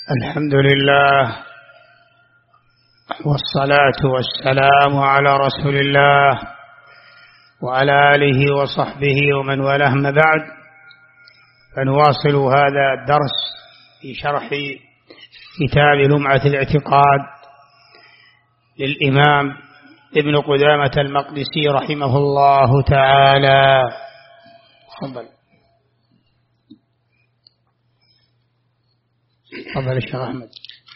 الحمد لله والصلاة والسلام على رسول الله وعلى آله وصحبه ومن والاه، ما بعد، فنواصل هذا الدرس في شرح كتاب لمعة الاعتقاد للإمام ابن قدامة المقدسي رحمه الله تعالى. تفضل الشيخ أحمد.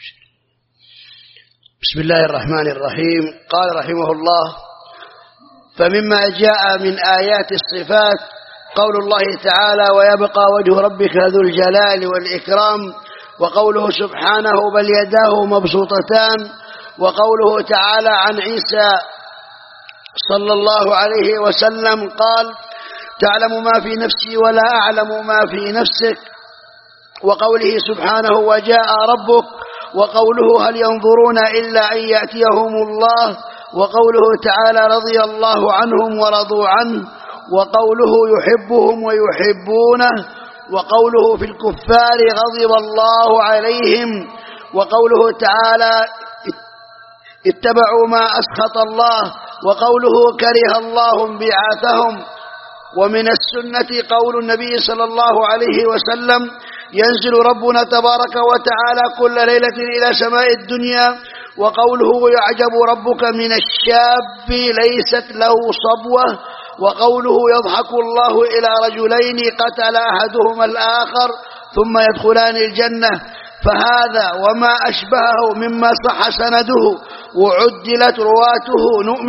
بسم الله الرحمن الرحيم. قال رحمه الله: فمما جاء من آيات الصفات قول الله تعالى: ويبقى وجه ربك ذو الجلال والإكرام، وقوله سبحانه: بل يداه مبسوطتان، وقوله تعالى عن عيسى صلى الله عليه وسلم قال: تعلم ما في نفسي ولا أعلم ما في نفسك، وقوله سبحانه: وجاء ربك، وقوله: هل ينظرون إلا أن يأتيهم الله، وقوله تعالى: رضي الله عنهم ورضوا عنه، وقوله: يحبهم ويحبونه، وقوله في الكفار: غضب الله عليهم، وقوله تعالى: اتبعوا ما أسخط الله، وقوله: كره الله انبعاثهم. ومن السنة قول النبي صلى الله عليه وسلم: ينزل ربنا تبارك وتعالى كل ليلة إلى سماء الدنيا، وقوله: يعجب ربك من الشاب ليست له صبوة، وقوله: يضحك الله إلى رجلين قتل أحدهما الآخر ثم يدخلان الجنة. فهذا وما أشبهه مما صح سنده وعدلت رواته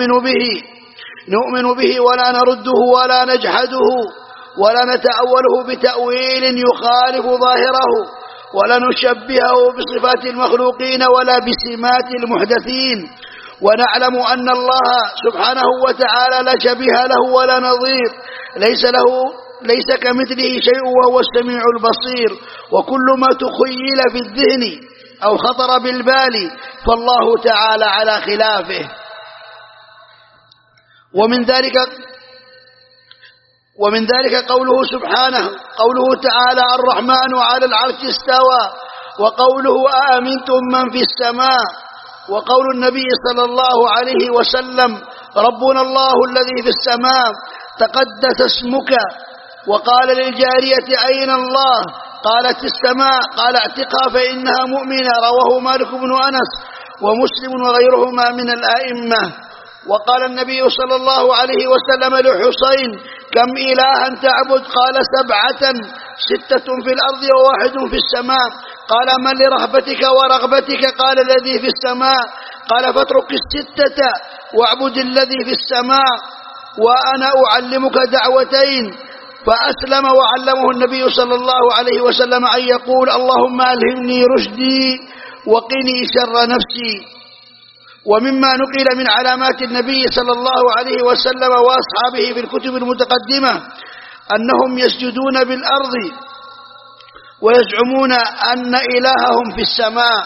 نؤمن به ولا نرده ولا نجحده ولا نتأوله بتأويل يخالف ظاهره، ولا نشبهه بصفات المخلوقين ولا بسمات المحدثين، ونعلم أن الله سبحانه وتعالى لا شبيه له ولا نظير، ليس كمثله شيء وهو السميع البصير، وكل ما تخيل في الذهن أو خطر بالبال فالله تعالى على خلافه. ومن ذلك قوله سبحانه، قوله تعالى: الرحمن على العرش استوى، وقوله: أأمنتم من في السماء، وقول النبي صلى الله عليه وسلم: ربنا الله الذي في السماء تقدس اسمك. وقال للجارية: أين الله؟ قالت: السماء. قال: اعتقها فإنها مؤمنة. رواه مالك بن أنس ومسلم وغيرهما من الأئمة. وقال النبي صلى الله عليه وسلم لحسين: كم إلها تعبد؟ قال: 7، 6 في الأرض و1 في السماء. قال: من لرهبتك ورغبتك؟ قال: الذي في السماء. قال: فاترك 6 واعبد الذي في السماء، وأنا أعلمك دعوتين. فأسلم وعلمه النبي صلى الله عليه وسلم أن يقول: اللهم ألهمني رشدي وقني شر نفسي. ومما نقل من علامات النبي صلى الله عليه وسلم وأصحابه في الكتب المتقدمة أنهم يسجدون بالأرض ويزعمون أن إلههم في السماء.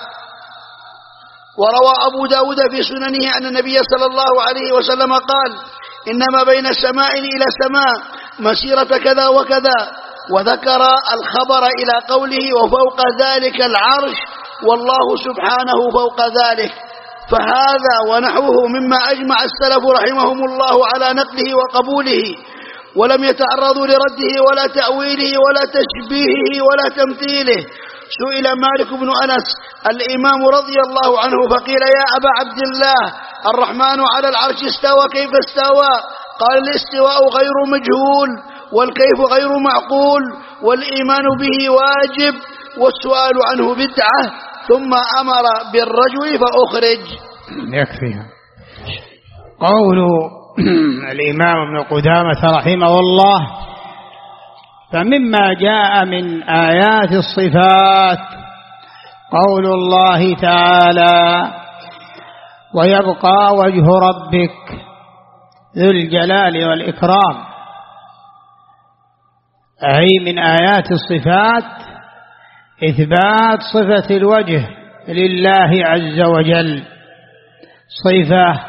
وروى أبو داود في سننه أن النبي صلى الله عليه وسلم قال: إنما بين سماء إلى سماء مسيرة كذا وكذا، وذكر الخبر إلى قوله: وفوق ذلك العرش، والله سبحانه فوق ذلك. فهذا ونحوه مما أجمع السلف رحمهم الله على نقله وقبوله، ولم يتعرضوا لرده ولا تأويله ولا تشبيهه ولا تمثيله. سئل مالك بن أنس الإمام رضي الله عنه فقيل: يا أبا عبد الله، الرحمن على العرش استوى، كيف استوى؟ قال: الاستواء غير مجهول، والكيف غير معقول، والإيمان به واجب، والسؤال عنه بدعة. ثم أمر بالرجل فأخرج. يكفي قول الإمام ابن قدامة رحمه الله: فمما جاء من آيات الصفات قول الله تعالى: ويبقى وجه ربك ذو الجلال والإكرام. أي من آيات الصفات إثبات صفة الوجه لله عز وجل، صفة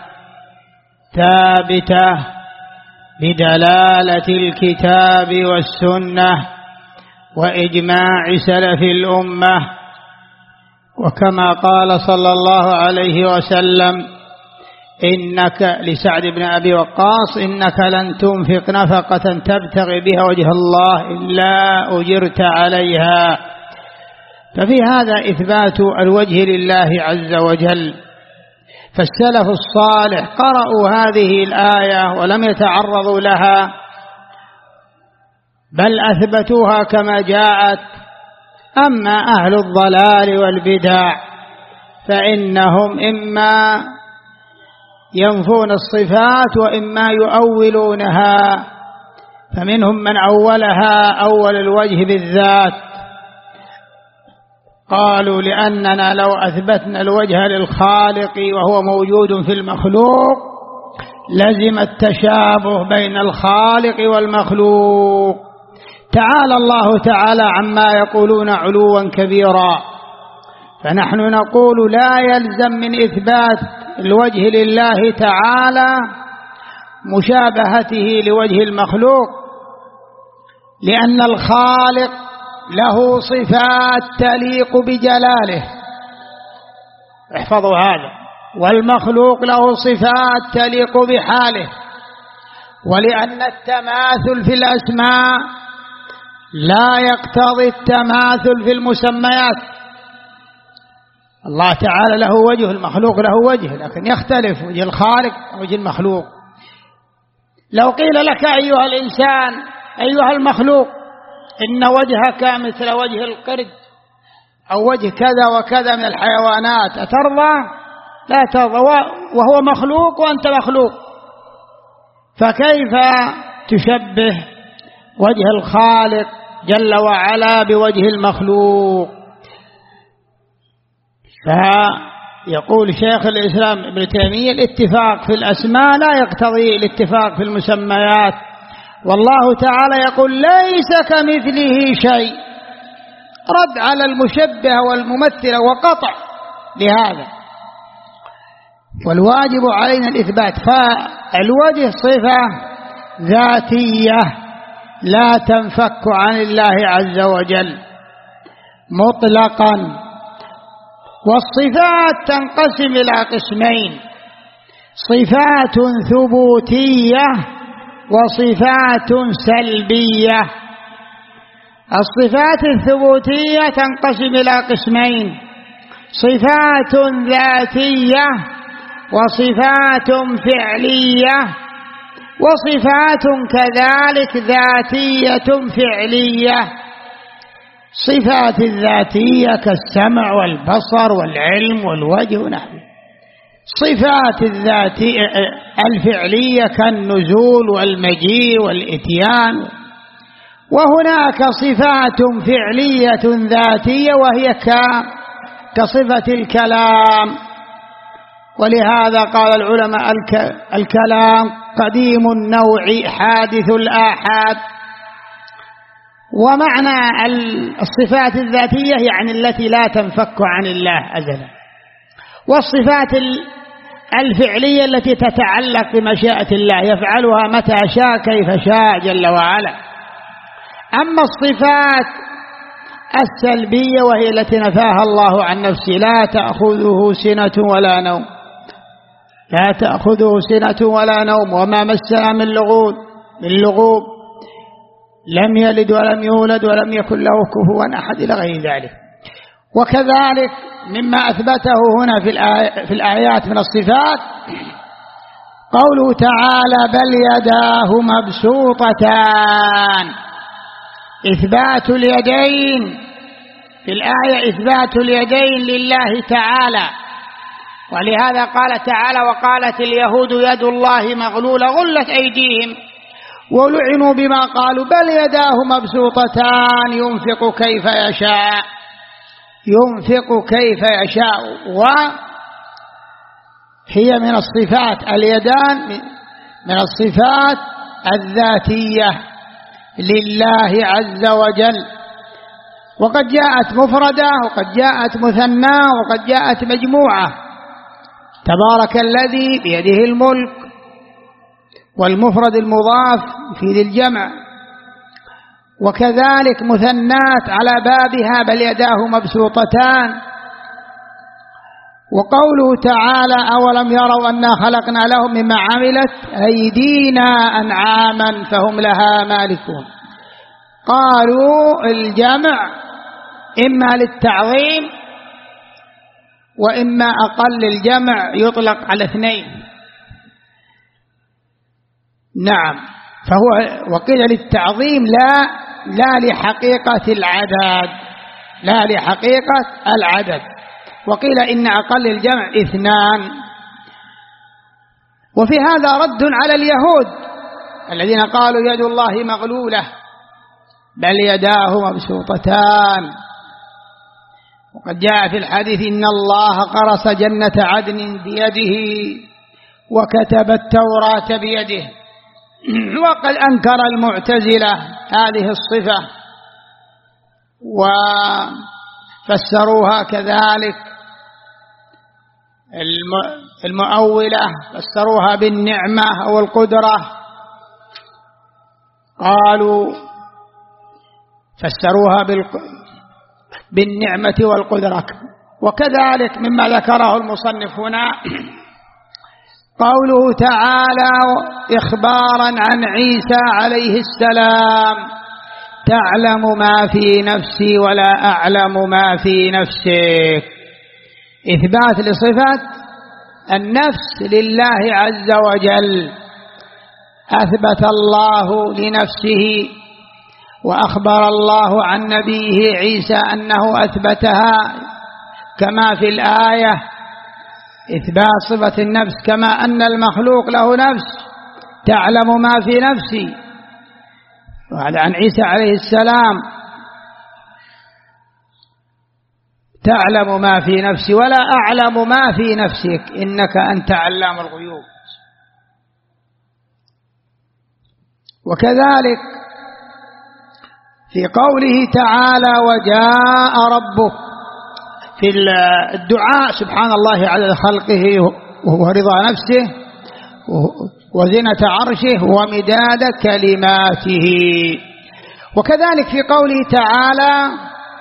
ثابتة بدلالة الكتاب والسنة وإجماع سلف الأمة وكما قال صلى الله عليه وسلم إنك لسعد بن أبي وقاص إنك لن تنفق نفقة تبتغي بها وجه الله إلا أجرت عليها. ففي هذا إثبات الوجه لله عز وجل. فالسلف الصالح قرأوا هذه الآية ولم يتعرضوا لها، بل أثبتوها كما جاءت. أما أهل الضلال والبدع فإنهم إما ينفون الصفات وإما يؤولونها، فمنهم من أولها أول الوجه بالذات، قالوا لأننا لو أثبتنا الوجه للخالق وهو موجود في المخلوق لزم التشابه بين الخالق والمخلوق. تعالى الله تعالى عما يقولون علوا كبيرا. فنحن نقول لا يلزم من إثبات الوجه لله تعالى مشابهته لوجه المخلوق، لأن الخالق له صفات تليق بجلاله، احفظوا هذا، والمخلوق له صفات تليق بحاله. ولأن التماثل في الأسماء لا يقتضي التماثل في المسميات. الله تعالى له وجه، المخلوق له وجه، لكن يختلف وجه الخالق وجه المخلوق. لو قيل لك أيها الإنسان أيها المخلوق إن وجهك مثل وجه القرد أو وجه كذا وكذا من الحيوانات، أترضى؟ لا ترضى، وهو مخلوق وأنت مخلوق. فكيف تشبه وجه الخالق جل وعلا بوجه المخلوق؟ فيقول شيخ الإسلام ابن تيمية الاتفاق في الأسماء لا يقتضي الاتفاق في المسميات. والله تعالى يقول ليس كمثله شيء، رد على المشبه والممثل وقطع لهذا. والواجب علينا الإثبات. فالوجه صفة ذاتية لا تنفك عن الله عز وجل مطلقا. والصفات تنقسم إلى قسمين: صفات ثبوتية وصفات سلبية. الصفات الثبوتية تنقسم إلى قسمين: صفات ذاتية وصفات فعلية، وصفات كذلك ذاتية فعلية. صفات الذاتية كالسمع والبصر والعلم والوجه ونحو. صفات الفعلية كالنزول والمجيء والإتيان. وهناك صفات فعلية ذاتية وهي كصفة الكلام. ولهذا قال العلماء الكلام قديم النوع حادث الآحاد. ومعنى الصفات الذاتية يعني التي لا تنفك عن الله أزلا، والصفات الفعلية التي تتعلق بمشيئة الله يفعلها متى شاء كيف شاء جل وعلا. أما الصفات السلبية وهي التي نفاها الله عن نفسه: لا تأخذه سنة ولا نوم، لا تأخذه سنة ولا نوم، وما مسنا من لغوب، لم يلد ولم يولد ولم يكن له كفوا أحد، إلى غير ذلك. وكذلك مما أثبته هنا في الآيات من الصفات قوله تعالى: بل يداه مبسوطتان. إثبات اليدين في الآية إثبات اليدين لله تعالى. ولهذا قال تعالى: وقالت اليهود يد الله مغلولة غلت أيديهم ولعنوا بما قالوا بل يداه مبسوطتان ينفق كيف يشاء، ينفق كيف يشاء. وهي من الصفات، اليدان من الصفات الذاتية لله عز وجل. وقد جاءت مفردة وقد جاءت مثنى وقد جاءت مجموعة: تبارك الذي بيده الملك، والمفرد المضاف في ذي الجمع، وكذلك مثنات على بابها بل يداه مبسوطتان وقوله تعالى أولم يروا أنا خلقنا لهم مما عملت أيدينا أنعاما فهم لها مالكون. قالوا الجمع إما للتعظيم وإما أقل الجمع يطلق على اثنين. نعم، فهو وقيل للتعظيم لا لحقيقة العدد، لا لحقيقة العدد، وقيل إن أقل الجمع اثنان. وفي هذا رد على اليهود الذين قالوا يد الله مغلولة بل يداه مبسوطتان. وقد جاء في الحديث إن الله قرص جنة عدن بيده وكتب التوراة بيده. وقد أنكر المعتزلة هذه الصفة وفسروها كذلك المؤولة، فسروها بالنعمة أو القدرة، قالوا فسروها بالنعمة والقدرة. وكذلك مما ذكره المصنف هنا قوله تعالى إخبارا عن عيسى عليه السلام تعلم ما في نفسي ولا أعلم ما في نفسك، إثبات لصفة النفس لله عز وجل، أثبت الله لنفسه وأخبر الله عن نبيه عيسى أنه أثبتها كما في الآية، إثبات صفة النفس كما أن المخلوق له نفس تعلم ما في نفسي. وهذا عن عيسى عليه السلام تعلم ما في نفسي ولا أعلم ما في نفسك إنك أنت علام الغيوب. وكذلك في قوله تعالى وجاء ربك في الدعاء سبحان الله على خلقه وهو رضا نفسه وزنة عرشه ومداد كلماته. وكذلك في قوله تعالى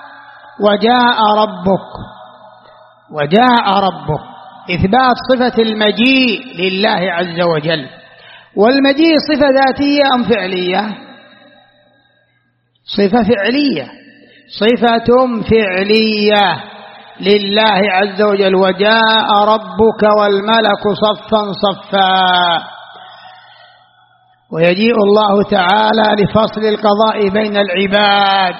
وجاء ربك إثبات صفة المجيء لله عز وجل. والمجيء صفة ذاتية أم فعلية؟ صفة فعلية، صفة فعلية لله عز وجل. وجاء ربك والملك صفا صفا، ويجيء الله تعالى لفصل القضاء بين العباد.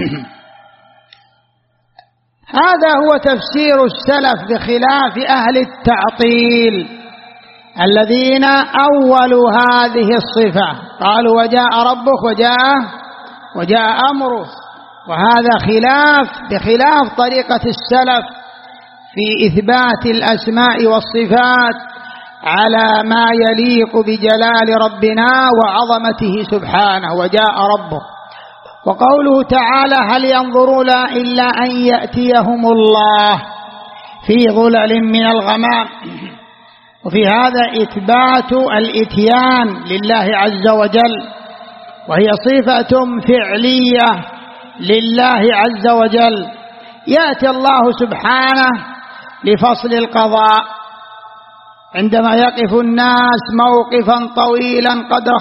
هذا هو تفسير السلف بخلاف أهل التعطيل الذين أولوا هذه الصفة، قالوا وجاء ربك وجاء أمره، وهذا بخلاف طريقة السلف في إثبات الأسماء والصفات على ما يليق بجلال ربنا وعظمته سبحانه. وجاء ربك. وقوله تعالى هل ينظرون إلا أن يأتيهم الله في ظلل من الغمام. وفي هذا إثبات الإتيان لله عز وجل، وهي صفة فعلية لله عز وجل. يأتي الله سبحانه لفصل القضاء عندما يقف الناس موقفا طويلا قدر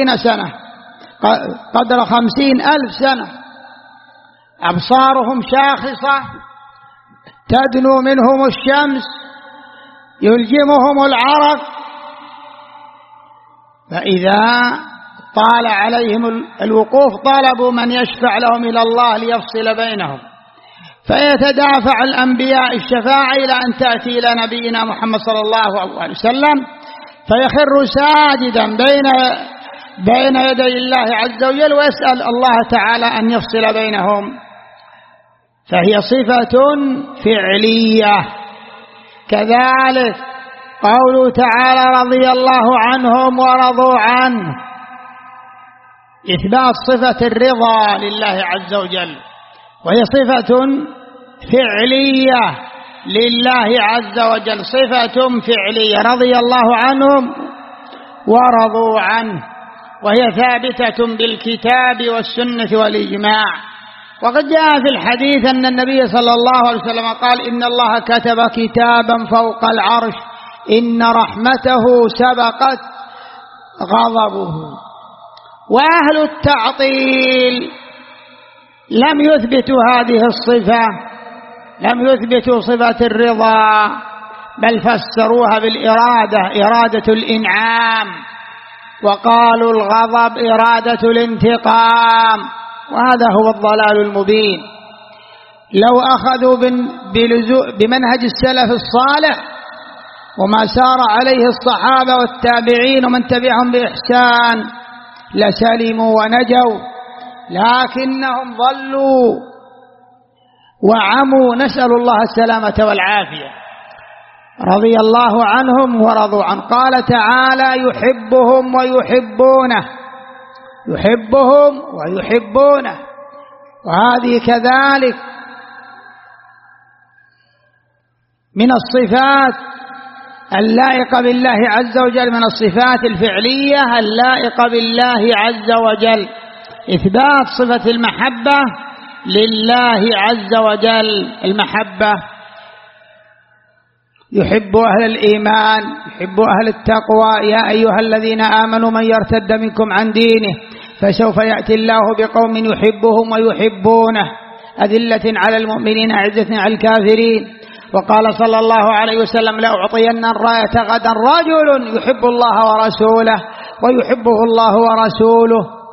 50,000 سنة، أبصارهم شاخصة تدنو منهم الشمس يلجمهم العرق، فإذا طال عليهم الوقوف طلبوا من يشفع لهم إلى الله ليفصل بينهم، فيتدافع الأنبياء الشفاعة إلى أن تأتي إلى نبينا محمد صلى الله عليه وسلم فيخر ساجدا بين يدي الله عز وجل ويسأل الله تعالى أن يفصل بينهم، فهي صفة فعلية. كذلك قوله تعالى رضي الله عنهم ورضوا عنه، إثبات صفة الرضا لله عز وجل، وهي صفة فعلية لله عز وجل، صفة فعلية. رضي الله عنهم ورضوا عنه، وهي ثابتة بالكتاب والسنة والإجماع. وقد جاء في الحديث أن النبي صلى الله عليه وسلم قال إن الله كتب كتابا فوق العرش إن رحمته سبقت غضبه. وأهل التعطيل لم يثبتوا هذه الصفة، لم يثبتوا صفة الرضا، بل فسروها بالإرادة، إرادة الإنعام، وقالوا الغضب إرادة الانتقام، وهذا هو الضلال المبين. لو أخذوا بمنهج السلف الصالح وما سار عليه الصحابة والتابعين ومن تبعهم بإحسان لسلموا ونجوا، لكنهم ضلوا وعموا، نسأل الله السلامة والعافية. رضي الله عنهم ورضوا عنه. قال تعالى يحبهم ويحبونه، يحبهم ويحبونه، وهذه كذلك من الصفات اللائقة بالله عز وجل، من الصفات الفعلية اللائقة بالله عز وجل، إثبات صفة المحبة لله عز وجل. المحبة يحب أهل الإيمان، يحب أهل التقوى. يا أيها الذين آمنوا من يرتد منكم عن دينه فسوف يأتي الله بقوم يحبهم ويحبونه أذلة على المؤمنين أعزة على الكافرين. وقال صلى الله عليه وسلم لأعطين الراية غدا رجل يحب الله ورسوله ويحبه الله ورسوله.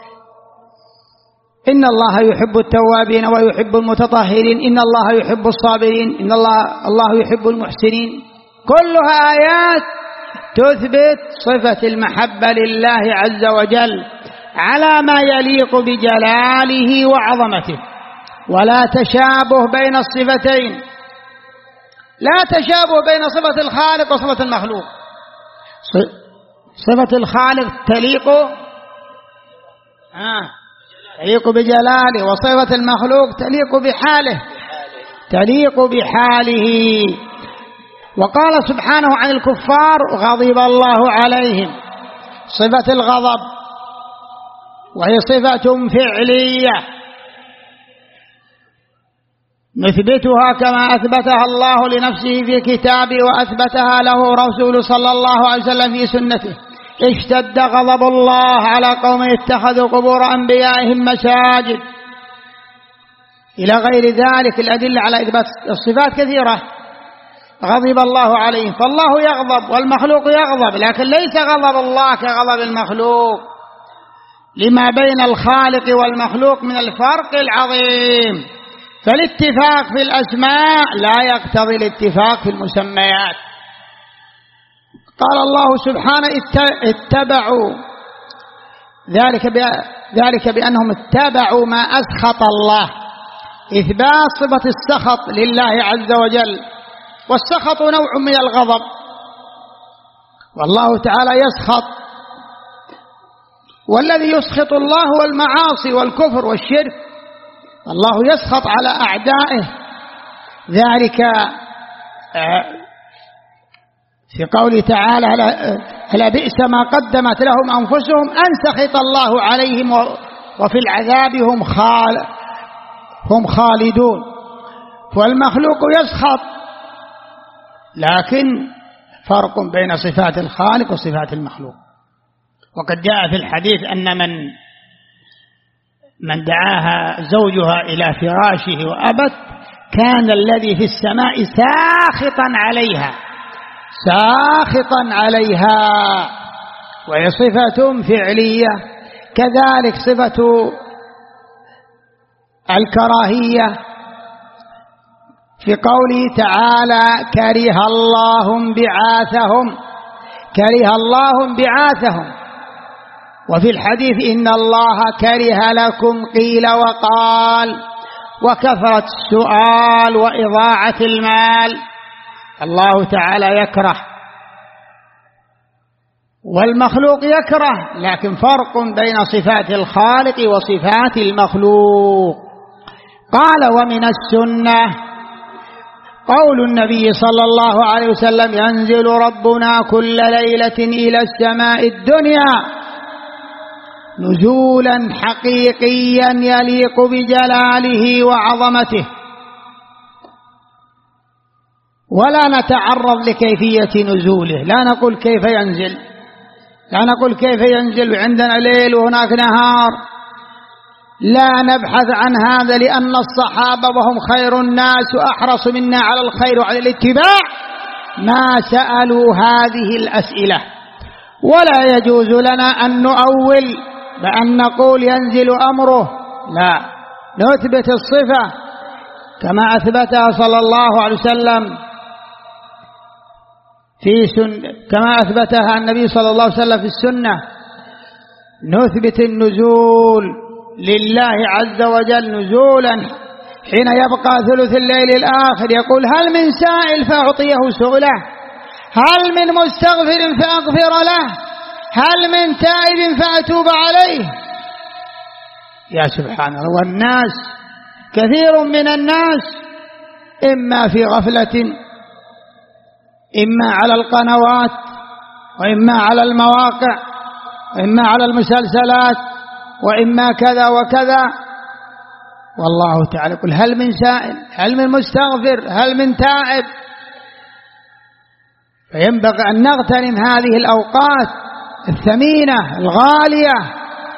إن الله يحب التوابين ويحب المتطهرين، إن الله يحب الصابرين، إن الله يحب المحسنين. كلها آيات تثبت صفة المحبة لله عز وجل على ما يليق بجلاله وعظمته، ولا تشابه بين الصفتين، لا تشابه بين صفة الخالق وصفة المخلوق. صفة الخالق تليق بجلاله، وصفة المخلوق تليق بحاله، تليق بحاله. وقال سبحانه عن الكفار غضب الله عليهم، صفة الغضب، وهي صفة فعلية نثبتها كما أثبتها الله لنفسه في كتابه وأثبتها له رسول صلى الله عليه وسلم في سنته. اشتد غضب الله على قوم اتخذوا قبور أنبيائهم مساجد، إلى غير ذلك. الأدلة على إثبات الصفات كثيرة. غضب الله عليهم، فالله يغضب والمخلوق يغضب، لكن ليس غضب الله كغضب المخلوق، لما بين الخالق والمخلوق من الفرق العظيم. فالاتفاق في الأسماء لا يقتضي الاتفاق في المسميات. قال الله سبحانه اتبعوا ذلك بأنهم اتبعوا ما أسخط الله، إثبات صفة السخط لله عز وجل. والسخط نوع من الغضب، والله تعالى يسخط، والذي يسخط الله هو المعاصي والكفر والشرك. الله يسخط على أعدائه، ذلك في قوله تعالى ألا بئس ما قدمت لهم أنفسهم أن سخط الله عليهم وفي العذاب هم خالدون. والمخلوق يسخط، لكن فرق بين صفات الخالق وصفات المخلوق. وقد جاء في الحديث أن من دعاها زوجها إلى فراشه وأبت كان الذي في السماء ساخطا عليها، وهي صفة فعلية. كذلك صفة الكراهية في قوله تعالى كره الله بعاثهم. وفي الحديث إن الله كره لكم قيل وقال وكثرة السؤال وإضاعة المال. الله تعالى يكره والمخلوق يكره، لكن فرق بين صفات الخالق وصفات المخلوق. قال ومن السنة قول النبي صلى الله عليه وسلم ينزل ربنا كل ليلة إلى السماء الدنيا نزولا حقيقيا يليق بجلاله وعظمته، ولا نتعرض لكيفية نزوله، لا نقول كيف ينزل، لا نقول كيف ينزل وعندنا ليل وهناك نهار، لا نبحث عن هذا، لأن الصحابة وهم خير الناس وأحرص منا على الخير وعلى الاتباع ما سألوا هذه الأسئلة. ولا يجوز لنا أن نؤول بأن نقول ينزل أمره، لا، نثبت الصفة كما أثبتها صلى الله عليه وسلم كما أثبتها النبي صلى الله عليه وسلم في السنة، نثبت النزول لله عز وجل نزولا حين يبقى ثلث الليل الآخر، يقول هل من سائل فأعطيه سؤله، هل من مستغفر فأغفر له، هل من تائب فأتوب عليه. يا سبحان الله. والناس كثير من الناس إما في غفلة، إما على القنوات، وإما على المواقع، وإما على المسلسلات، وإما كذا وكذا، والله تعالى يقول هل من سائل، هل من مستغفر، هل من تائب. فينبغي أن نغتنم هذه الأوقات الثمينة الغالية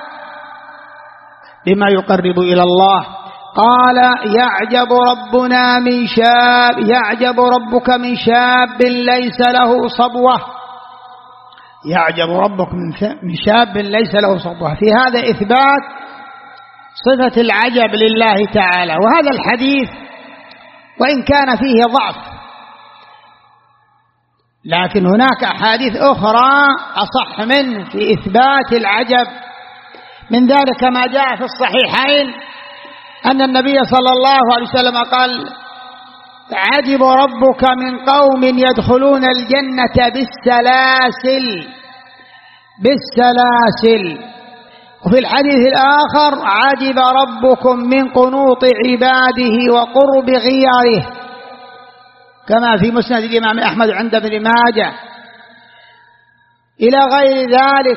بما يقرب إلى الله. قال يعجب ربك من شاب ليس له صبوة، يعجب ربك من شاب ليس له صبوة. في هذا إثبات صفة العجب لله تعالى. وهذا الحديث وإن كان فيه ضعف، لكن هناك أحاديث أخرى أصح منه في إثبات العجب. من ذلك ما جاء في الصحيحين أن النبي صلى الله عليه وسلم قال عجب ربك من قوم يدخلون الجنة بالسلاسل. وفي الحديث الآخر عجب ربكم من قنوط عباده وقرب غياره، كما في مسند الإمام أحمد عند ابن ماجه. إلى غير ذلك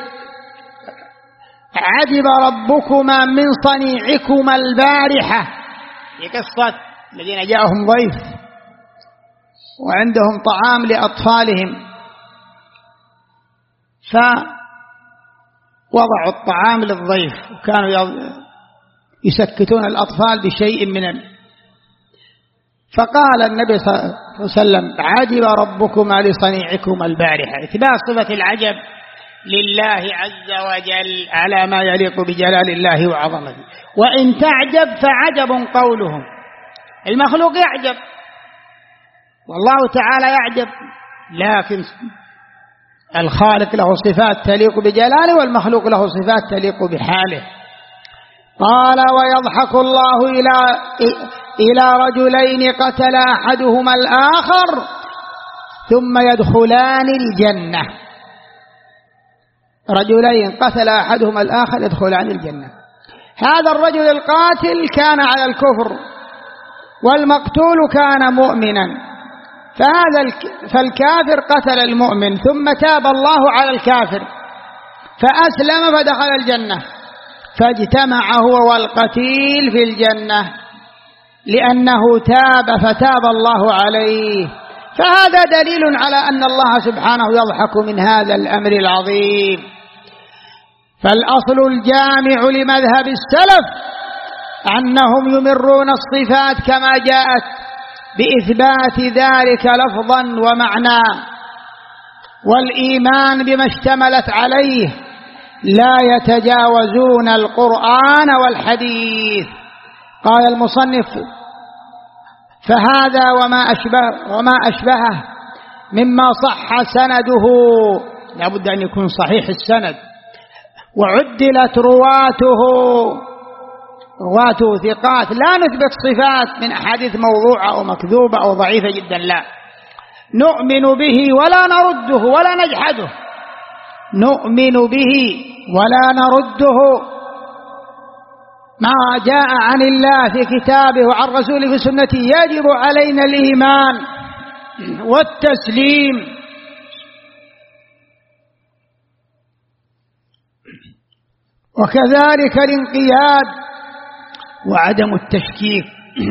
عجب ربكما من صنيعكما البارحة، في قصة الذين جاءهم ضيف وعندهم طعام لأطفالهم، فوضعوا الطعام للضيف وكانوا يسكتون الأطفال بشيء فقال النبي صلى الله عليه وسلم عجب ربكما لصنيعكما البارحة، إثبات صفة العجب لله عز وجل على ما يليق بجلال الله وعظمته. وإن تعجب فعجب قولهم، المخلوق يعجب والله تعالى يعجب، لكن الخالق له صفات تليق بجلاله والمخلوق له صفات تليق بحاله. قال ويضحك الله إلى رجلين قتل أحدهما الآخر ثم يدخلان الجنة. رجلين قتل أحدهما الآخر يدخلان الجنة. هذا الرجل القاتل كان على الكفر والمقتول كان مؤمنا، فالكافر قتل المؤمن ثم تاب الله على الكافر فأسلم فدخل الجنة، فاجتمع هو والقتيل في الجنة لأنه تاب فتاب الله عليه. فهذا دليل على أن الله سبحانه يضحك من هذا الأمر العظيم. فالأصل الجامع لمذهب السلف أنهم يمرون الصفات كما جاءت بإثبات ذلك لفظا ومعنى، والإيمان بما اشتملت عليه، لا يتجاوزون القرآن والحديث. قال المصنف فهذا وما أشبهه مما صح سنده، لا بد أن يكون صحيح السند، وعدلت رواته ثقات. لا نثبت صفات من أحاديث موضوعة أو مكذوبة أو ضعيفة جدا، لا، نؤمن به ولا نرده ولا نجحده، نؤمن به ولا نرده. ما جاء عن الله في كتابه وعن رسوله في سنته يجب علينا الإيمان وكذلك الانقياد وعدم التشكيك.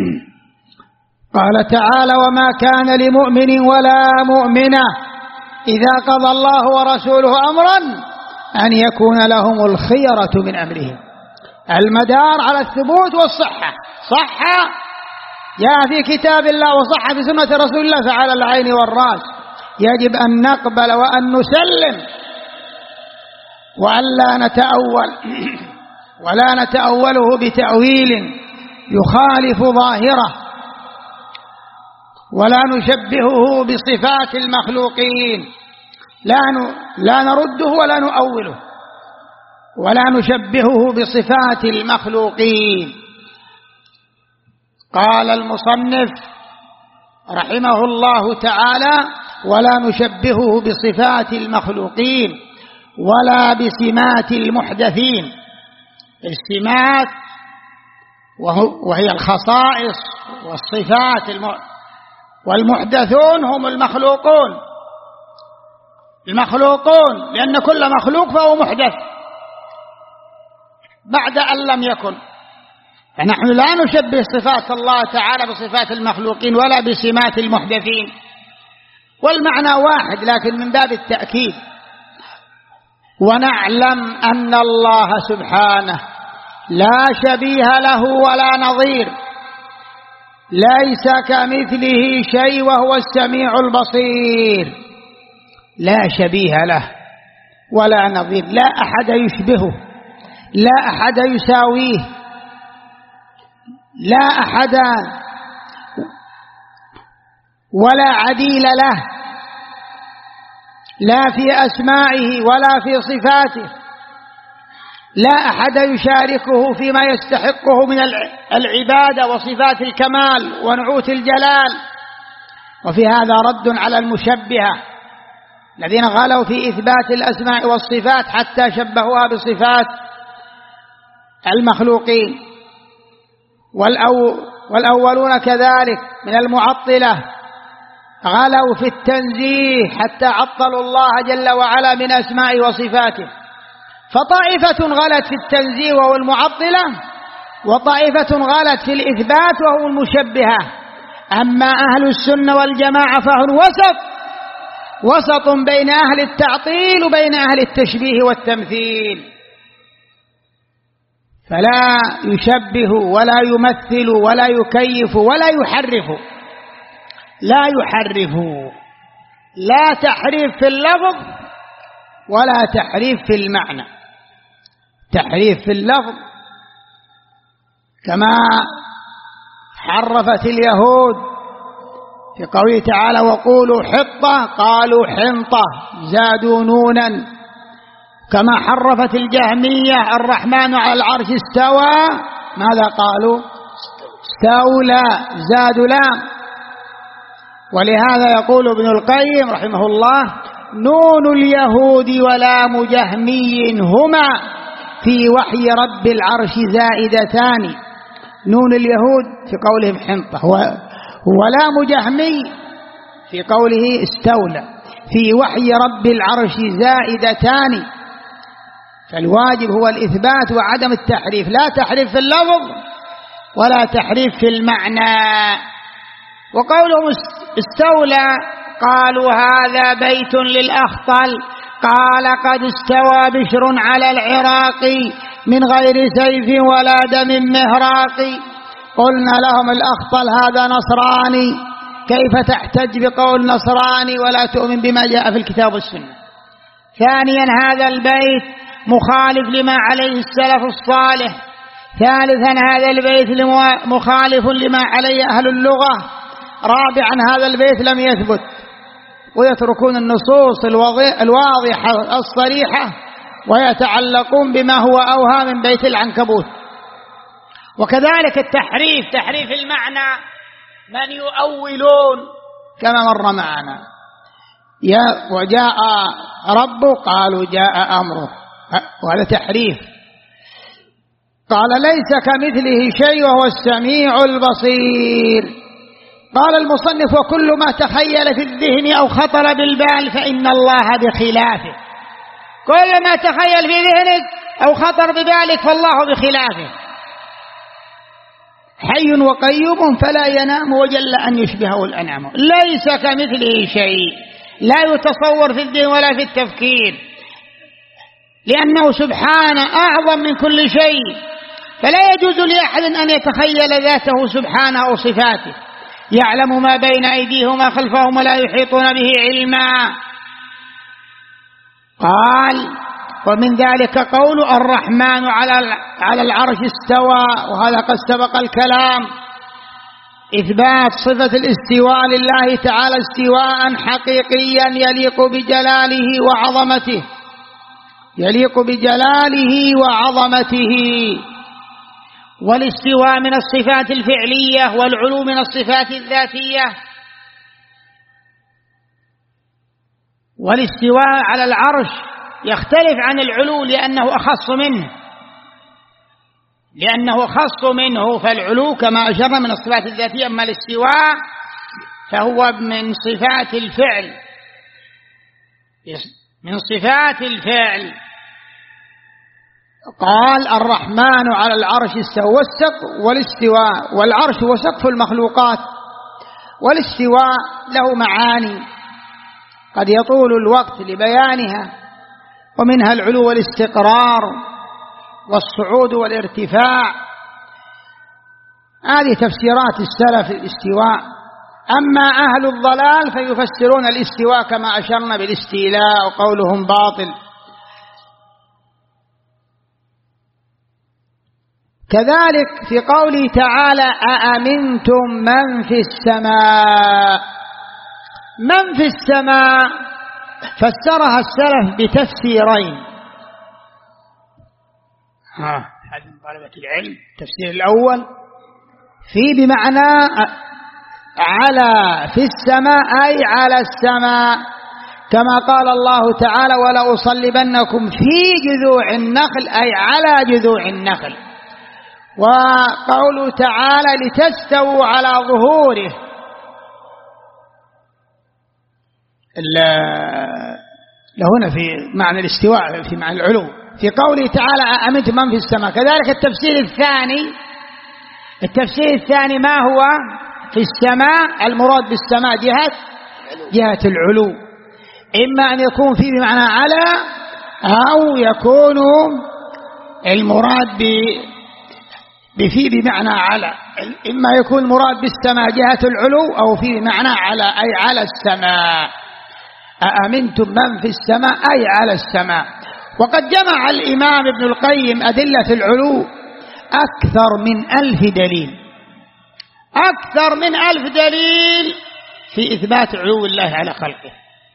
قال تعالى: وما كان لمؤمن ولا مؤمنة إذا قضى الله ورسوله أمرا أن يكون لهم الخيرة من أمرهم. المدار على الثبوت والصحة، صحة جاء في كتاب الله وصحة في سنة رسول الله فعلى العين والرأس، يجب أن نقبل وأن نسلم وأن لا نتأول ولا نتأوله بتأويل يخالف ظاهره، ولا نشبهه بصفات المخلوقين، لا نرده ولا نؤوله ولا نشبهه بصفات المخلوقين. قال المصنف رحمه الله تعالى: ولا نشبهه بصفات المخلوقين ولا بسمات المحدثين. السمات وهي الخصائص والصفات، والمحدثون هم المخلوقون، لأن كل مخلوق فهو محدث بعد أن لم يكن. فنحن لا نشبه صفات الله تعالى بصفات المخلوقين ولا بسمات المحدثين، والمعنى واحد لكن من باب التأكيد. ونعلم أن الله سبحانه لا شبيه له ولا نظير، ليس كمثله شيء وهو السميع البصير. لا شبيه له ولا نظير، لا أحد يشبهه، لا أحد يساويه، لا أحد ولا عديل له، لا في أسمائه ولا في صفاته، لا أحد يشاركه فيما يستحقه من العبادة وصفات الكمال ونعوت الجلال. وفي هذا رد على المشبهة الذين غلوا في إثبات الأسماء والصفات حتى شبهوها بصفات المخلوقين. والأولون كذلك من المعطلة غلوا في التنزيه حتى عطلوا الله جل وعلا من أسمائه وصفاته. فطائفة غلت في التنزيه وهو المعطلة، وطائفة غلت في الإثبات وهو المشبهة. أما أهل السنة والجماعة فهم وسط بين أهل التعطيل وبين أهل التشبيه والتمثيل، فلا يشبه ولا يمثل ولا يكيف ولا يحرف. لا تحريف في اللفظ ولا تحريف في المعنى. تحريف في اللفظ كما حرفت اليهود في قوله تعالى: وقولوا حطة قالوا حنطة زادوا نونا. كما حرفت الجهمية: الرحمن على العرش استوى، ماذا قالوا؟ استولى زادوا لام. ولهذا يقول ابن القيم رحمه الله: نون اليهود ولام جهمي هما في وحي رب العرش زائدتان. نون اليهود في قولهم حنطة، ولام جهمي في قوله استولى، في وحي رب العرش زائدتان. فالواجب هو الإثبات وعدم التحريف، لا تحريف في اللفظ ولا تحريف في المعنى. وقولهم استولى قالوا هذا بيت للأخطل، قال قد استوى بشر على العراق من غير سيف ولا دم مهراق. قلنا لهم الأخطل هذا نصراني، كيف تحتج بقول نصراني ولا تؤمن بما جاء في الكتاب والسنة؟ ثانيا هذا البيت مخالف لما عليه السلف الصالح. ثالثا هذا البيت مخالف لما عليه أهل اللغة. رابعا هذا البيت لم يثبت، ويتركون النصوص الواضحة الصريحة ويتعلقون بما هو أوهى من بيت العنكبوت. وكذلك التحريف، تحريف المعنى، من يؤولون كما مر معنا: وجاء ربه قالوا جاء أمره، وهذا تحريف. قال ليس كمثله شيء وهو السميع البصير. قال المصنف: وكل ما تخيل في الذهن أو خطر بالبال فإن الله بخلافه. كل ما تخيل في ذهنك أو خطر بذلك فالله بخلافه، حي وقيوم فلا ينام وجل أن يشبهه الأنعام، ليس كمثله شيء، لا يتصور في الذهن ولا في التفكير، لأنه سبحانه أعظم من كل شيء، فلا يجوز لأحد أن يتخيل ذاته سبحانه أو صفاته، يعلم ما بين أيديهم وما خلفهم ولا يحيطون به علما. قال ومن ذلك قول الرحمن على العرش استوى، وهذا قد سبق الكلام، إثبات صفة الاستواء لله تعالى استواء حقيقيا يليق بجلاله وعظمته، يليق بجلاله وعظمته. والاستواء من الصفات الفعلية والعلو من الصفات الذاتية. والاستواء على العرش يختلف عن العلو لأنه أخص منه، فالعلو كما أشرنا من الصفات الذاتية، أما الاستواء فهو من صفات الفعل، من صفات الفعل. قال الرحمن على العرش استوى، والاستواء والعرش هو سقف المخلوقات، والاستواء له معاني قد يطول الوقت لبيانها، ومنها العلو والاستقرار والصعود والارتفاع، هذه تفسيرات السلف الاستواء. أما أهل الضلال فيفسرون الاستواء كما أشرنا بالاستيلاء، وقولهم باطل. كذلك في قوله تعالى أأمنتم من في السماء، من في السماء فسرها السلف بتفسيرين. هذا من طلبة العلم. التفسير الأول في بمعنى على، في السماء أي على السماء، كما قال الله تعالى ولأصلبنكم في جذوع النخل أي على جذوع النخل. وقوله تعالى لتستووا على ظهوره، لهنا في معنى الاستواء في معنى العلو. في قوله تعالى أأمنتم من في السماء. كذلك التفسير الثاني ما هو في السماء، المراد بالسماء جهة العلو، إما أن يكون فيه بمعنى على، أو يكون المراد بفي بمعنى على، إما يكون المراد بالسماء جهة العلو، أو في بمعنى على أي على السماء. أأمنتم من في السماء أي على السماء. وقد جمع الإمام ابن القيم أدلة العلو أكثر من 1000 دليل، أكثر من 1000 دليل في إثبات علو الله على خلقه.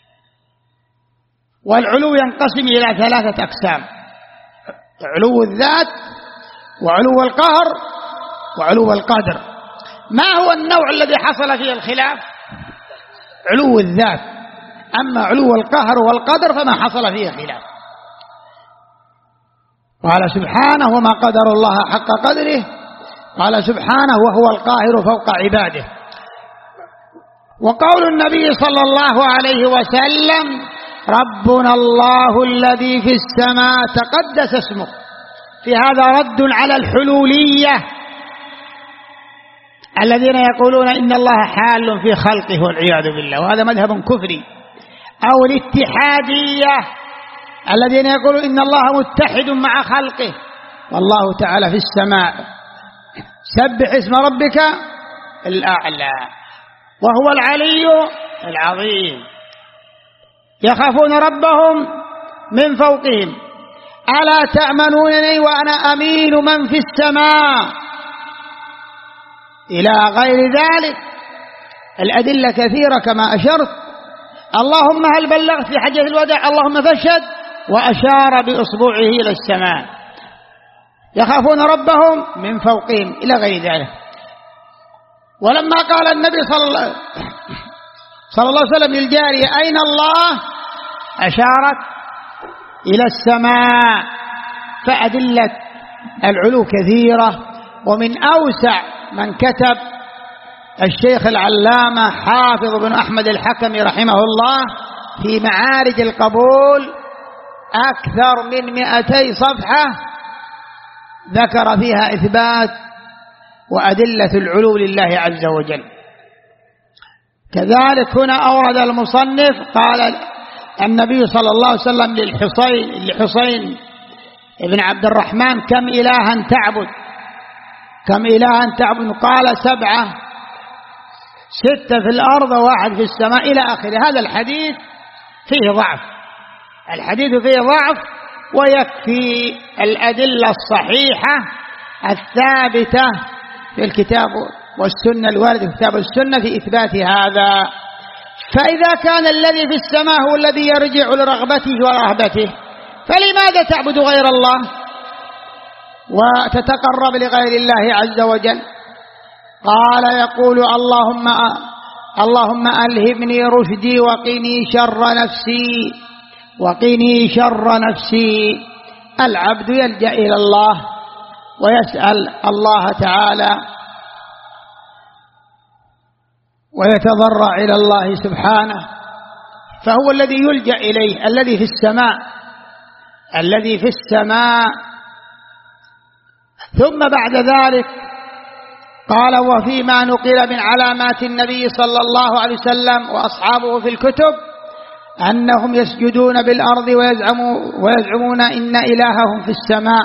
والعلو ينقسم إلى 3 أقسام: علو الذات، وعلو القهر، وعلو القدر. ما هو النوع الذي حصل فيه الخلاف؟ علو الذات. أما علو القهر والقدر فما حصل فيه خلاف. قال سبحانه وما قدر الله حق قدره، قال سبحانه وهو القاهر فوق عباده. وقول النبي صلى الله عليه وسلم ربنا الله الذي في السماء تقدس اسمه، في هذا رد على الحلولية الذين يقولون إن الله حال في خلقه والعياذ بالله، وهذا مذهب كفري. أو الاتحادية الذين يقولون إن الله متحد مع خلقه، والله تعالى في السماء، سبح اسم ربك الأعلى وهو العلي العظيم، يخافون ربهم من فوقهم، ألا تأمنونني وأنا أمين من في السماء، إلى غير ذلك. الأدلة كثيرة كما أشرت. اللهم هل بلغت في حجة الوداع؟ اللهم فاشهد، وأشار بإصبعه إلى السماء. يخافون ربهم من فوقهم إلى غير ذلك. ولما قال النبي صلى الله عليه وسلم للجارية أين الله؟ أشارت إلى السماء. فأدلة العلو كثيرة. ومن أوسع من كتب الشيخ العلامة حافظ بن أحمد الحكمي رحمه الله في معارج القبول أكثر من 200 صفحة ذكر فيها إثبات وأدلة العلو لله عز وجل. كذلك هنا أورد المصنف قال النبي صلى الله عليه وسلم لحسين ابن عبد الرحمن: كم إلها تعبد؟ كم إلها تعبد؟ قال 7، 6 في الأرض و1 في السماء إلى آخره. هذا الحديث فيه ضعف، الحديث فيه ضعف، ويكفي الأدلة الصحيحة الثابتة في الكتاب والسنة الواردة في الكتاب والسنة في إثبات هذا. فإذا كان الذي في السماء هو الذي يرجع لرغبته ورهبته، فلماذا تعبد غير الله وتتقرب لغير الله عز وجل؟ قال يقول: اللهم ألهمني رشدي وقني شر نفسي، وقني شر نفسي. العبد يلجأ إلى الله ويسأل الله تعالى ويتضرع إلى الله سبحانه، فهو الذي يلجأ إليه، الذي في السماء، الذي في السماء. ثم بعد ذلك قال: وفيما نقل من علامات النبي صلى الله عليه وسلم وأصحابه في الكتب أنهم يسجدون بالأرض ويزعمون إن إلههم في السماء.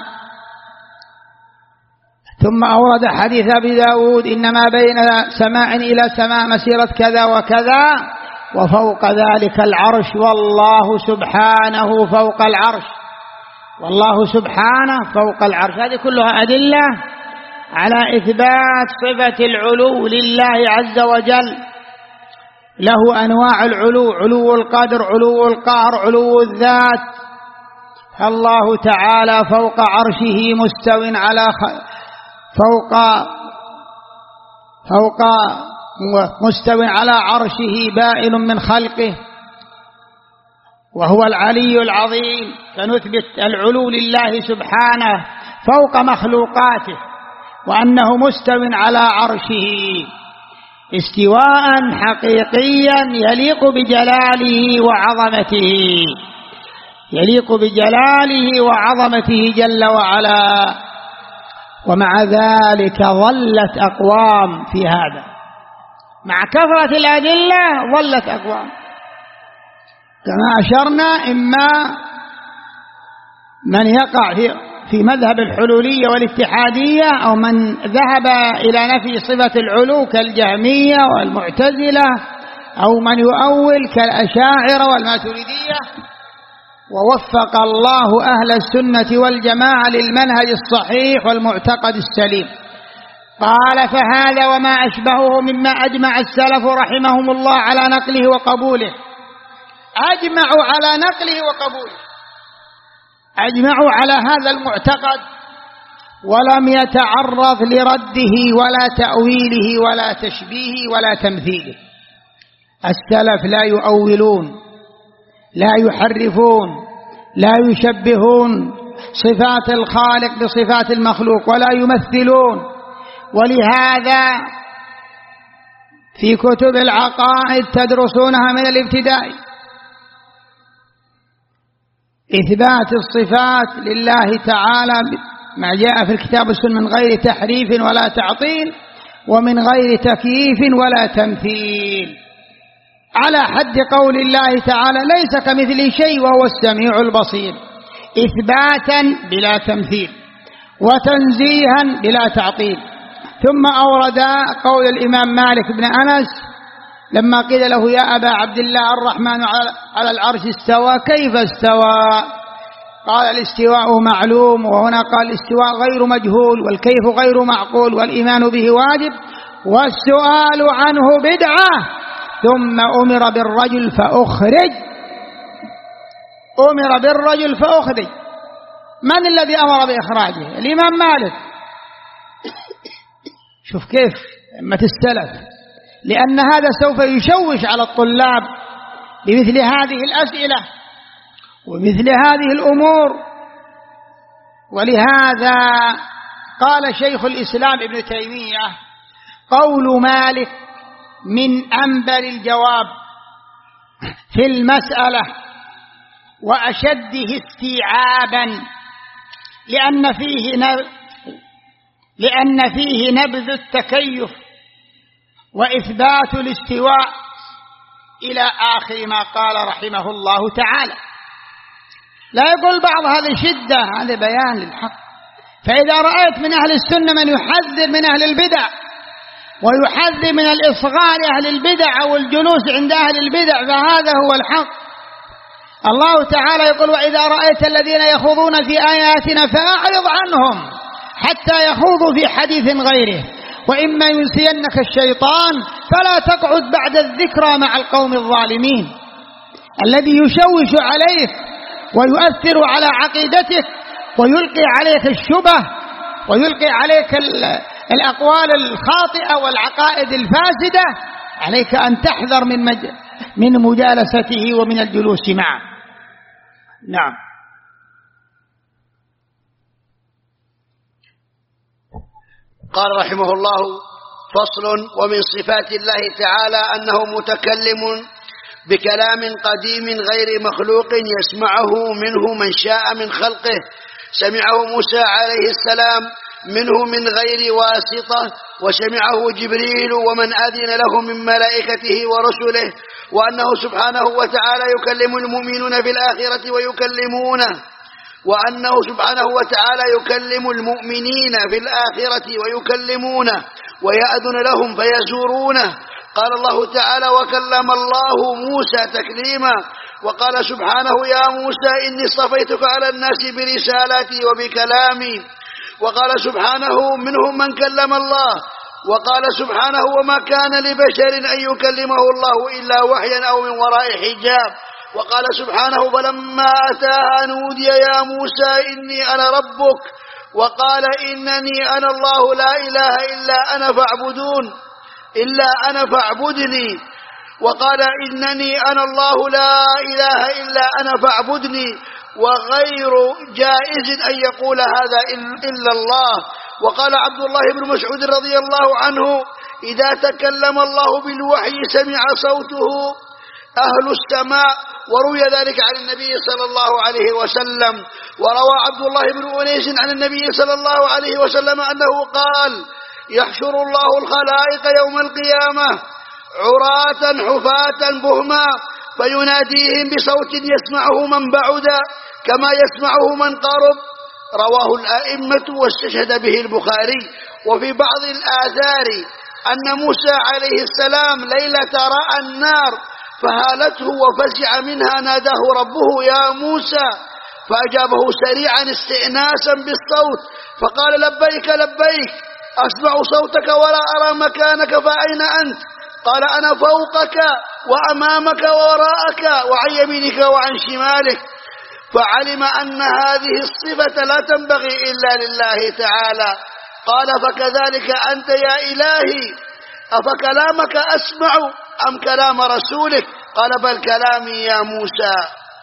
ثم أورد حديث أبي داود: إنما بين سماء إلى سماء مسيرة كذا وكذا، وفوق ذلك العرش، والله سبحانه فوق العرش، والله سبحانه فوق العرش. هذه كلها أدلة على إثبات صفة العلو لله عز وجل. له أنواع العلو: علو القدر، علو القهر، علو الذات. الله تعالى فوق عرشه مستو على مستو على عرشه بائن من خلقه، وهو العلي العظيم. فنثبت العلو لله سبحانه فوق مخلوقاته، وأنه مستو على عرشه استواء حقيقيا يليق بجلاله وعظمته، يليق بجلاله وعظمته جل وعلا. ومع ذلك ظلت أقوام في هذا، مع كثرة الأدلة ظلت أقوام كما أشرنا، إما من يقع في مذهب الحلولية والاتحادية، أو من ذهب إلى نفي صفة العلو كالجهمية والمعتزلة، أو من يؤول كالأشاعرة والماتريدية. ووفق الله أهل السنة والجماعة للمنهج الصحيح والمعتقد السليم. قال: فهذا وما أشبهه مما أجمع السلف رحمهم الله على نقله وقبوله. أجمعوا على نقله وقبوله، أجمعوا على هذا المعتقد، ولم يتعرض لرده ولا تأويله ولا تشبيهه ولا تمثيله. السلف لا يؤولون، لا يحرفون، لا يشبهون صفات الخالق بصفات المخلوق، ولا يمثلون. ولهذا في كتب العقائد تدرسونها من الابتداء إثبات الصفات لله تعالى ما جاء في الكتاب والسنة من غير تحريف ولا تعطيل، ومن غير تكييف ولا تمثيل، على حد قول الله تعالى: ليس كمثله شيء وهو السميع البصير، إثباتا بلا تمثيل وتنزيها بلا تعطيل. ثم أورد قول الإمام مالك بن أنس لما قيل له: يا أبا عبد الله، الرحمن على العرش استوى، كيف استوى؟ قال: الاستواء معلوم، وهنا قال: الاستواء غير مجهول، والكيف غير معقول، والإيمان به واجب، والسؤال عنه بدعة. ثم أمر بالرجل فأخرج، أمر بالرجل فأخرج. من الذي أمر بإخراجه؟ الإمام مالك. شوف كيف أمة السلف، لأن هذا سوف يشوش على الطلاب بمثل هذه الأسئلة ومثل هذه الأمور. ولهذا قال شيخ الإسلام ابن تيمية: قول مالك من أنبل الجواب في المسألة، وأشده استيعابا، لأن فيه نبذ التكيف وإثبات الاستواء إلى آخر ما قال رحمه الله تعالى. لا يقول بعض هذه شدة، هذا بيان للحق. فإذا رأيت من أهل السنة من يحذر من أهل البدع ويحذر من الإصغاء لأهل البدع أو الجلوس عند أهل البدع فهذا هو الحق. الله تعالى يقول: وإذا رأيت الذين يخوضون في آياتنا فأعرض عنهم حتى يخوضوا في حديث غيره وإما ينسينك الشيطان فلا تقعد بعد الذكرى مع القوم الظالمين. الذي يشوش عليك ويؤثر على عقيدتك ويلقي عليك الشبه ويلقي عليك الأقوال الخاطئة والعقائد الفاسدة، عليك أن تحذر من مجالسته ومن الجلوس معه. نعم. قال رحمه الله: فصل. ومن صفات الله تعالى أنه متكلم بكلام قديم غير مخلوق يسمعه منه من شاء من خلقه. سمعه موسى عليه السلام منه من غير واسطة، وسمعه جبريل ومن أذن له من ملائكته ورسله، وأنه سبحانه وتعالى يكلم المؤمنين في الآخرة وأنه سبحانه وتعالى يكلم المؤمنين في الآخرة ويكلمونه ويأذن لهم فيزورونه. قال الله تعالى: وكلم الله موسى تكليما. وقال سبحانه: يا موسى إني اصطفيتك على الناس برسالاتي وبكلامي. وقال سبحانه: منهم من كلم الله. وقال سبحانه: وما كان لبشر أن يكلمه الله إلا وحيا أو من وراء حجاب. وقال سبحانه: فلما أتاها نودي يا موسى إني أنا ربك. وقال: إنني أنا الله لا إله إلا أنا فاعبدني. وقال: إنني أنا الله لا إله إلا أنا فاعبدني. وغير جائز أن يقول هذا إلا الله. وقال عبد الله بن مسعود رضي الله عنه: إذا تكلم الله بالوحي سمع صوته أهل السماء. وروي ذلك عن النبي صلى الله عليه وسلم. وروى عبد الله بن أنيس عن النبي صلى الله عليه وسلم أنه قال: يحشر الله الخلائق يوم القيامة عراة حفاة بهما فيناديهم بصوت يسمعه من بعد كما يسمعه من قرب. رواه الأئمة واستشهد به البخاري. وفي بعض الآثار أن موسى عليه السلام ليلة رأى النار فهالته وفزع منها، ناداه ربه: يا موسى، فأجابه سريعا استئناسا بالصوت فقال: لبيك لبيك، أسمع صوتك ولا أرى مكانك، فأين أنت؟ قال: أنا فوقك وأمامك ووراءك وعن يمينك وعن شمالك. فعلم أن هذه الصفة لا تنبغي إلا لله تعالى. قال: فكذلك أنت يا إلهي، أفكلامك أسمع أم كلام رسولك؟ قال: بل كلامي يا موسى.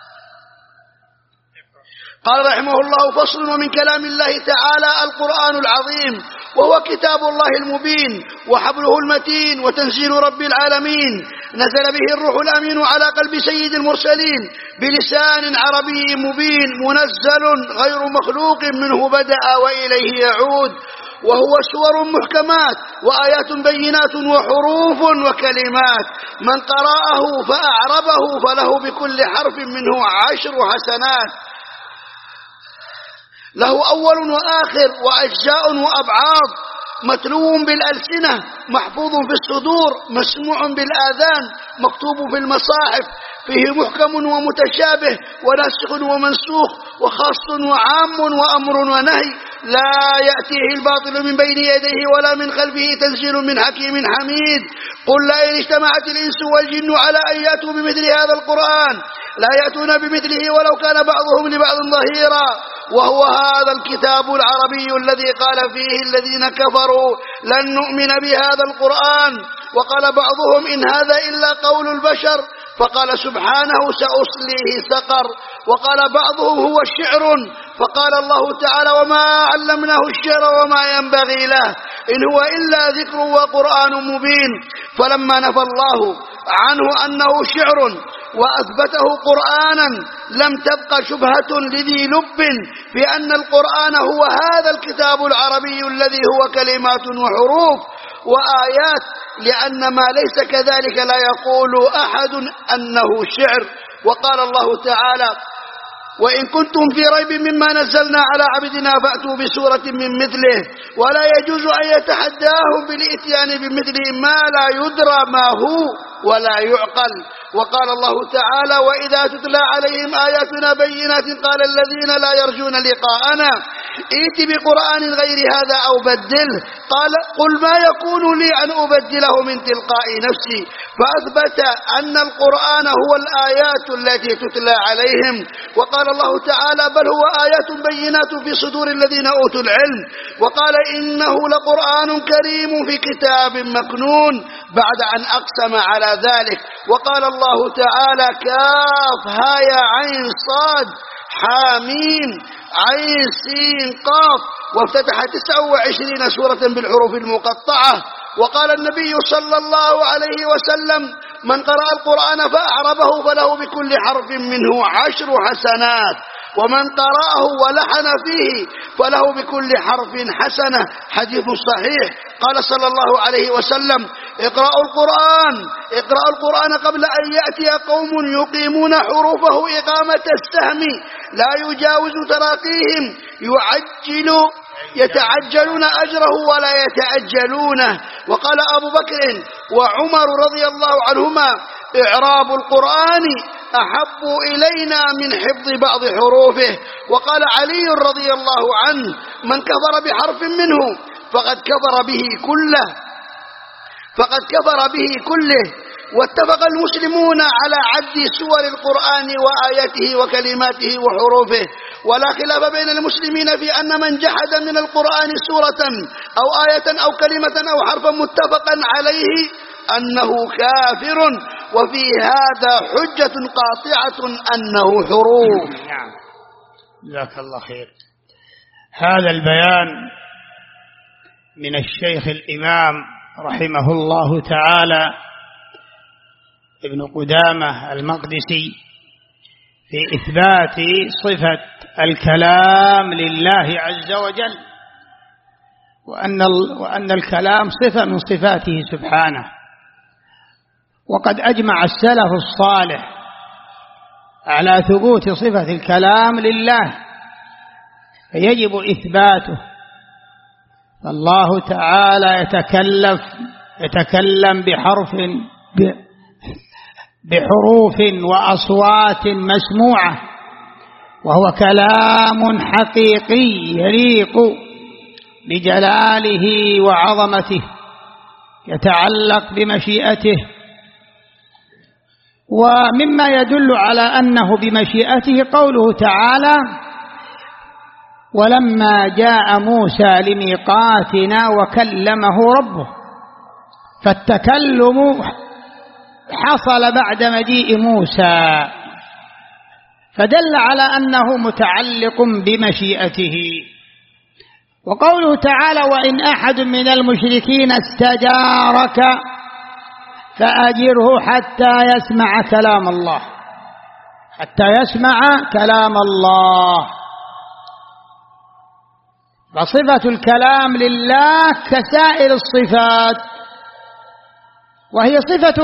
قال رحمه الله: فصل. ومن كلام الله تعالى القرآن العظيم، وهو كتاب الله المبين وحبله المتين وتنزيل رب العالمين، نزل به الروح الأمين على قلب سيد المرسلين بلسان عربي مبين منزل غير مخلوق، منه بدأ وإليه يعود، وهو سور محكمات وآيات بينات وحروف وكلمات. من قرأه فأعربه فله بكل حرف منه 10 حسنات، له أول وآخر وأجزاء وأبعاض، متلو بالألسنة، محفوظ في الصدور، مسموع بالآذان، مكتوب في المصاحف، فيه محكم ومتشابه وناسخ ومنسوخ وخاص وعام وأمر ونهي، لا يأتيه الباطل من بين يديه ولا من خلفه، تنزيل من حكيم حميد. قل لئن اجتمعت الإنس والجن على أن يأتوا بمثل هذا القرآن لا يأتون بمثله ولو كان بعضهم لبعض ظهيرا. وهو هذا الكتاب العربي الذي قال فيه الذين كفروا لن نؤمن بهذا القرآن. وقال بعضهم إن هذا إلا قول البشر، فقال سبحانه سأصليه سقر. وقال بعضهم هو شعر، فقال الله تعالى وما علمناه الشعر وما ينبغي له إن هو إلا ذكر وقرآن مبين. فلما نفى الله عنه أنه شعر وأثبته قرآنا لم تبق شبهة لذي لب في أن القرآن هو هذا الكتاب العربي الذي هو كلمات وحروف وآيات، لأن ما ليس كذلك لا يقول أحد أنه شعر. وقال الله تعالى: وإن كنتم في ريب مما نزلنا على عبدنا فأتوا بسورة من مثله، ولا يجوز أن يتحداهم بالإتيان بمثله ما لا يدرى ما هو ولا يعقل. وقال الله تعالى: وإذا تتلى عليهم آياتنا بينات قال الذين لا يرجون لقاءنا ائت بقرآن غير هذا أو بدله، قال: قل ما يكون لي أن أبدله من تلقاء نفسي. فأثبت أن القرآن هو الآيات التي تتلى عليهم. وقال الله تعالى: بل هو آيات بينات في صدور الذين أوتوا العلم. وقال: إنه لقرآن كريم في كتاب مكنون، بعد أن أقسم على ذلك. وقال الله تعالى: كاف ها يا عين صاد حاميم عين سين قاف، وافتتح 29 سورة بالحروف المقطعة. وقال النبي صلى الله عليه وسلم: من قرأ القرآن فأعربه فله بكل حرف منه 10 حسنات، ومن قرأه ولحن فيه فله بكل حرف حسنة. حديث صحيح. قال صلى الله عليه وسلم: اقرأوا القرآن قبل أن يأتي قوم يقيمون حروفه إقامة السهم لا يجاوز تراقيهم، يتعجلون أجره ولا يتأجلونه. وقال أبو بكر وعمر رضي الله عنهما: إعراب القرآن أحب إلينا من حفظ بعض حروفه. وقال علي رضي الله عنه: من كفر بحرف منه فقد كفر به كله. واتفق المسلمون على عد سور القرآن وآياته وكلماته وحروفه، ولا خلاف بين المسلمين في أن من جحد من القرآن سورة أو آية أو كلمة أو حرفا متفقا عليه أنه كافر، وفي هذا حجة قاطعة أنه حروف. نعم، جزاك الله خير. هذا البيان من الشيخ الإمام رحمه الله تعالى ابن قدامة المقدسي في إثبات صفة الكلام لله عز وجل، وأن الكلام صفة من صفاته سبحانه. وقد أجمع السلف الصالح على ثبوت صفة الكلام لله، فيجب إثباته. فالله تعالى يتكلم بحروف وأصوات مسموعة، وهو كلام حقيقي يليق بجلاله وعظمته، يتعلق بمشيئته. ومما يدل على أنه بمشيئته قوله تعالى: ولما جاء موسى لميقاتنا وكلمه ربه. فالتكلم حصل بعد مجيء موسى، فدل على أنه متعلق بمشيئته. وقوله تعالى: وإن أحد من المشركين استجارك فأجره حتى يسمع كلام الله، فصفة الكلام لله كسائر الصفات، وهي صفة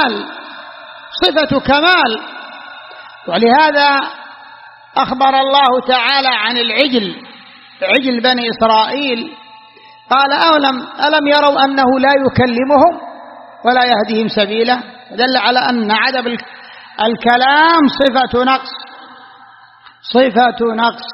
كمال. ولهذا أخبر الله تعالى عن عجل بني إسرائيل، قال: ألم يروا أنه لا يكلمهم ولا يهديهم سبيلا؟ دل على أن عدم الكلام صفة نقص.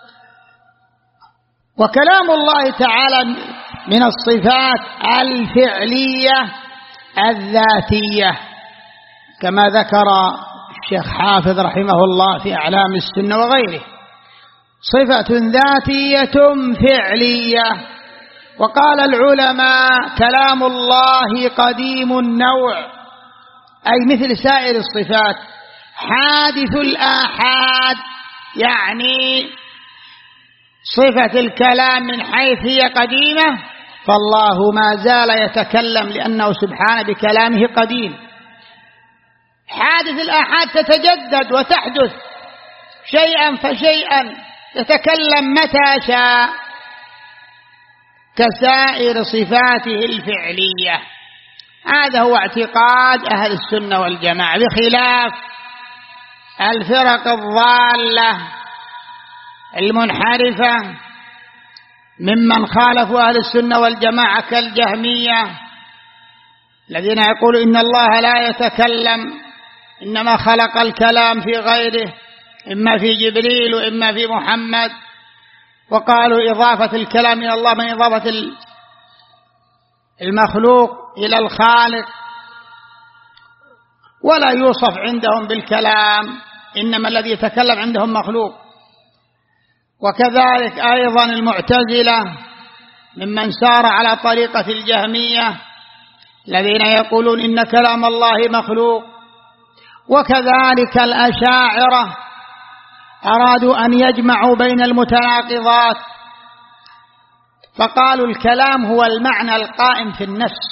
وكلام الله تعالى من الصفات الفعلية الذاتية، كما ذكر الشيخ حافظ رحمه الله في أعلام السنة وغيره، صفة ذاتية فعلية. وقال العلماء: كلام الله قديم النوع، أي مثل سائر الصفات، حادث الآحاد، يعني صفة الكلام من حيث هي قديمة، فالله ما زال يتكلم لأنه سبحانه بكلامه قديم. حادث الآحاد تتجدد وتحدث شيئا فشيئا، يتكلم متى شاء كسائر صفاته الفعلية. هذا هو اعتقاد أهل السنة والجماعة، بخلاف الفرق الضالة المنحرفة ممن خالفوا أهل السنة والجماعة كالجهمية الذين يقولوا إن الله لا يتكلم، إنما خلق الكلام في غيره، إما في جبريل وإما في محمد، وقالوا إضافة الكلام إلى الله من إضافة المخلوق إلى الخالق، ولا يوصف عندهم بالكلام، إنما الذي يتكلم عندهم مخلوق. وكذلك أيضا المعتزلة ممن سار على طريقة الجهمية الذين يقولون إن كلام الله مخلوق. وكذلك الأشاعرة أرادوا أن يجمعوا بين المتناقضات، فقالوا الكلام هو المعنى القائم في النفس،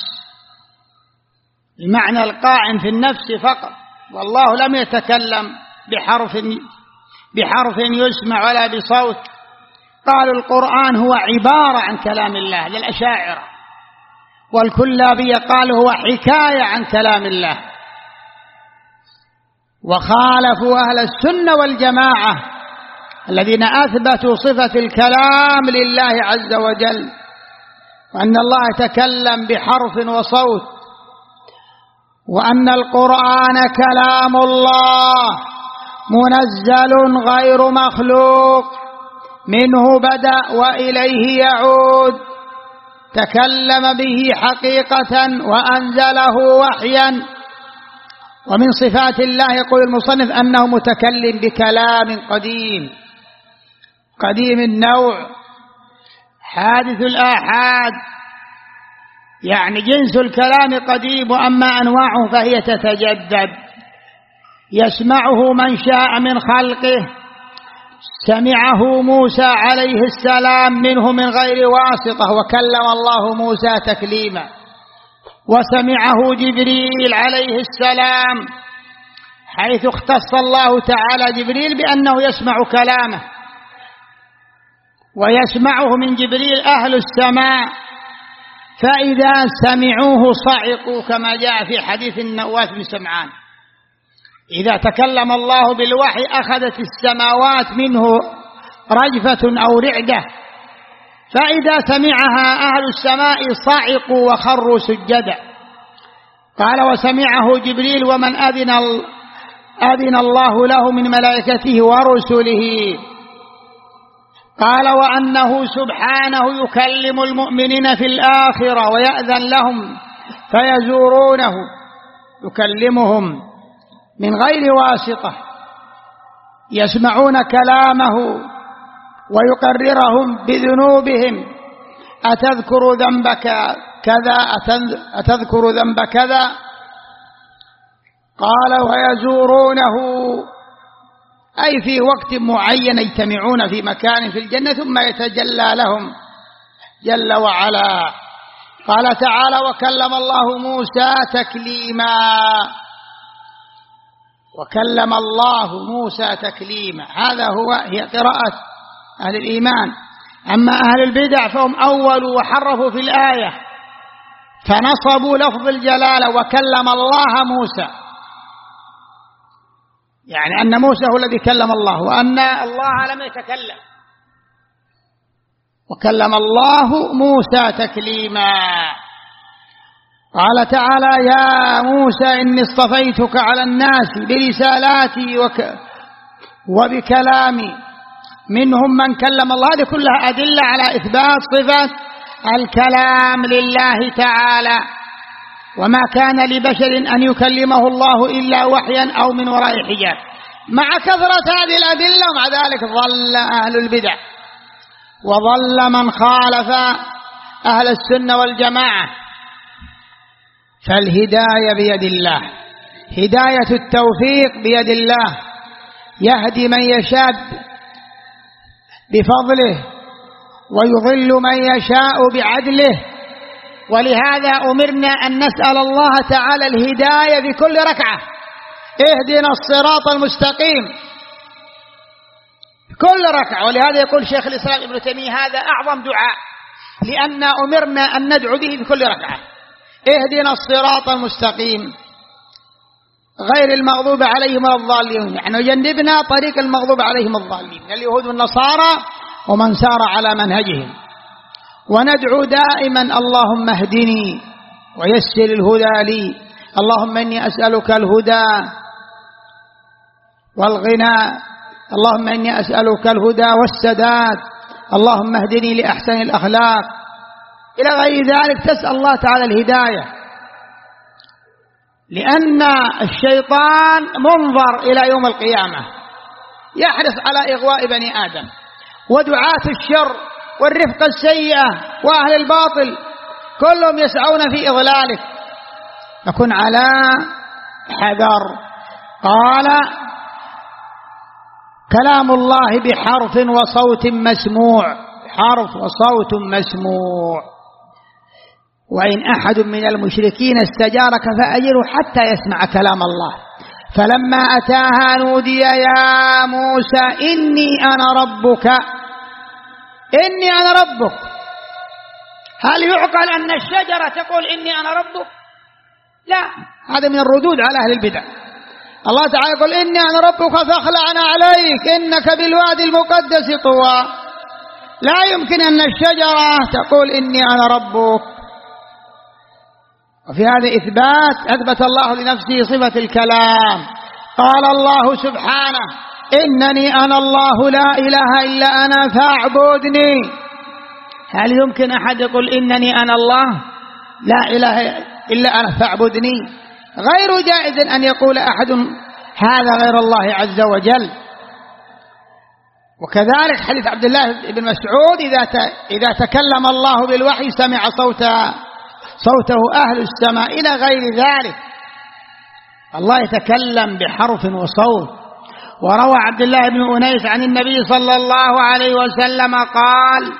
المعنى القائم في النفس فقط، والله لم يتكلم بحرف يسمع ولا بصوت. قالوا القرآن هو عبارة عن كلام الله للأشاعرة، والكلابية قالوا هو حكاية عن كلام الله. وخالفوا أهل السنة والجماعة الذين أثبتوا صفة الكلام لله عز وجل، وأن الله يتكلم بحرف وصوت، وأن القرآن كلام الله منزل غير مخلوق، منه بدأ وإليه يعود، تكلم به حقيقة وأنزله وحيا. ومن صفات الله يقول المصنف أنه متكلم بكلام قديم النوع حادث الآحاد، يعني جنس الكلام قديم، وأما أنواعه فهي تتجدد، يسمعه من شاء من خلقه. سمعه موسى عليه السلام منه من غير واسطة، وكلم الله موسى تكليما. وسمعه جبريل عليه السلام، حيث اختص الله تعالى جبريل بأنه يسمع كلامه، ويسمعه من جبريل أهل السماء، فإذا سمعوه صعقوا، كما جاء في حديث النواس بن سمعان: إذا تكلم الله بالوحي أخذت السماوات منه رجفة أو رعدة، فإذا سمعها أهل السماء صعقوا وخروا سجدا. قال: وسمعه جبريل ومن أذن الله له من ملائكته ورسله. قال: وأنه سبحانه يكلم المؤمنين في الآخرة ويأذن لهم فيزورونه، يكلمهم من غير واسطة، يسمعون كلامه ويقررهم بذنوبهم: أتذكر ذنبك كذا، أتذكر ذنب كذا. قال: ويزورونه، أي في وقت معين يجتمعون في مكان في الجنة ثم يتجلى لهم جل وعلا. قال تعالى: وكلم الله موسى تكليما. وكلم الله موسى تكليما، هي قراءة أهل الإيمان. أما أهل البدع فهم أولوا وحرفوا في الآية، فنصبوا لفظ الجلالة وكلم الله موسى، يعني أن موسى هو الذي كلم الله، وأن الله لم يتكلم. وكلم الله موسى تكليما. قال تعالى: يا موسى إني اصطفيتك على الناس برسالاتي وبكلامي، منهم من كلم الله. هذه كلها أدلة على إثبات صفة الكلام لله تعالى، وما كان لبشر أن يكلمه الله إلا وحيا أو من وراء حجاب. مع كثرة هذه الأدلة ومع ذلك ضل أهل البدع وضل من خالف أهل السنة والجماعة. فالهداية بيد الله، هداية التوفيق بيد الله، يهدي من يشاء بفضله ويضل من يشاء بعدله. ولهذا أمرنا أن نسأل الله تعالى الهداية في كل ركعة، اهدنا الصراط المستقيم كل ركعة. ولهذا يقول شيخ الإسلام ابن تيمية هذا أعظم دعاء، لأن أمرنا أن ندعو به في كل ركعة. اهدنا الصراط المستقيم غير المغضوب عليهم ولا الضالين، يعني جنبنا طريق المغضوب عليهم الضالين من اليهود والنصارى ومن سار على منهجهم. وندعو دائما اللهم اهدني ويسر الهدى لي، اللهم إني أسألك الهدى والغنى، اللهم إني أسألك الهدى والسداد، اللهم اهدني لأحسن الأخلاق، إلى غير ذلك. تسأل الله تعالى الهداية، لأن الشيطان منظر إلى يوم القيامة يحرص على إغواء بني آدم، ودعاة الشر والرفقة السيئة وأهل الباطل كلهم يسعون في إضلالك، نكون على حذر. قال كلام الله بحرف وصوت مسموع، حرف وصوت مسموع. وإن أحد من المشركين استجارك فأجره حتى يسمع كلام الله. فلما أتاها نودي يا موسى إني أنا ربك، إني أنا ربك. هل يعقل أن الشجرة تقول إني أنا ربك؟ لا، هذا من الردود على أهل البدع. الله تعالى يقول إني أنا ربك فاخلعنا عليك إنك بالوادي المقدس طوى. لا يمكن أن الشجرة تقول إني أنا ربك. وفي هذا أثبت الله لنفسه صفة الكلام. قال الله سبحانه إنني أنا الله لا إله إلا أنا فاعبدني. هل يمكن أحد يقول إنني أنا الله لا إله إلا أنا فاعبدني؟ غير جائز أن يقول أحد هذا غير الله عز وجل. وكذلك حديث عبد الله بن مسعود إذا تكلم الله بالوحي سمع صوته أهل السماء إلى غير ذلك. الله يتكلم بحرف وصوت. وروى عبد الله بن أنيس عن النبي صلى الله عليه وسلم قال،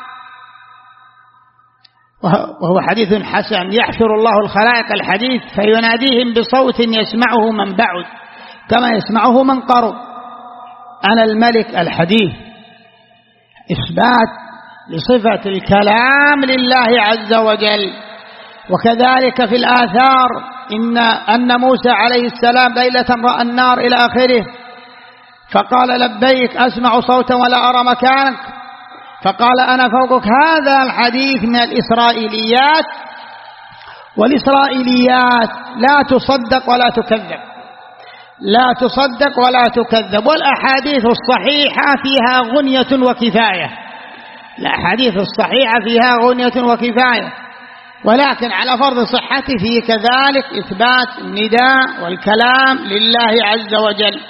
وهو حديث حسن: يحشر الله الخلائق الحديث فيناديهم بصوت يسمعه من بعد كما يسمعه من قرب، أنا الملك الحديث. إثبات لصفة الكلام لله عز وجل. وكذلك في الآثار أن موسى عليه السلام ليلة رأى النار إلى آخره، فقال لبيك أسمع صوتا ولا أرى مكانك، فقال أنا فوقك. هذا الحديث من الإسرائيليات، والإسرائيليات لا تصدق ولا تكذب، لا تصدق ولا تكذب. والأحاديث الصحيحة فيها غنية وكفاية، الأحاديث الصحيحة فيها غنية وكفاية، ولكن على فرض صحته فيه كذلك إثبات النداء والكلام لله عز وجل.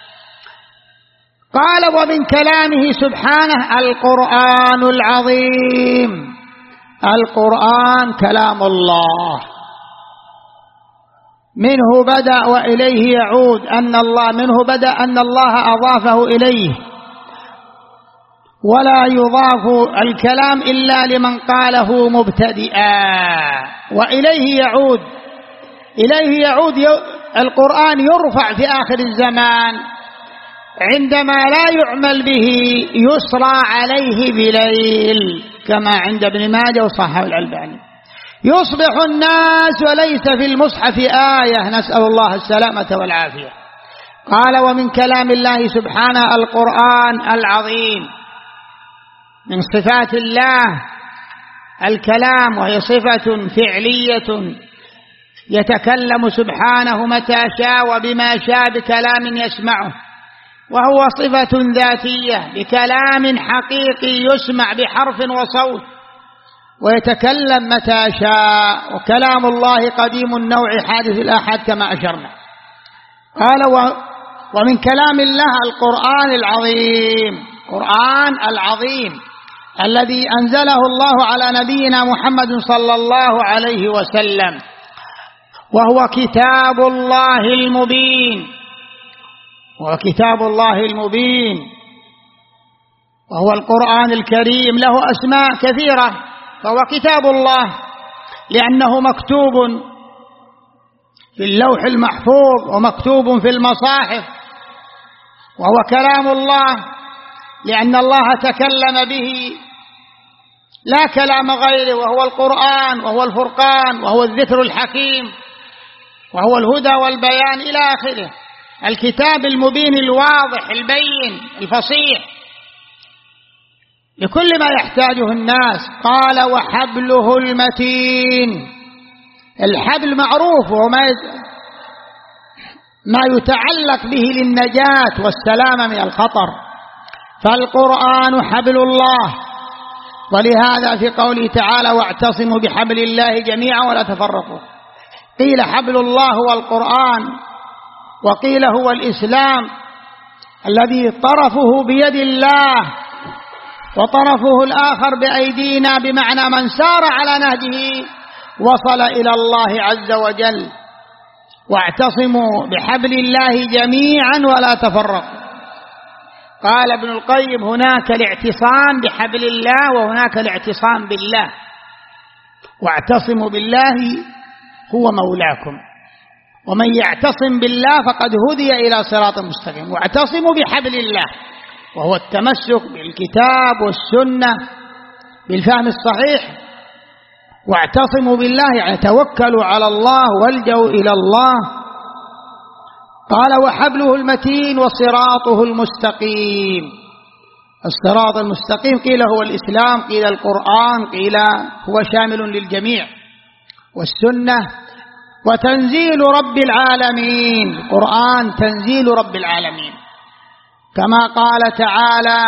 قال ومن كلامه سبحانه القرآن العظيم. القرآن كلام الله، منه بدأ وإليه يعود، منه بدأ أن الله أضافه إليه، ولا يضاف الكلام إلا لمن قاله مبتدئا، وإليه يعود. إليه يعود. القرآن يرفع في آخر الزمان عندما لا يعمل به، يسرى عليه بليل كما عند ابن ماجه وصححه الألباني. يصبح الناس وليس في المصحف آية، نسأل الله السلامة والعافية. قال ومن كلام الله سبحانه القرآن العظيم. من صفات الله الكلام، وهي صفة فعلية يتكلم سبحانه متى شاء وبما شاء بكلام يسمعه، وهو صفة ذاتية بكلام حقيقي يسمع بحرف وصوت، ويتكلم متى شاء. وكلام الله قديم النوع حادث الآحاد كما أشرنا. قال ومن كلام الله القرآن العظيم. القرآن العظيم الذي أنزله الله على نبينا محمد صلى الله عليه وسلم، وهو كتاب الله المبين، وكتاب الله المبين، وهو القرآن الكريم. له أسماء كثيرة، فهو كتاب الله لأنه مكتوب في اللوح المحفوظ ومكتوب في المصاحف، وهو كلام الله، لأن الله تكلم به لا كلام غيره، وهو القرآن، وهو الفرقان، وهو الذكر الحكيم، وهو الهدى والبيان إلى آخره، الكتاب المبين الواضح البين الفصيح لكل ما يحتاجه الناس. قال وحبله المتين. الحبل معروف، وهو ما يتعلق به للنجاة والسلامة من الخطر، فالقرآن حبل الله. ولهذا في قوله تعالى واعتصموا بحبل الله جميعا ولا تفرقوا، قيل حبل الله هو القرآن، وقيل هو الإسلام الذي طرفه بيد الله وطرفه الآخر بأيدينا، بمعنى من سار على نهجه وصل إلى الله عز وجل. واعتصموا بحبل الله جميعا ولا تفرقوا. قال ابن القيم هناك الاعتصام بحبل الله وهناك الاعتصام بالله. واعتصموا بالله هو مولاكم، ومن يعتصم بالله فقد هدي إلى صراط مستقيم. واعتصموا بحبل الله وهو التمسك بالكتاب والسنة بالفهم الصحيح. واعتصموا بالله يعني توكلوا على الله والجوا إلى الله. قال وحبله المتين وصراطه المستقيم. الصراط المستقيم قيل هو الإسلام، قيل القرآن، قيل هو شامل للجميع، والسنة. وتنزيل رب العالمين، القرآن تنزيل رب العالمين، كما قال تعالى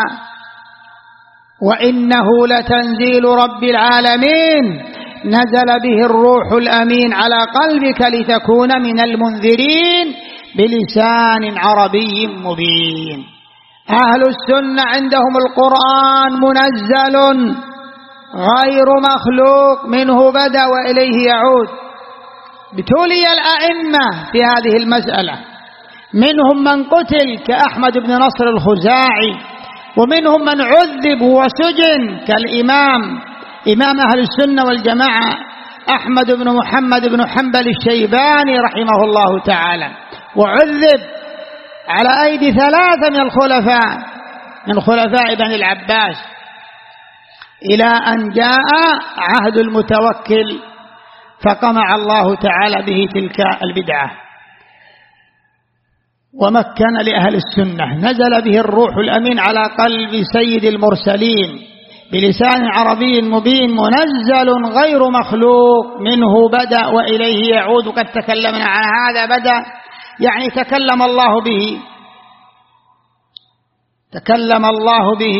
وإنه لتنزيل رب العالمين نزل به الروح الأمين على قلبك لتكون من المنذرين بلسان عربي مبين. أهل السنة عندهم القرآن منزل غير مخلوق، منه بدأ وإليه يعود. ابتلي الأئمة في هذه المسألة، منهم من قتل كأحمد بن نصر الخزاعي، ومنهم من عذب وسجن كالإمام إمام أهل السنة والجماعة أحمد بن محمد بن حنبل الشيباني رحمه الله تعالى، وعذب على أيدي 3 من خلفاء بني العباس، إلى أن جاء عهد المتوكل فقمع الله تعالى به تلك البدعة ومكن لأهل السنة. نزل به الروح الأمين على قلب سيد المرسلين بلسان عربي مبين منزل غير مخلوق، منه بدأ وإليه يعود. قد تكلمنا عن هذا. بدأ يعني تكلم الله به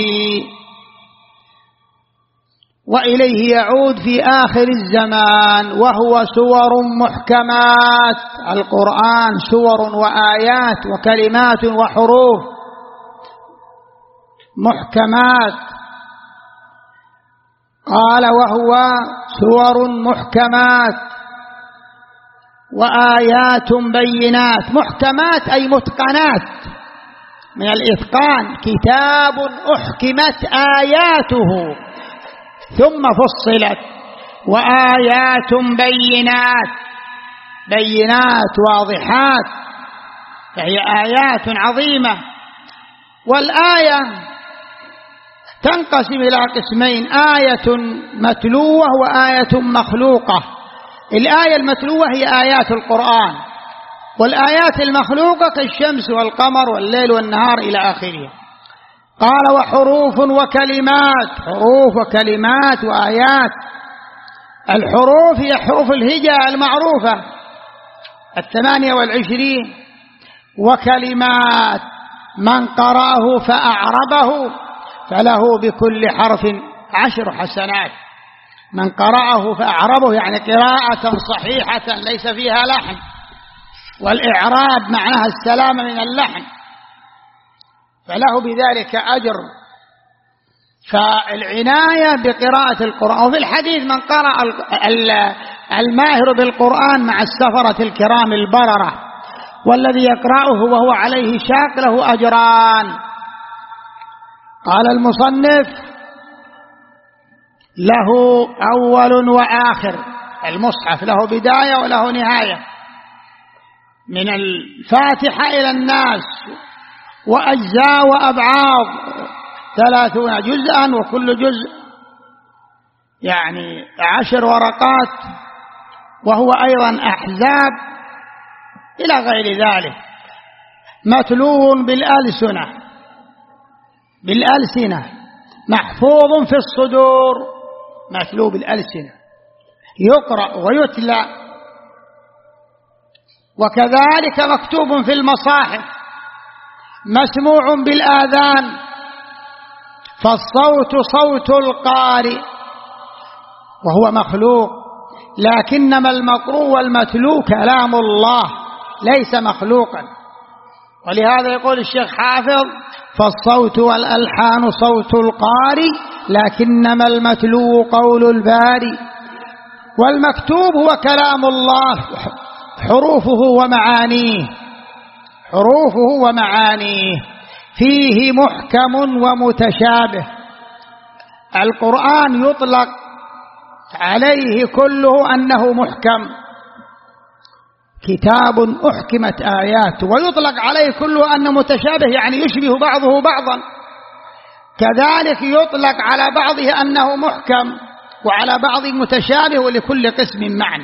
وإليه يعود في آخر الزمان، وهو سور محكمات. القرآن سور وآيات وكلمات وحروف محكمات. قال وهو سور محكمات وآيات بينات. محكمات أي متقنات من الإتقان، كتاب أحكمت آياته ثم فصلت، وآيات بينات واضحات، فهي آيات عظيمة. والآية تنقسم إلى قسمين: آية متلوة وآية مخلوقة. الآية المتلوة هي آيات القرآن، والآيات المخلوقة كالشمس والقمر والليل والنهار إلى آخره. قال وحروف وكلمات، حروف وكلمات وآيات. الحروف هي حروف الهجاء المعروفة 28، وكلمات من قرأه فأعربه فله بكل حرف 10 حسنات. من قرأه فأعربه يعني قراءة صحيحة ليس فيها لحن، والإعراب معناها السلامة من اللحن، فله بذلك أجر. فالعناية بقراءة القرآن. وفي الحديث من قرأ الماهر بالقرآن مع السفرة الكرام البررة، والذي يقرأه وهو عليه شاق له أجران. قال المصنف له أول وآخر، المصحف له بداية وله نهاية. من الفاتحة إلى الناس، وأجزاء وأبعاض 30 جزءا، وكل جزء يعني 10 ورقات، وهو أيضا أحزاب إلى غير ذلك، متلو بالألسنة، محفوظ في الصدور، متلو بالألسنة، يقرأ ويتلى، وكذلك مكتوب في المصاحف، مسموع بالآذان، فالصوت صوت القارئ وهو مخلوق، لكنما المقروء والمتلو كلام الله ليس مخلوقا. ولهذا يقول الشيخ حافظ: فالصوت والألحان صوت القارئ، لكنما المتلو قول الباري. والمكتوب هو كلام الله، حروفه ومعانيه، فيه محكم ومتشابه. القرآن يطلق عليه كله أنه محكم، كتاب أحكمت آياته، ويطلق عليه كله أنه متشابه، يعني يشبه بعضه بعضا. كذلك يطلق على بعضه أنه محكم، وعلى بعضه متشابه، ولكل قسم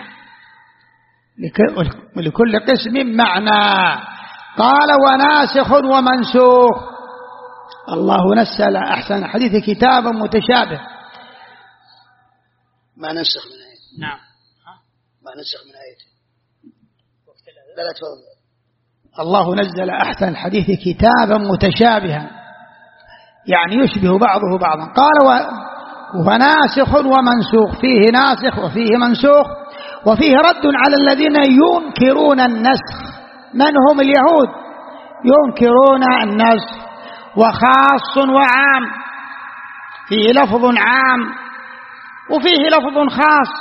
معنى. قال: وناسخ ومنسوخ. الله نزل أحسن الحديث كتابا متشابه. ما ننسخ من آية. نعم، ما ننسخ من آية. لا تفضل. الله نزل أحسن الحديث كتابا متشابها، يعني يشبه بعضه بعضا. قال: وناسخ ومنسوخ، فيه ناسخ وفيه منسوخ، وفيه رد على الذين ينكرون النسخ. من هم؟ اليهود، ينكرون النسخ. وخاص وعام، فيه لفظ عام وفيه لفظ خاص،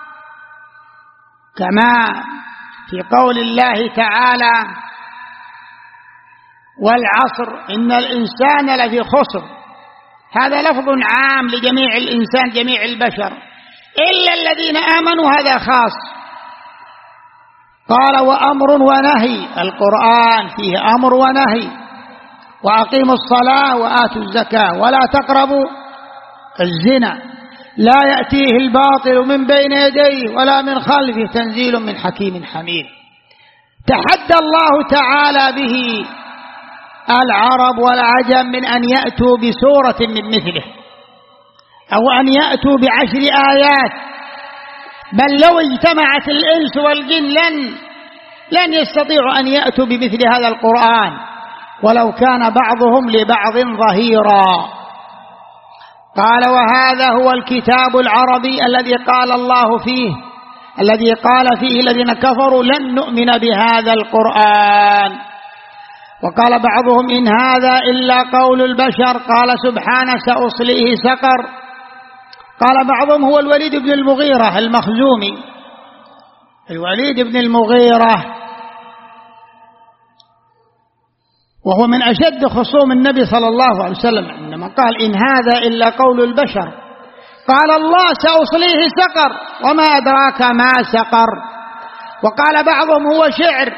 كما في قول الله تعالى: والعصر إن الإنسان لفي خسر. هذا لفظ عام لجميع الإنسان، جميع البشر، إلا الذين آمنوا، هذا خاص. قال: وأمر ونهي. القرآن فيه أمر ونهي: وأقيموا الصلاة وآتوا الزكاة ولا تقربوا الزنا، لا يأتيه الباطل من بين يديه ولا من خلفه، تنزيل من حكيم حميد. تحدى الله تعالى به العرب والعجم من أن يأتوا بسورة من مثله، أو أن يأتوا ب10 آيات، بل لو اجتمعت الإنس والجن لن يستطيعوا أن يأتوا بمثل هذا القرآن، ولو كان بعضهم لبعض ظهيرا. قال: وهذا هو الكتاب العربي الذي قال الله فيه، الذي قال فيه الذين كفروا: لن نؤمن بهذا القرآن. وقال بعضهم: إن هذا إلا قول البشر. قال سبحانه: سأصليه سقر. قال بعضهم: هو الوليد بن المغيرة المخزومي، الوليد بن المغيرة، وهو من أشد خصوم النبي صلى الله عليه وسلم، عندما قال: إن هذا إلا قول البشر. قال الله: سأصليه سقر، وما أدراك ما سقر. وقال بعضهم: هو شعر،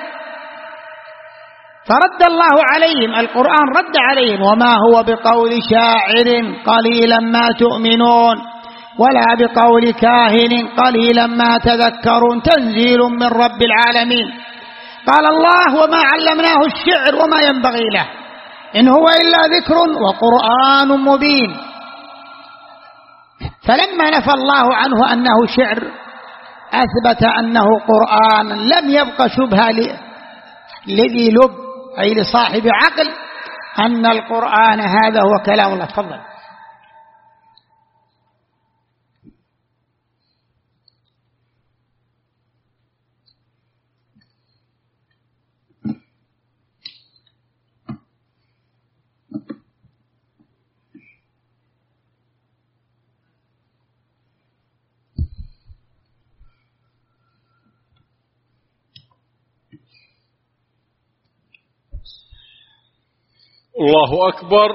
فرد الله عليهم، القرآن رد عليهم: وما هو بقول شاعر قليلا ما تؤمنون، ولا بقول كاهن قليلا ما تذكرون، تنزيل من رب العالمين. قال الله: وما علمناه الشعر وما ينبغي له، إن هو إلا ذكر وقرآن مبين. فلما نفى الله عنه أنه شعر، أثبت أنه قرآن، لم يبق شبهة لذي لب، أي لصاحب عقل، أن القرآن هذا هو كلام الله. تفضل. الله أكبر.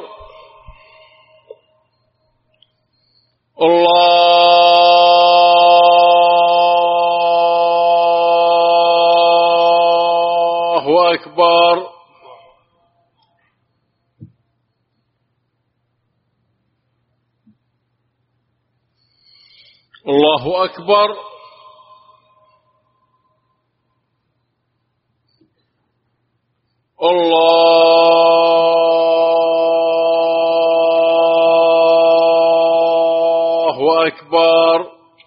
الله أكبر الله أكبر الله أكبر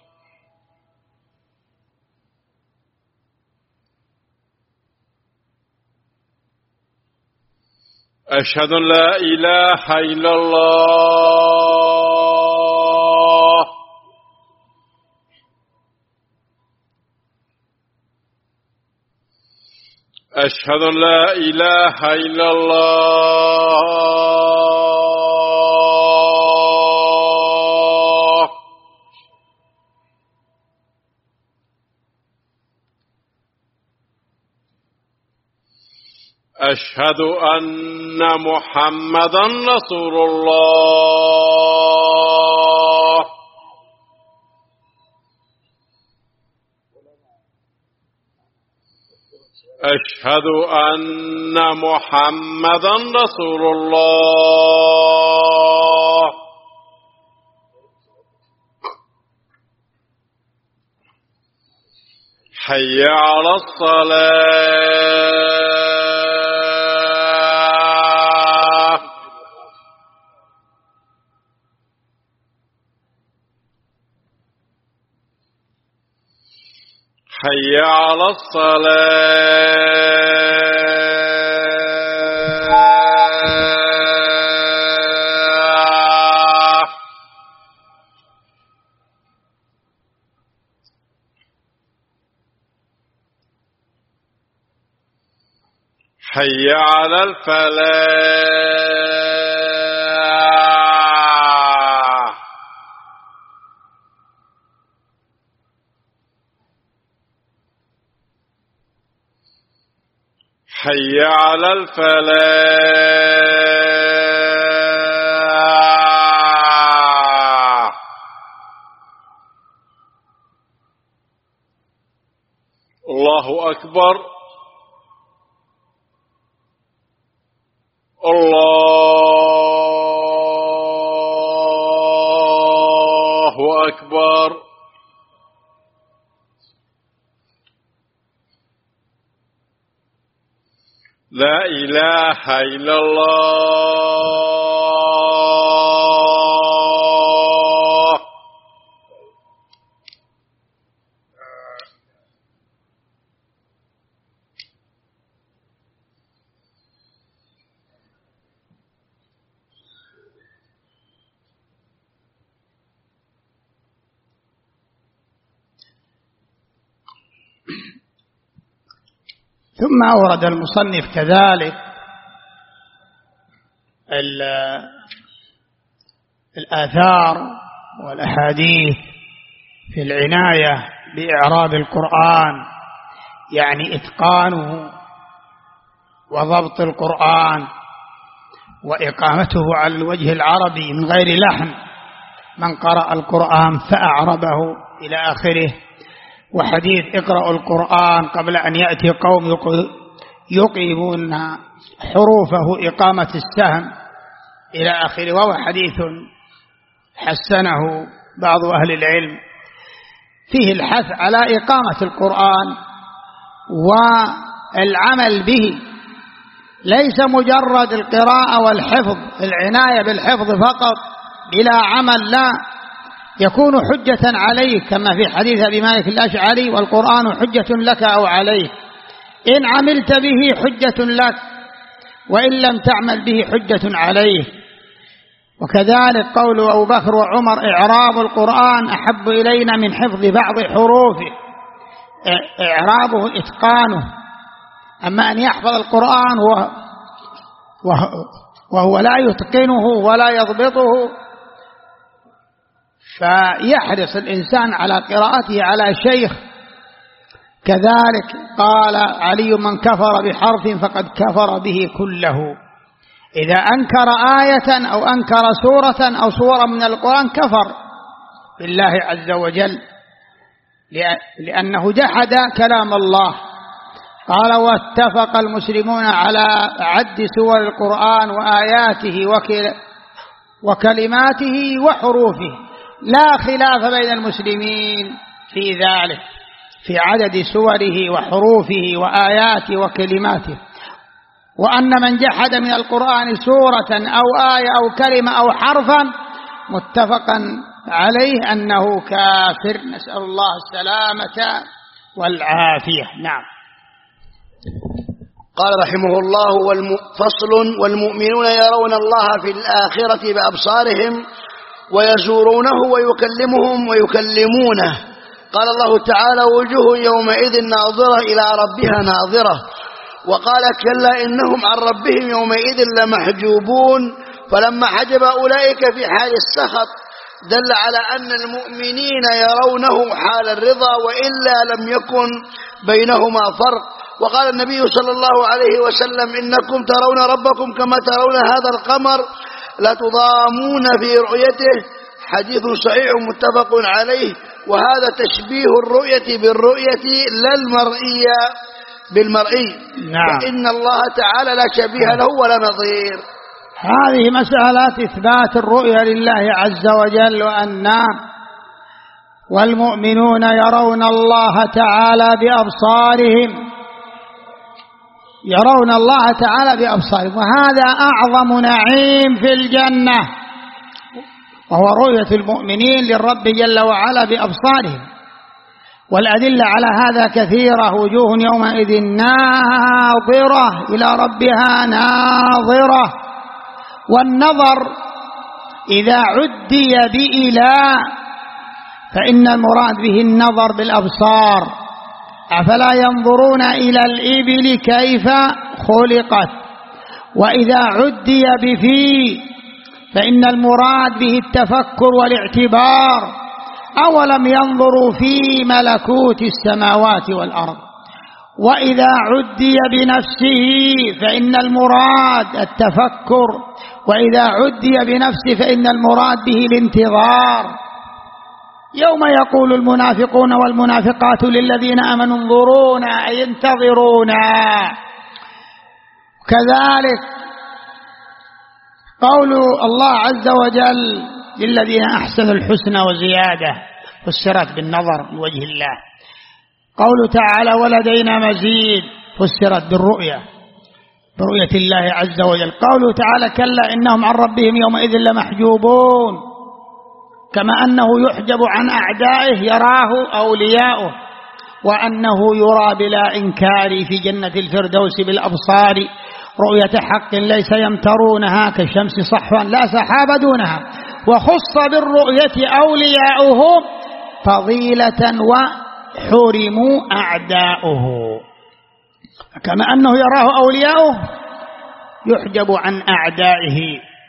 أشهد أن لا إله إلا الله أشهد أن لا إله إلا الله أشهد أن محمدا رسول الله أشهد أن محمدا رسول الله حي على الصلاة حي على الصلاة حي على الفلاح حي على الفلاح الله أكبر الله أكبر لا إله إلا الله ثم أورد المصنف كذلك الآثار والأحاديث في العناية بإعراب القرآن، يعني إتقانه وضبط القرآن وإقامته على الوجه العربي من غير لحن، من قرأ القرآن فأعربه إلى آخره. وحديث اقرأوا القرآن قبل أن يأتي قوم يقيمون حروفه إقامة السهم إلى آخره، وهو حديث حسنه بعض أهل العلم، فيه الحث على إقامة القرآن والعمل به، ليس مجرد القراءة والحفظ، العناية بالحفظ فقط بلا عمل، لا، يكون حجة عليك كما في حديث أبي مالك الأشعري: والقرآن حجة لك أو عليك، إن عملت به حجة لك، وإن لم تعمل به حجة عليه. وكذلك قول أبو بكر وعمر: إعراب القرآن أحب إلينا من حفظ بعض حروفه، إعرابه إتقانه، أما أن يحفظ القرآن وهو لا يتقنه ولا يضبطه، فيحرص الإنسان على قراءته على شيخ. كذلك قال علي: من كفر بحرف فقد كفر به كله. إذا أنكر آية أو أنكر سورة أو سورة من القرآن كفر بالله عز وجل، لأنه جحد كلام الله. قال: واتفق المسلمون على عد سور القرآن وآياته وكلماته وحروفه، لا خلاف بين المسلمين في ذلك، في عدد سوره وحروفه وآياته وكلماته، وأن من جحد من القرآن سورة أو آية أو كلمة أو حرفا متفقا عليه أنه كافر، نسأل الله السلامة والعافية. نعم. قال رحمه الله: فصل: والمؤمنون يرون الله في الآخرة بأبصارهم ويزورونه ويكلمهم ويكلمونه. قال الله تعالى: وجوه يومئذ ناظرة إلى ربها ناظرة. وقال: كلا إنهم عن ربهم يومئذ لمحجوبون. فلما حجب أولئك في حال السخط دل على أن المؤمنين يرونه حال الرضا، وإلا لم يكن بينهما فرق. وقال النبي صلى الله عليه وسلم: إنكم ترون ربكم كما ترون هذا القمر لا تضامون في رؤيته. حديث صحيح متفق عليه. وهذا تشبيه الرؤية بالرؤية لا المرئية بالمرئي. نعم. فإن الله تعالى لا شبيه له ولا نظير. هذه مسألة إثبات الرؤية لله عز وجل، وأن والمؤمنون يرون الله تعالى بأبصارهم، يرون الله تعالى بأبصارهم، وهذا أعظم نعيم في الجنة، وهو رؤية المؤمنين للرب جل وعلا بأبصارهم. والأدلة على هذا كثيرة: وجوه يومئذ ناظرة إلى ربها ناظرة. والنظر إذا عدي بإلى فإن المراد به النظر بالأبصار. أفلا ينظرون إلى الإبل كيف خلقت. وإذا عدي بفي فإن المراد به التفكر والاعتبار. أولم ينظروا في ملكوت السماوات والأرض. وإذا عدي بنفسه فإن المراد التفكر. وإذا عدي بنفسه فإن المراد به الانتظار. يوم يقول المنافقون والمنافقات للذين آمنوا انظرونا أي انتظرونا. كذلك قول الله عز وجل: للذين أحسنوا الحسنى وزيادة، فسرت بالنظر لوجه الله. قوله تعالى: ولدينا مزيد، فسرت بالرؤية، برؤية الله عز وجل. قوله تعالى: كلا إنهم عن ربهم يومئذ لمحجوبون، كما أنه يحجب عن أعدائه يراه أولياؤه، وأنه يرى بلا إنكار في جنة الفردوس بالأبصار رؤية حق ليس يمترونها كالشمس صحوا لا سحاب دونها. وخص بالرؤية أولياؤه فضيلة وحرموا أعداؤه، كما أنه يراه أولياؤه يحجب عن أعدائه.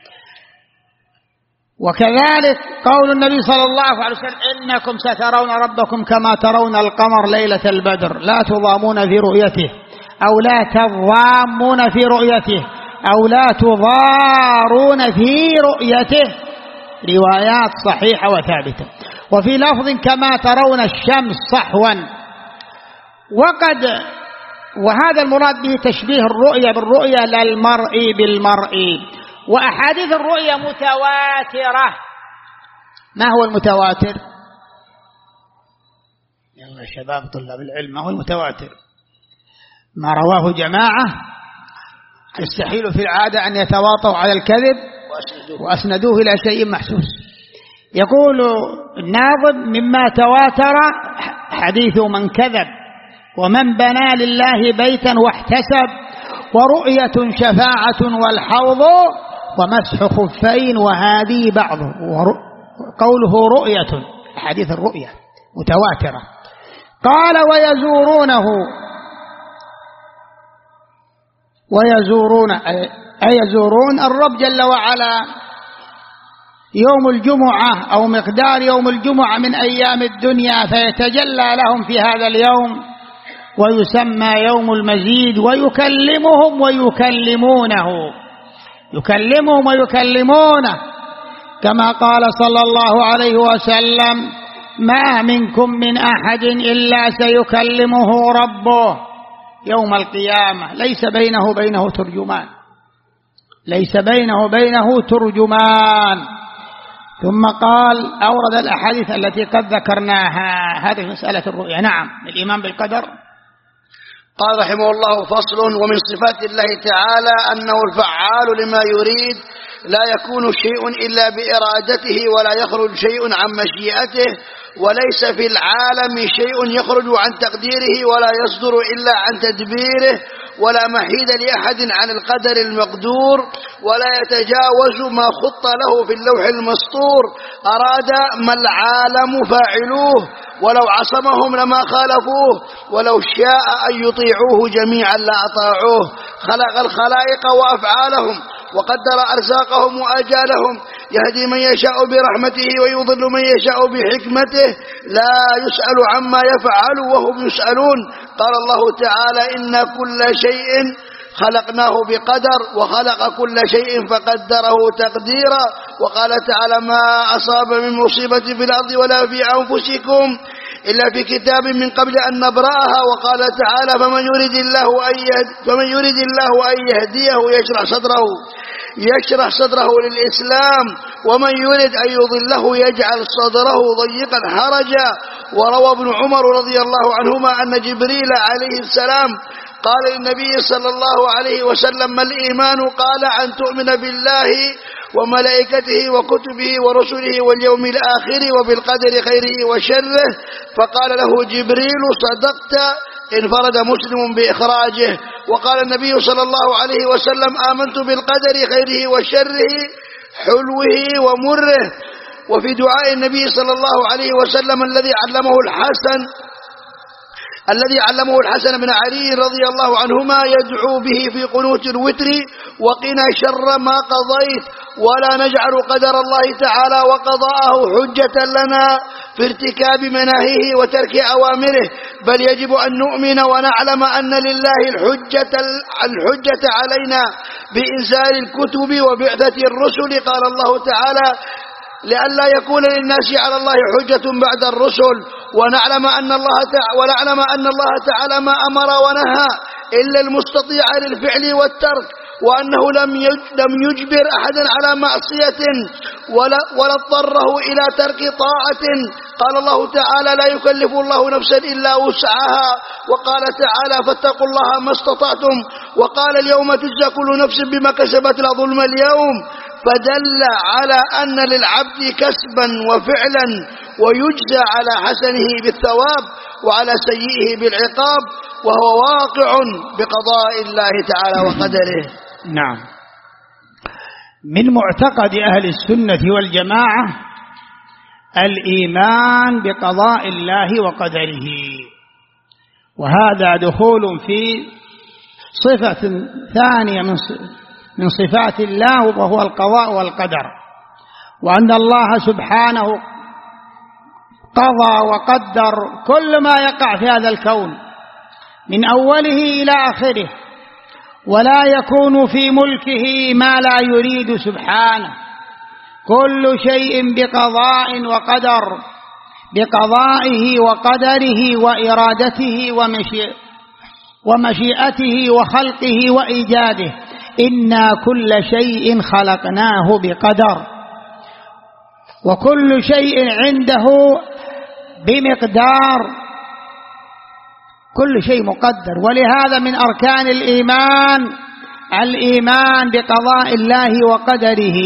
وكذلك قول النبي صلى الله عليه وسلم: إنكم سترون ربكم كما ترون القمر ليلة البدر لا تضامون في رؤيته، أو لا تضامون في رؤيته، أو لا تضارون في رؤيته. روايات صحيحة وثابتة. وفي لفظ: كما ترون الشمس صحوا. وهذا المراد به تشبيه الرؤية بالرؤية لا المرئي بالمرئي. وأحاديث الرؤية متواترة. ما هو المتواتر؟ يلا شباب طلاب العلم، ما هو المتواتر؟ ما رواه جماعة يستحيل في العادة أن يتواطوا على الكذب وأسندوه إلى شيء محسوس. يقول الناظم: مما تواتر حديث من كذب، ومن بنى لله بيتا واحتسب، ورؤية شفاعة والحوض، ومسح خفين وهذه بعض. قوله رؤية، حديث الرؤية متواترة. قال: ويزورون الرب جل وعلا يوم الجمعة أو مقدار يوم الجمعة من أيام الدنيا، فيتجلى لهم في هذا اليوم ويسمى يوم المزيد، ويكلمهم ويكلمونه، كما قال صلى الله عليه وسلم: ما منكم من أحد إلا سيكلمه ربه يوم القيامة، ليس بينه وبينه ترجمان، ليس بينه وبينه ترجمان. ثم قال أورد الأحاديث التي قد ذكرناها. هذه مسألة الرؤيا. نعم، الإيمان بالقدر. قال رحمه الله: فصل. ومن صفات الله تعالى أنه الفعال لما يريد، لا يكون شيء إلا بإرادته، ولا يخرج شيء عن مشيئته، وليس في العالم شيء يخرج عن تقديره، ولا يصدر إلا عن تدبيره، ولا محيد لأحد عن القدر المقدور، ولا يتجاوز ما خط له في اللوح المسطور. أراد ما العالم فاعلوه، ولو عصمهم لما خالفوه، ولو شاء أن يطيعوه جميعا لأطاعوه. خلق الخلائق وأفعالهم، وقدر أرزاقهم وآجالهم، يهدي من يشاء برحمته ويضل من يشاء بحكمته، لا يسأل عما يفعل وهم يسألون. قال الله تعالى: إن كل شيء خلقناه بقدر، وخلق كل شيء فقدره تقديرا. وقال تعالى: ما أصاب من مصيبة في الأرض ولا في أنفسكم إلا في كتاب من قبل أن نبرأها. وقال تعالى: فمن يريد الله أن يهديه يشرح صدره للإسلام، ومن يريد أن يضله يجعل صدره ضيقا حرجا. وروى ابن عمر رضي الله عنهما أن جبريل عليه السلام قال للنبي صلى الله عليه وسلم: ما الإيمان؟ قال: أن تؤمن بالله وملائكته وكتبه ورسله واليوم الآخر وبالقدر خيره وشره. فقال له جبريل: صدقت. انفرد مسلم بإخراجه. وقال النبي صلى الله عليه وسلم: آمنت بالقدر خيره وشره، حلوه ومره. وفي دعاء النبي صلى الله عليه وسلم الذي علمه الحسن بن علي رضي الله عنهما يدعو به في قنوت الوتر: وقنا شر ما قضيت، ولا نجعل قدر الله تعالى وقضاءه حجة لنا في ارتكاب مناهيه وترك أوامره، بل يجب أن نؤمن ونعلم أن لله الحجة علينا بإنزال الكتب وبعثة الرسل. قال الله تعالى: لئلا يكون للناس على الله حجة بعد الرسل. ونعلم أن الله تعالى ما أمر ونهى إلا المستطيع للفعل والترك، وأنه لم يجبر أحدا على معصية ولا اضطره إلى ترك طاعة. قال الله تعالى: لا يكلف الله نفسا إلا وسعها. وقال تعالى: فاتقوا الله ما استطعتم. وقال: اليوم تجزى كل نفس بما كسبت لا ظلم اليوم. فدل على أن للعبد كسبا وفعلا، ويجزى على حسنه بالثواب وعلى سيئه بالعقاب، وهو واقع بقضاء الله تعالى وقدره. نعم. من معتقد أهل السنة والجماعة الإيمان بقضاء الله وقدره، وهذا دخول في صفة ثانية من صفات الله، وهو القضاء والقدر، وأن الله سبحانه قضى وقدر كل ما يقع في هذا الكون من أوله إلى آخره، ولا يكون في ملكه ما لا يريد سبحانه. كل شيء بقضاء وقدر، بقضائه وقدره وإرادته ومشيئته وخلقه وإيجاده. إنا كل شيء خلقناه بقدر، وكل شيء عنده بمقدار، كل شيء مقدر. ولهذا من أركان الإيمان بقضاء الله وقدره.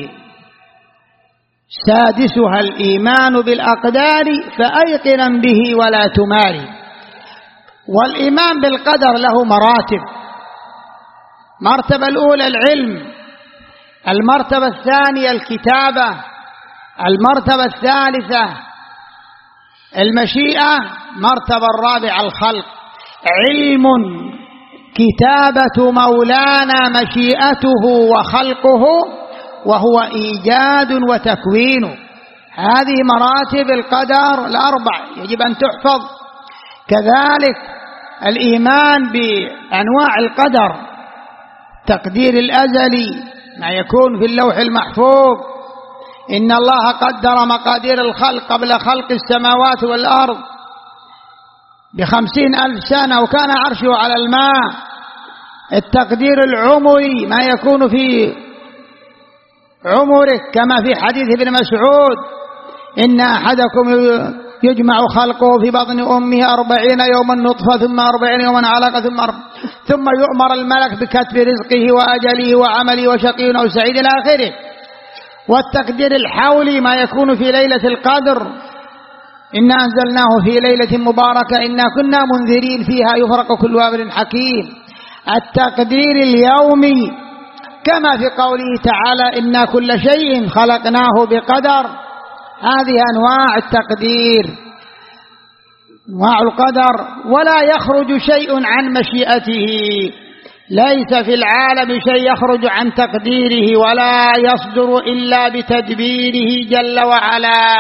سادسها الإيمان بالأقدار، فأيقنا به ولا تماري. والإيمان بالقدر له مراتب: المرتبة الأولى العلم، المرتبة الثانية الكتابة، المرتبة الثالثة المشيئة، المرتبة الرابعة الخلق. علم، كتابة مولانا مشيئته وخلقه، وهو إيجاد وتكوين. هذه مراتب القدر الأربع يجب أن تحفظ. كذلك الإيمان بأنواع القدر: تقدير الأزلي، ما يكون في اللوح المحفوظ. إن الله قدر مقادير الخلق قبل خلق السماوات والأرض ب50,000 سنة وكان عرشه على الماء. التقدير العمري ما يكون في عمرك، كما في حديث ابن مسعود: إن أحدكم يجمع خلقه في بطن أمه 40 يوما نطفة ثم 40 يوما علقة ثم يؤمر الملك بكتب رزقه وأجله وعمله وشقي أو سعيد إلى آخره. والتقدير الحولي ما يكون في ليلة القدر: إنا أنزلناه في ليلة مباركة إنا كنا منذرين فيها يفرق كل أمر حكيم. التقدير اليومي كما في قوله تعالى: إنا كل شيء خلقناه بقدر. هذه أنواع التقدير، أنواع القدر. ولا يخرج شيء عن مشيئته، ليس في العالم شيء يخرج عن تقديره، ولا يصدر إلا بتدبيره جل وعلا،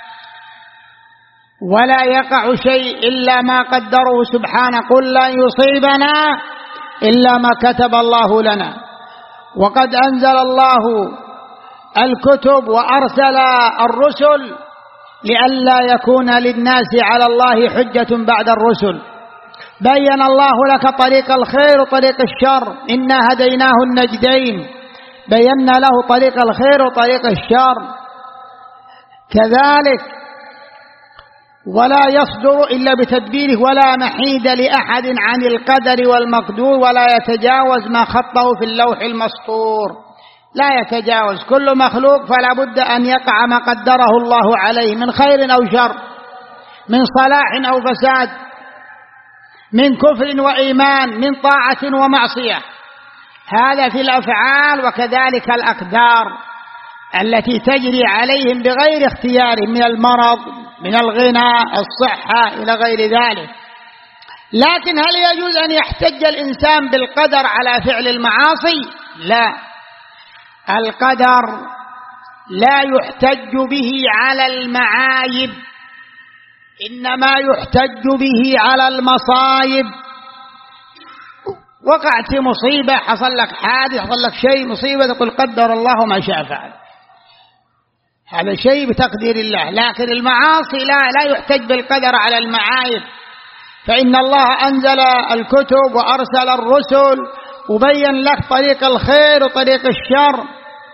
ولا يقع شيء إلا ما قدره سبحانه: قل لن يصيبنا إلا ما كتب الله لنا. وقد أنزل الله الكتب وأرسل الرسل لئلا يكون للناس على الله حجة بعد الرسل. بين الله لك طريق الخير وطريق الشر، إنا هديناه النجدين، بينا له طريق الخير وطريق الشر. كذلك ولا يصدر إلا بتدبيره، ولا محيد لأحد عن القدر والمقدور، ولا يتجاوز ما خطه في اللوح المسطور، لا يتجاوز. كل مخلوق فلا بد أن يقع ما قدره الله عليه من خير أو شر، من صلاح أو فساد، من كفر وإيمان، من طاعة ومعصية. هذا في الأفعال. وكذلك الأقدار التي تجري عليهم بغير اختيار، من المرض، من الغنى، الصحة، إلى غير ذلك. لكن هل يجوز أن يحتج الإنسان بالقدر على فعل المعاصي؟ لا، القدر لا يحتج به على المعايب، إنما يحتج به على المصائب. وقعت في مصيبة، حصل لك حادث، حصل لك شيء مصيبة، تقول قدر الله ما شاء فعل، هذا شيء بتقدير الله. لكن المعاصي لا يحتج بالقدر على المعايب، فإن الله أنزل الكتب وأرسل الرسل وبين لك طريق الخير وطريق الشر.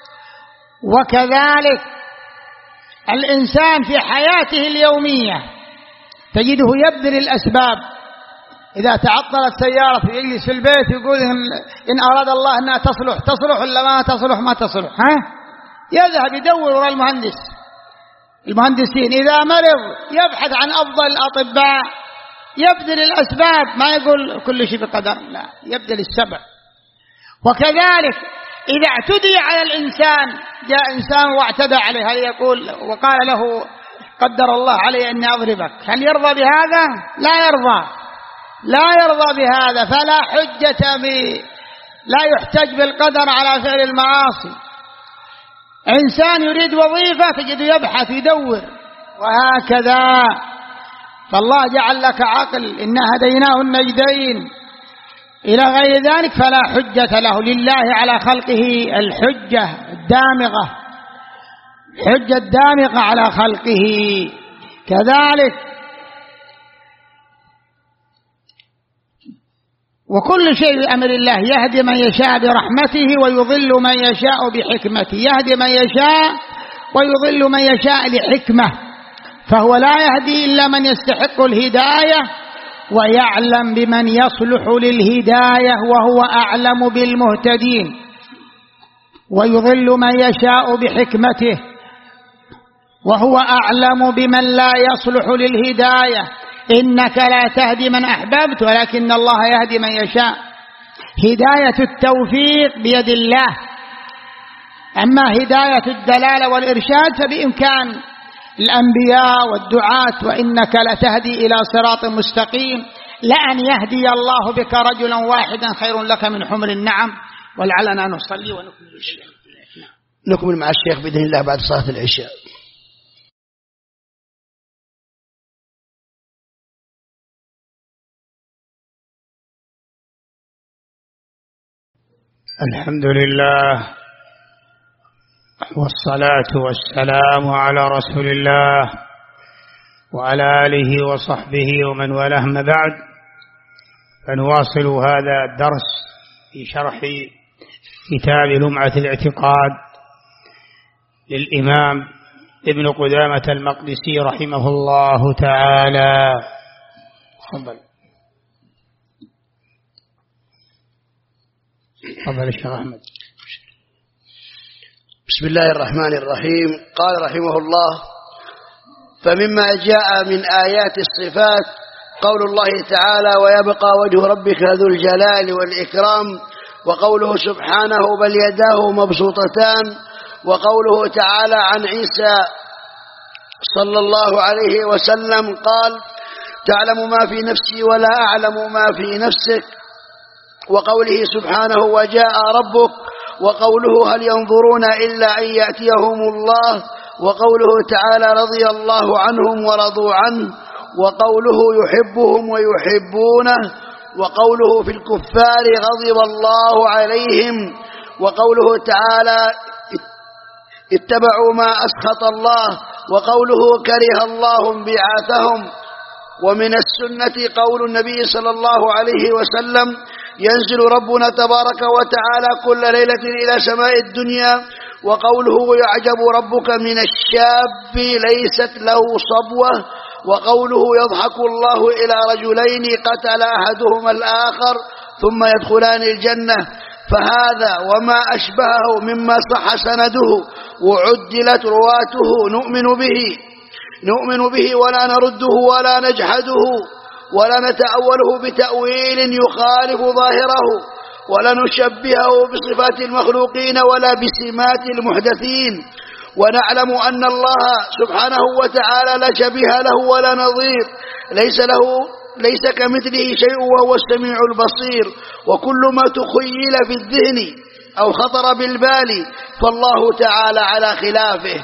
وكذلك الإنسان في حياته اليومية تجده يبذل الأسباب. إذا تعطلت سيارة يجلس في البيت يقول إن أراد الله أنها تصلح ولا ما تصلح، ما تصلح، يذهب يدور وراء المهندسين. إذا مرض يبحث عن أفضل الأطباء، يبذل الأسباب، ما يقول كل شيء بقدر، لا، يبذل السبب. وكذلك إذا اعتدي على الإنسان، جاء إنسان واعتدى عليه، هل يقول وقال له قدر الله علي أني أضربك، هل يرضى بهذا؟ لا يرضى بهذا. فلا حجة لا يحتج بالقدر على فعل المعاصي. إنسان يريد وظيفة تجد يبحث يدور، وهكذا. فالله جعل لك عقل: إنا هديناه النجدين، إلى غير ذلك. فلا حجة له. لله على خلقه الحجة الدامغة، حجة الدامغة على خلقه. كذلك وكل شيء بأمر الله، يهدي من يشاء برحمته ويضل من يشاء بحكمته. يهدي من يشاء ويضل من يشاء لحكمة، فهو لا يهدي إلا من يستحق الهداية، ويعلم بمن يصلح للهداية وهو أعلم بالمهتدين. ويضل من يشاء بحكمته وهو أعلم بمن لا يصلح للهداية. إنك لا تهدي من أحببت ولكن الله يهدي من يشاء. هداية التوفيق بيد الله، أما هداية الدلالة والإرشاد فبإمكان الأنبياء والدعاة. وإنك لتهدي إلى صراط مستقيم. لأن يهدي الله بك رجلا واحدا خير لك من حمر النعم. ولعلنا نصلي ونكمل الشيخ. نكمل مع الشيخ بإذن الله بعد صلاة العشاء. الحمد لله والصلاة والسلام على رسول الله وعلى آله وصحبه ومن والاه. ما بعد، فنواصل هذا الدرس في شرح كتاب لمعة الاعتقاد للإمام ابن قدامة المقدسي رحمه الله تعالى. تفضل الشيخ أحمد. بسم الله الرحمن الرحيم. قال رحمه الله: فمما جاء من آيات الصفات قول الله تعالى: ويبقى وجه ربك ذو الجلال والإكرام، وقوله سبحانه: بل يداه مبسوطتان، وقوله تعالى عن عيسى صلى الله عليه وسلم قال: تعلم ما في نفسي ولا أعلم ما في نفسك، وقوله سبحانه: وجاء ربك، وقوله: هل ينظرون إلا أن يأتيهم الله، وقوله تعالى: رضي الله عنهم ورضوا عنه، وقوله: يحبهم ويحبونه، وقوله في الكفار: غضب الله عليهم، وقوله تعالى: اتبعوا ما أسخط الله، وقوله: كره الله انبعاثهم. ومن السنة قول النبي صلى الله عليه وسلم: ينزل ربنا تبارك وتعالى كل ليلة إلى سماء الدنيا، وقوله: يعجب ربك من الشاب ليست له صبوة، وقوله: يضحك الله إلى رجلين قتل أحدهما الآخر ثم يدخلان الجنة. فهذا وما أشبهه مما صح سنده وعدلت رواته نؤمن به ولا نرده ولا نجحده ولا نتأوله بتأويل يخالف ظاهره، ولا نشبهه بصفات المخلوقين ولا بسمات المحدثين، ونعلم أن الله سبحانه وتعالى لا شبيه له ولا نظير، ليس كمثله شيء وهو السميع البصير، وكل ما تخيل في الذهن أو خطر بالبال فالله تعالى على خلافه.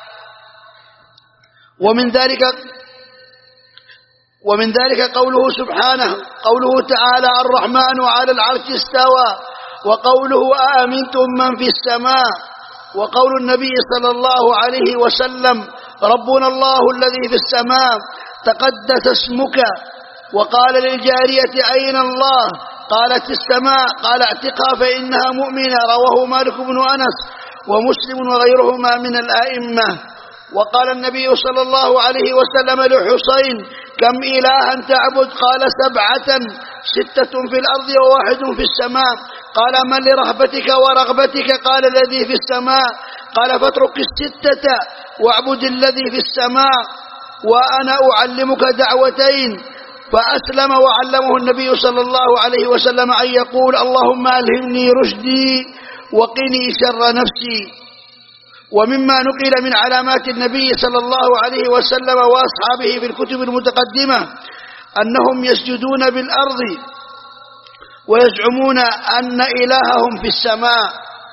ومن ذلك قوله سبحانه، قوله تعالى: الرحمن على العرش استوى، وقوله: أأمنتم من في السماء، وقول النبي صلى الله عليه وسلم: ربنا الله الذي في السماء تقدس اسمك. وقال للجارية: أين الله؟ قالت: في السماء. قال: اعتقها فإنها مؤمنة. رواه مالك بن أنس ومسلم وغيرهما من الأئمة. وقال النبي صلى الله عليه وسلم لحسين: كم إلها تعبد؟ قال: 7، 6 في الأرض و1 في السماء. قال: من لرهبتك ورغبتك؟ قال: الذي في السماء. قال: فاترك 6 واعبد الذي في السماء، وأنا أعلمك دعوتين. فأسلم وعلمه النبي صلى الله عليه وسلم أن يقول: اللهم ألهمني رشدي وقني شر نفسي. ومما نقل من علامات النبي صلى الله عليه وسلم وأصحابه في الكتب المتقدمة أنهم يسجدون بالأرض ويزعمون أن إلههم في السماء.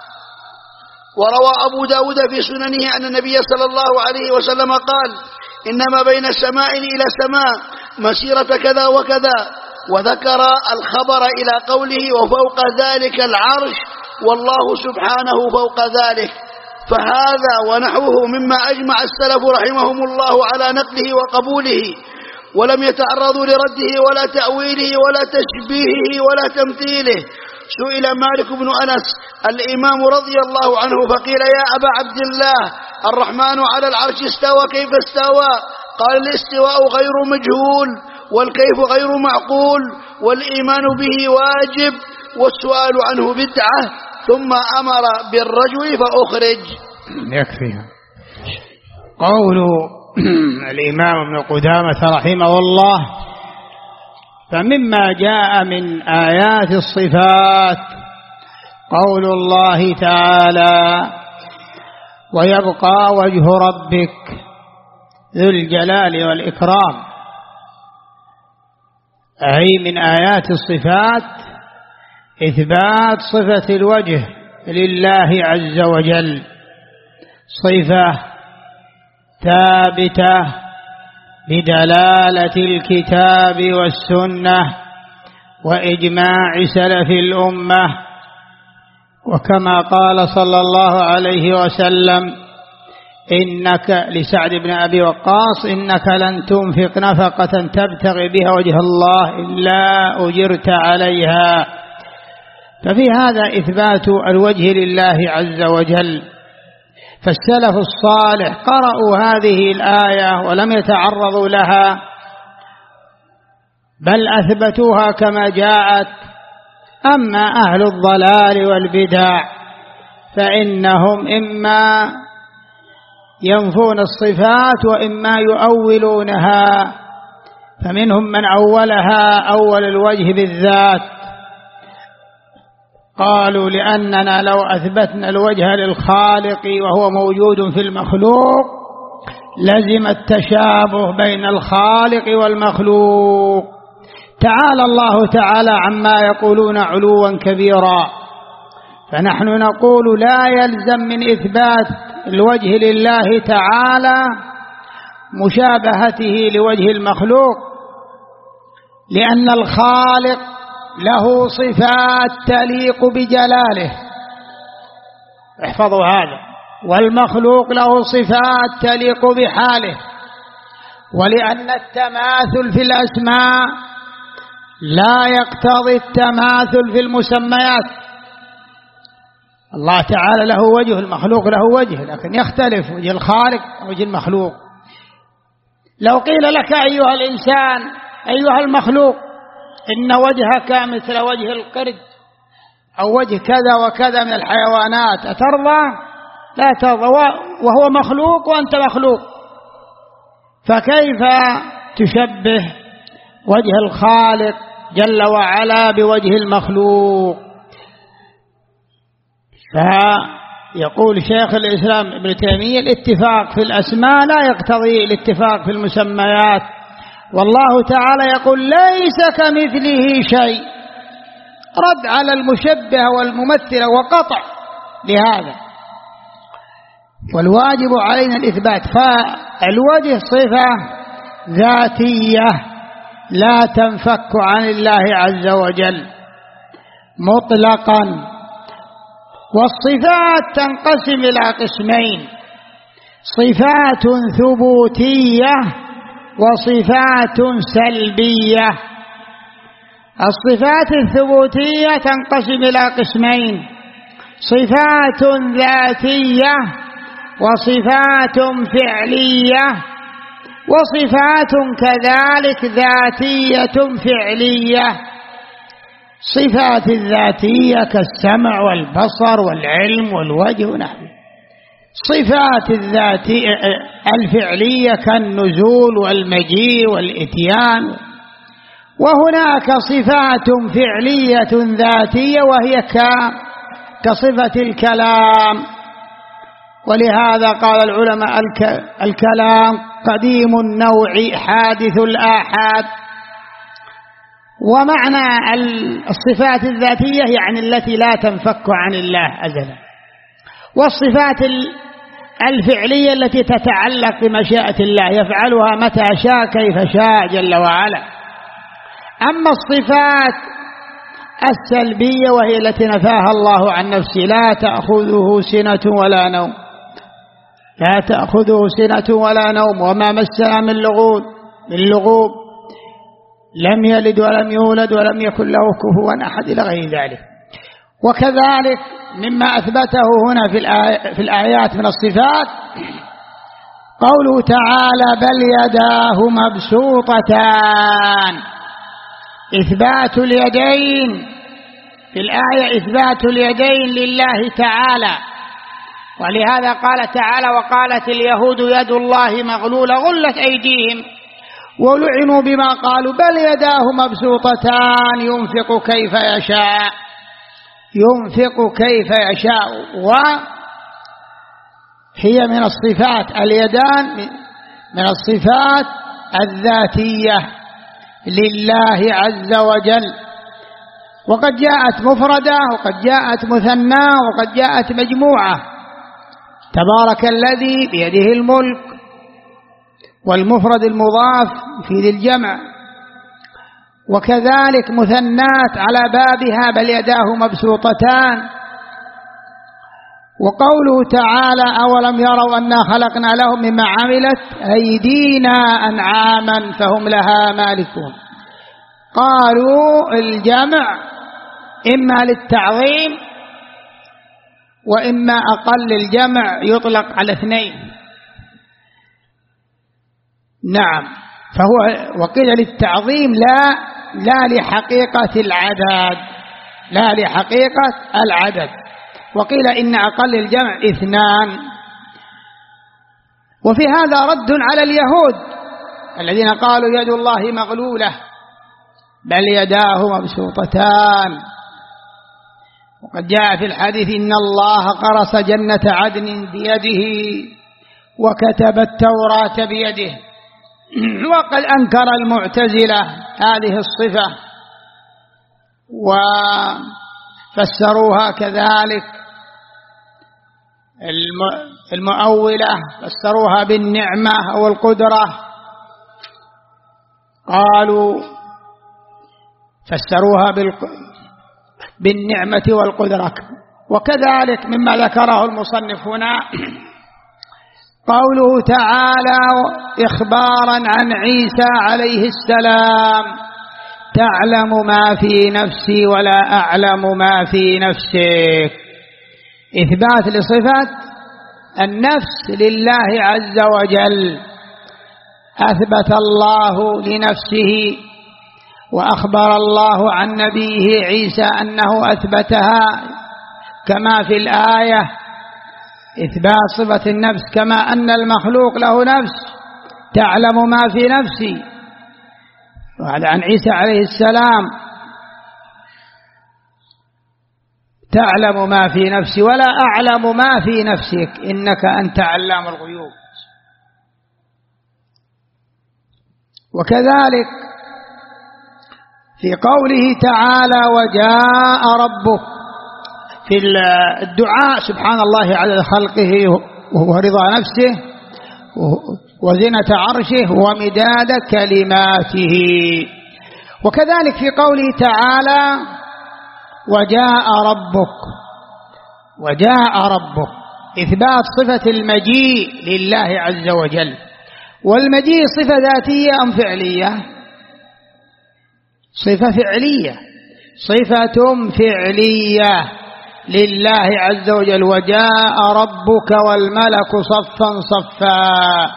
وروى أبو داود في سننه أن النبي صلى الله عليه وسلم قال: إنما بين سماء إلى سماء مسيرة كذا وكذا، وذكر الخبر إلى قوله: وفوق ذلك العرش، والله سبحانه فوق ذلك. فهذا ونحوه مما أجمع السلف رحمهم الله على نقله وقبوله، ولم يتعرضوا لرده ولا تأويله ولا تشبيهه ولا تمثيله. سئل مالك بن أنس الإمام رضي الله عنه فقيل: يا أبا عبد الله، الرحمن على العرش استوى، كيف استوى؟ قال: الاستواء غير مجهول، والكيف غير معقول، والإيمان به واجب، والسؤال عنه بدعة. ثم أمر بالرجل فأخرج. يكفيها. قول الإمام ابن قدامة رحمه الله: فمما جاء من آيات الصفات قول الله تعالى: ويبقى وجه ربك ذو الجلال والإكرام. أي من آيات الصفات إثبات صفة الوجه لله عز وجل، صفة ثابتة بدلالة الكتاب والسنة وإجماع سلف الأمة. وكما قال صلى الله عليه وسلم: إنك لسعد بن أبي وقاص إنك لن تنفق نفقة تبتغي بها وجه الله إلا أجرت عليها. ففي هذا إثبات الوجه لله عز وجل. فالسلف الصالح قرأوا هذه الآية ولم يتعرضوا لها، بل أثبتوها كما جاءت. أما أهل الضلال والبدع فإنهم إما ينفون الصفات وإما يؤولونها، فمنهم من أولها أول الوجه بالذات، قالوا لأننا لو أثبتنا الوجه للخالق وهو موجود في المخلوق لزم التشابه بين الخالق والمخلوق. تعالى الله تعالى عما يقولون علوا كبيرا. فنحن نقول لا يلزم من إثبات الوجه لله تعالى مشابهته لوجه المخلوق، لأن الخالق له صفات تليق بجلاله، احفظوا هذا، والمخلوق له صفات تليق بحاله. ولأن التماثل في الأسماء لا يقتضي التماثل في المسميات. الله تعالى له وجه، المخلوق له وجه، لكن يختلف وجه الخالق وجه المخلوق. لو قيل لك أيها الإنسان أيها المخلوق إن وجهك مثل وجه القرد أو وجه كذا وكذا من الحيوانات أترضى؟ لا ترضى، وهو مخلوق وأنت مخلوق. فكيف تشبه وجه الخالق جل وعلا بوجه المخلوق؟ فيقول شيخ الإسلام ابن تيمية الاتفاق في الأسماء لا يقتضي الاتفاق في المسميات. والله تعالى يقول ليس كمثله شيء، رد على المشبه والممثل وقطع لهذا. والواجب علينا الإثبات. فالوجه صفة ذاتية لا تنفك عن الله عز وجل مطلقا. والصفات تنقسم إلى قسمين: صفات ثبوتية وصفات سلبية. الصفات الثبوتية تنقسم إلى قسمين: صفات ذاتية وصفات فعلية، وصفات كذلك ذاتية فعلية. صفات الذاتية كالسمع والبصر والعلم والوجه ونحو. صفات الفعلية كالنزول والمجيء والإتيان. وهناك صفات فعلية ذاتية وهي كصفة الكلام. ولهذا قال العلماء الكلام قديم النوع حادث الآحاد. ومعنى الصفات الذاتية يعني التي لا تنفك عن الله أزلا، والصفات الفعلية التي تتعلق بمشيئة الله يفعلها متى شاء كيف شاء جل وعلا. أما الصفات السلبية وهي التي نفاها الله عن نفسه: لا تأخذه سنة ولا نوم، لا تأخذه سنة ولا نوم، وما مسنا من لغوب، لم يلد ولم يولد ولم يكن له كفوا أحد، إلى غير ذلك. وكذلك مما أثبته هنا في الآيات من الصفات قوله تعالى: بل يداه مبسوطتان. إثبات اليدين في الآية إثبات اليدين لله تعالى. ولهذا قال تعالى: وقالت اليهود يد الله مغلولة غلت أيديهم ولعنوا بما قالوا بل يداه مبسوطتان ينفق كيف يشاء، ينفق كيف يشاء. وهي من الصفات، اليدان من الصفات الذاتية لله عز وجل. وقد جاءت مفردة وقد جاءت مثنى وقد جاءت مجموعة: تبارك الذي بيده الملك، والمفرد المضاف في الجمع، وكذلك مثنات على بابها بل يداه مبسوطتان. وقوله تعالى أولم يروا أنا خلقنا لهم مما عملت أيدينا أنعاما فهم لها مالكون. قالوا الجمع إما للتعظيم وإما أقل الجمع يطلق على اثنين. نعم، فهو وقيل للتعظيم لا لحقيقة العدد، لا لحقيقة العدد، وقيل إن أقل الجمع اثنان. وفي هذا رد على اليهود الذين قالوا يد الله مغلولة بل يداه مبسوطتان. وقد جاء في الحديث إن الله قرص جنة عدن بيده وكتب التوراة بيده. وقد أنكر المعتزلة هذه الصفة وفسروها كذلك المؤولة، فسروها بالنعمة أو القدرة، قالوا فسروها بالنعمة والقدرة. وكذلك مما ذكره المصنف هنا قوله تعالى إخبارا عن عيسى عليه السلام تعلم ما في نفسي ولا أعلم ما في نفسك، إثبات لصفة النفس لله عز وجل، أثبت الله لنفسه وأخبر الله عن نبيه عيسى أنه أثبتها كما في الآية، إثبات صفة النفس كما أن المخلوق له نفس تعلم ما في نفسي، وهذا عن عيسى عليه السلام تعلم ما في نفسي ولا أعلم ما في نفسك إنك أنت علام الغيوب. وكذلك في قوله تعالى وجاء ربك في الدعاء سبحان الله على خلقه وهو رضا نفسه وزنة عرشه ومداد كلماته. وكذلك في قوله تعالى وجاء ربك إثبات صفة المجيء لله عز وجل. والمجيء صفة ذاتية أم فعلية؟ صفة فعلية، صفة فعلية لله عز وجل. وجاء ربك والملك صفا صفا،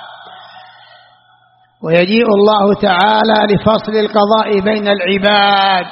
ويجيء الله تعالى لفصل القضاء بين العباد.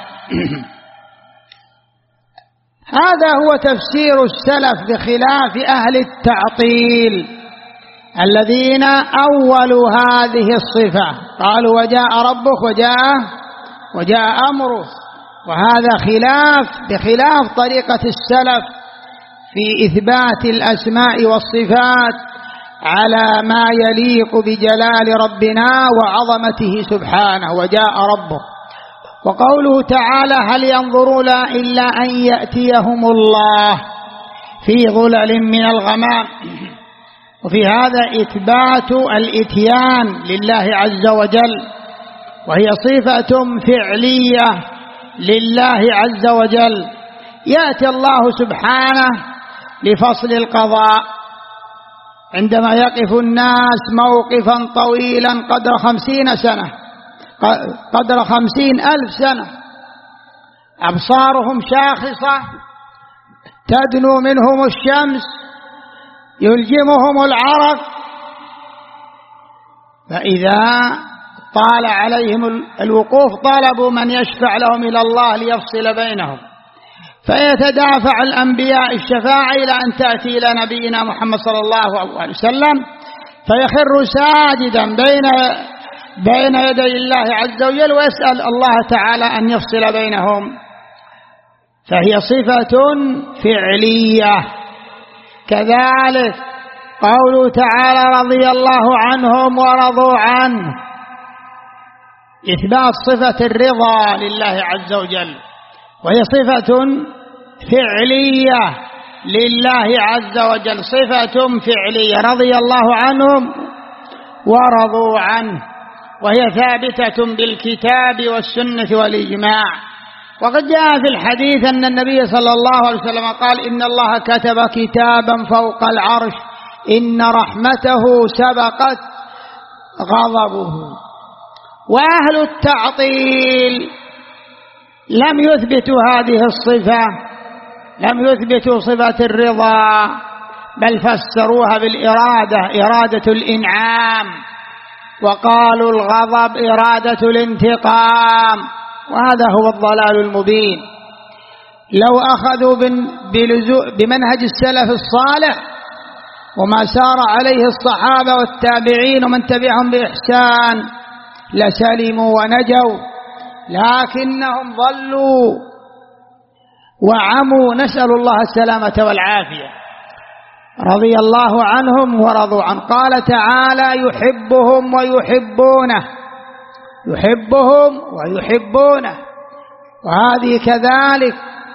هذا هو تفسير السلف بخلاف أهل التعطيل الذين أولوا هذه الصفة، قالوا وجاء ربك وجاء أمره، وهذا بخلاف طريقة السلف في إثبات الأسماء والصفات على ما يليق بجلال ربنا وعظمته سبحانه. وجاء ربك. وقوله تعالى هل ينظرون إلا أن يأتيهم الله في ظلل من الغمام، وفي هذا إثبات الإتيان لله عز وجل، وهي صفة فعلية لله عز وجل. يأتي الله سبحانه لفصل القضاء عندما يقف الناس موقفا طويلا قدر 50,000 سنة، أبصارهم شاخصة تدنو منهم الشمس يلجمهم العرق، فإذا طال عليهم الوقوف طلبوا من يشفع لهم إلى الله ليفصل بينهم، فيتدافع الأنبياء الشفاعة إلى أن تأتي إلى نبينا محمد صلى الله عليه وسلم فيخر ساجدا بين يدي الله عز وجل ويسأل الله تعالى أن يفصل بينهم، فهي صفة فعلية. كذلك قوله تعالى رضي الله عنهم ورضوا عنه، إثبات صفة الرضا لله عز وجل، وهي صفة فعلية لله عز وجل، صفة فعلية. رضي الله عنهم ورضوا عنه، وهي ثابتة بالكتاب والسنة والإجماع. وقد جاء في الحديث أن النبي صلى الله عليه وسلم قال إن الله كتب كتابا فوق العرش إن رحمته سبقت غضبه. وأهل التعطيل لم يثبتوا هذه الصفة، لم يثبتوا صفة الرضا، بل فسروها بالإرادة، إرادة الإنعام، وقالوا الغضب إرادة الانتقام، وهذا هو الضلال المبين. لو أخذوا بمنهج السلف الصالح وما سار عليه الصحابة والتابعين ومن تبعهم بإحسان لسلموا ونجوا، لكنهم ضلوا وعموا، نسأل الله السلامة والعافية. رضي الله عنهم ورضوا عنه. قال تعالى يحبهم ويحبونه، يحبهم ويحبونه، وهذه كذلك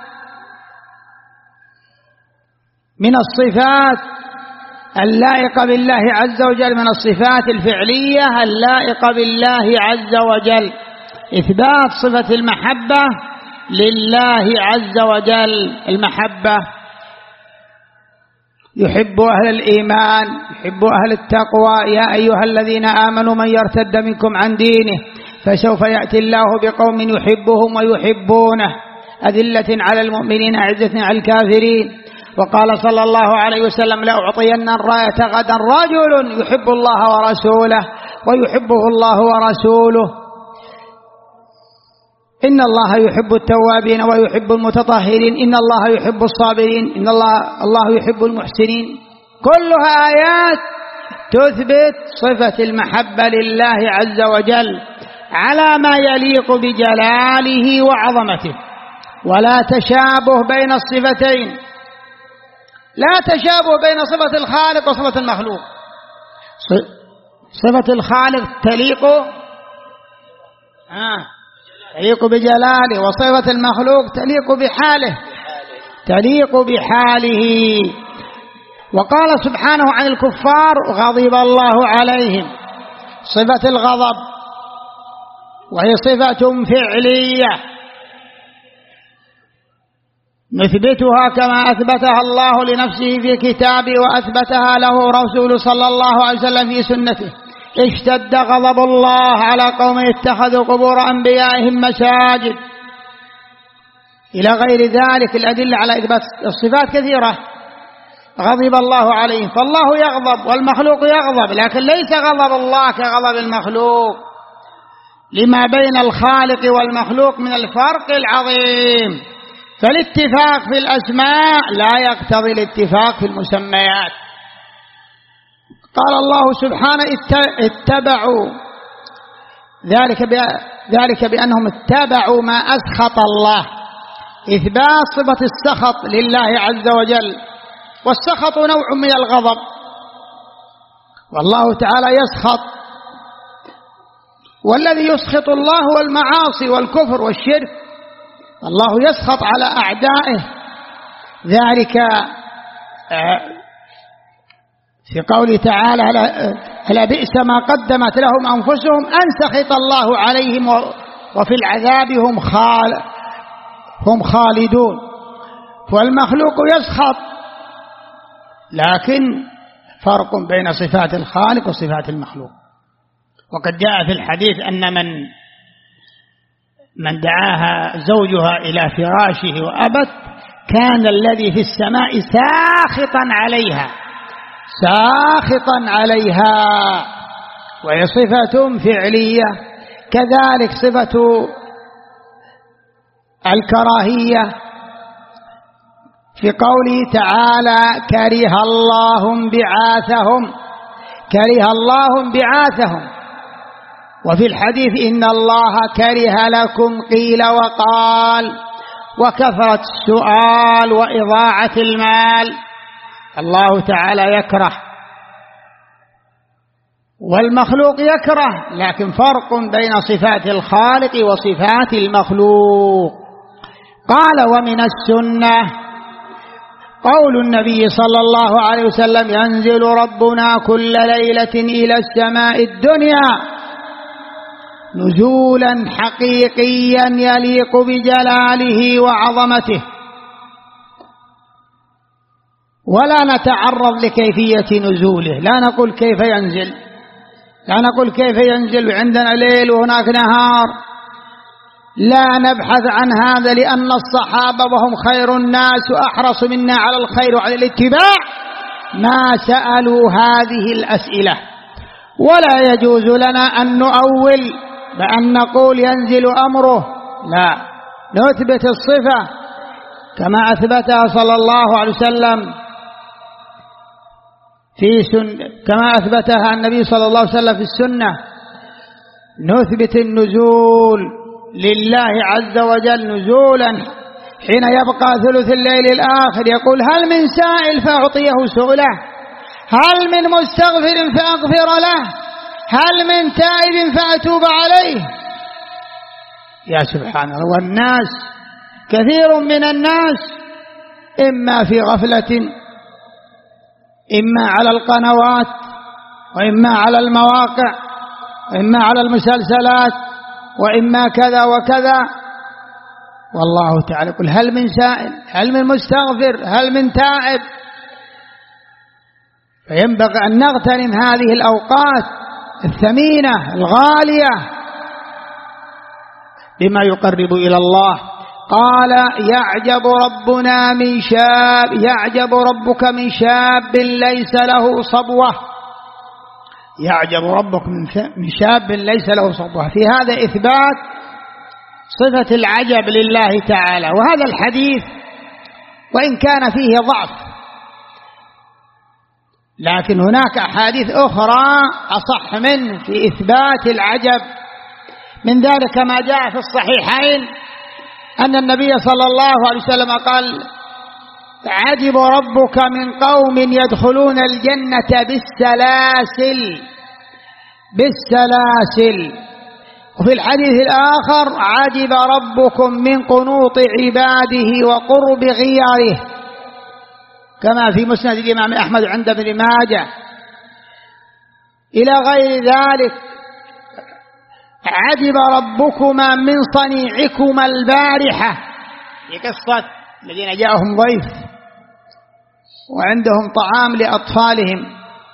من الصفات اللائقة بالله عز وجل، من الصفات الفعلية اللائقة بالله عز وجل، إثبات صفة المحبة لله عز وجل. المحبة يحب أهل الإيمان، يحب أهل التقوى. يا أيها الذين آمنوا من يرتد منكم عن دينه فسوف يأتي الله بقوم يحبهم ويحبونه أذلة على المؤمنين أعزة على الكافرين. وقال صلى الله عليه وسلم لأعطين الراية غدا رجل يحب الله ورسوله ويحبه الله ورسوله. إن الله يحب التوابين ويحب المتطهرين، إن الله يحب الصابرين، إن الله يحب المحسنين. كلها آيات تثبت صفة المحبة لله عز وجل على ما يليق بجلاله وعظمته، ولا تشابه بين الصفتين، لا تشابه بين صفة الخالق وصفة المخلوق. صفة الخالق تليق بجلاله، وصفة المخلوق تليق بحاله. وقال سبحانه عن الكفار غضب الله عليهم، صفة الغضب، وهي صفة فعلية نثبتها كما أثبتها الله لنفسه في كتابه وأثبتها له رسول صلى الله عليه وسلم في سنته. اشتد غضب الله على قوم اتخذوا قبور أنبيائهم مساجد، إلى غير ذلك. الأدلة على إثبات الصفات كثيرة. غضب الله عليهم، فالله يغضب والمخلوق يغضب، لكن ليس غضب الله كغضب المخلوق، لما بين الخالق والمخلوق من الفرق العظيم. فالاتفاق في الأسماء لا يقتضي الاتفاق في المسميات. قال الله سبحانه اتبعوا ذلك بأنهم اتبعوا ما أسخط الله، إثبات صفة السخط لله عز وجل. والسخط نوع من الغضب، والله تعالى يسخط، والذي يسخط الله هو المعاصي والكفر والشرك. الله يسخط على أعدائه، ذلك في قوله تعالى ألا بئس ما قدمت لهم أنفسهم أن سخط الله عليهم وفي العذاب هم خالدون. والمخلوق يسخط، لكن فرق بين صفات الخالق وصفات المخلوق. وقد جاء في الحديث أن من دعاها زوجها إلى فراشه وأبت كان الذي في السماء ساخطا عليها، وهي صفة فعلية. كذلك صفة الكراهية في قوله تعالى كره الله بعاثهم. وفي الحديث إن الله كره لكم قيل وقال وكثرة السؤال وإضاعة المال. الله تعالى يكره والمخلوق يكره، لكن فرق بين صفات الخالق وصفات المخلوق. قال ومن السنة قول النبي صلى الله عليه وسلم ينزل ربنا كل ليلة إلى السماء الدنيا نزولا حقيقيا يليق بجلاله وعظمته، ولا نتعرض لكيفية نزوله، لا نقول كيف ينزل، لا نقول كيف ينزل وعندنا ليل وهناك نهار، لا نبحث عن هذا، لأن الصحابة وهم خير الناس وأحرص منا على الخير وعلى الاتباع ما سألوا هذه الأسئلة. ولا يجوز لنا أن نؤول بأن نقول ينزل أمره، لا، نثبت الصفة كما أثبتها صلى الله عليه وسلم كما أثبتها النبي صلى الله عليه وسلم في السنة. نثبت النزول لله عز وجل نزولا حين يبقى ثلث الليل الآخر، يقول هل من سائل فأعطيه سؤله، هل من مستغفر فأغفر له، هل من تائب فأتوب عليه. يا سبحان الله. والناس كثير من الناس إما في غفلة، إما على القنوات، وإما على المواقع، وإما على المسلسلات، وإما كذا وكذا. والله تعالى يقول هل من سائل، هل من مستغفر، هل من تائب. فينبغي أن نغتنم هذه الأوقات الثمينة الغالية بما يقرب إلى الله. قال يعجب ربك من شاب ليس له صبوة، يعجب ربك من شاب ليس له صبوة. في هذا إثبات صفة العجب لله تعالى. وهذا الحديث وإن كان فيه ضعف، لكن هناك أحاديث أخرى أصح منه في إثبات العجب. من ذلك ما جاء في الصحيحين أن النبي صلى الله عليه وسلم قال عجب ربك من قوم يدخلون الجنة بالسلاسل. وفي الحديث الآخر عجب ربكم من قنوط عباده وقرب غيره، كما في مسند الإمام أحمد عند ابن ماجه. إلى غير ذلك عجب ربكما من صنيعكما البارحة، في قصة الذين جاءهم ضيف وعندهم طعام لأطفالهم،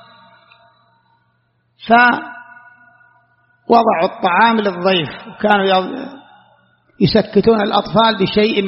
فوضعوا الطعام للضيف وكانوا يسكتون الأطفال بشيء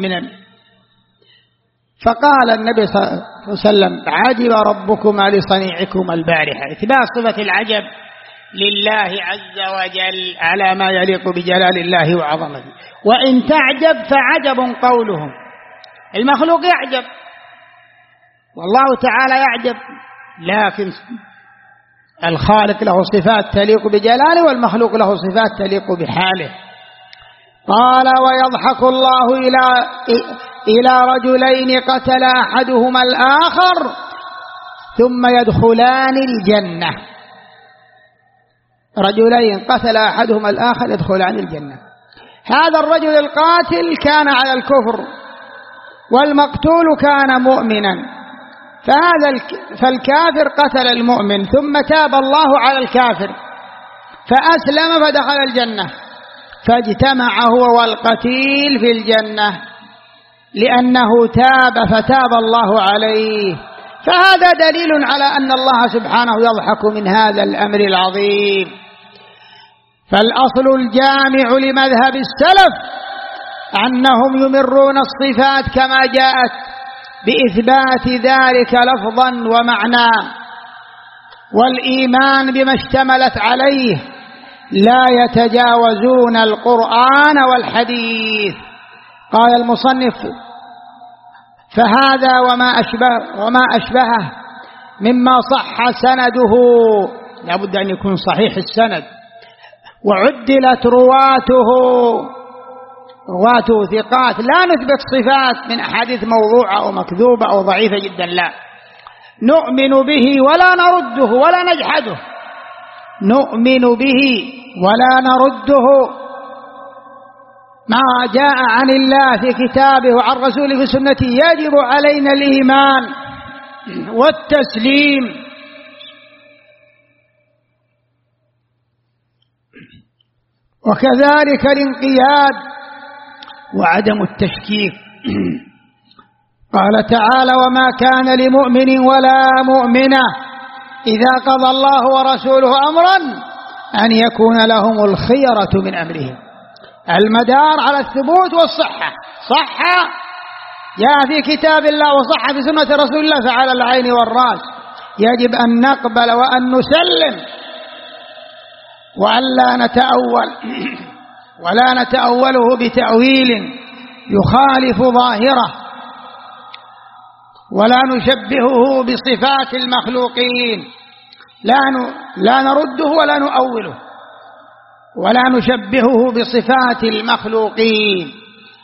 فقال النبي صلى الله عليه وسلم عجب ربكما لصنيعكما البارحة، إثبات صفة العجب لله عز وجل على ما يليق بجلال الله وعظمته. وإن تعجب فعجب قولهم، المخلوق يعجب والله تعالى يعجب، لكن الخالق له صفات تليق بجلاله والمخلوق له صفات تليق بحاله. قال ويضحك الله إلى رجلين قتل أحدهما الآخر ثم يدخلان الجنة. رجلين قتل أحدهما الآخر يدخلان الجنة. هذا الرجل القاتل كان على الكفر والمقتول كان مؤمنا، فالكافر قتل المؤمن ثم تاب الله على الكافر فأسلم فدخل الجنة، فاجتمع هو والقتيل في الجنة لأنه تاب فتاب الله عليه. فهذا دليل على أن الله سبحانه يضحك من هذا الأمر العظيم. فالأصل الجامع لمذهب السلف أنهم يمرون الصفات كما جاءت بإثبات ذلك لفظا ومعنى، والإيمان بما اشتملت عليه، لا يتجاوزون القرآن والحديث. قال المصنف فهذا وما أشبهه مما صح سنده، لا بد أن يكون صحيح السند، وعدلت رواته ثقات. لا نثبت صفات من أحاديث موضوعة أو مكذوبة أو ضعيفة جدا، لا، نؤمن به ولا نرده ولا نجحده، نؤمن به ولا نرده. ما جاء عن الله في كتابه وعن رسوله في سنته يجب علينا الإيمان وكذلك الانقياد وعدم التشكيك. قال تعالى: وما كان لمؤمن ولا مؤمنة إذا قضى الله ورسوله أمرا أن يكون لهم الخيرة من أمرهم. المدار على الثبوت والصحة، صحة جاء في كتاب الله وصحة في سنة رسول الله فعلى العين والرأس يجب أن نقبل وأن نسلم وأن لا نتأول ولا نتأوله بتأويل يخالف ظاهره، ولا نشبهه بصفات المخلوقين، لا نرده ولا نؤوله ولا نشبهه بصفات المخلوقين.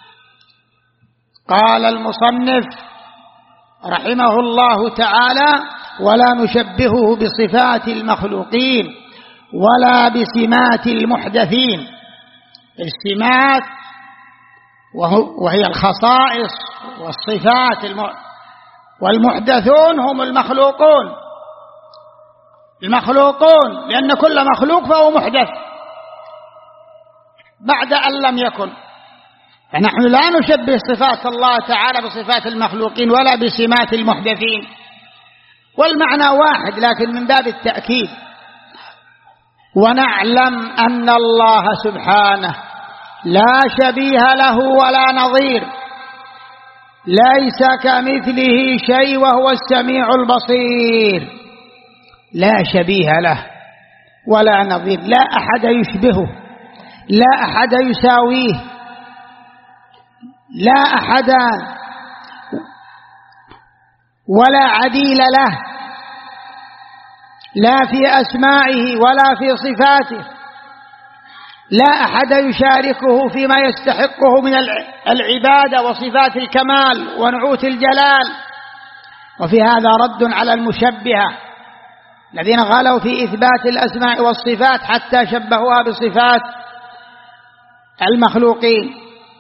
قال المصنف رحمه الله تعالى: ولا نشبهه بصفات المخلوقين ولا بسمات المحدثين. السمات وهي الخصائص والصفات والمحدثون هم المخلوقون، لأن كل مخلوق فهو محدث بعد أن لم يكن. فنحن لا نشبه صفات الله تعالى بصفات المخلوقين ولا بسمات المحدثين، والمعنى واحد لكن من باب التأكيد. ونعلم أن الله سبحانه لا شبيه له ولا نظير، ليس كمثله شيء وهو السميع البصير. لا شبيه له ولا نظير، لا أحد يشبهه، لا أحد يساويه، لا أحد ولا عديل له، لا في أسمائه ولا في صفاته، لا أحد يشاركه فيما يستحقه من العبادة وصفات الكمال ونعوت الجلال. وفي هذا رد على المشبهة الذين غلوا في إثبات الأسماء والصفات حتى شبهوها بصفات المخلوقين.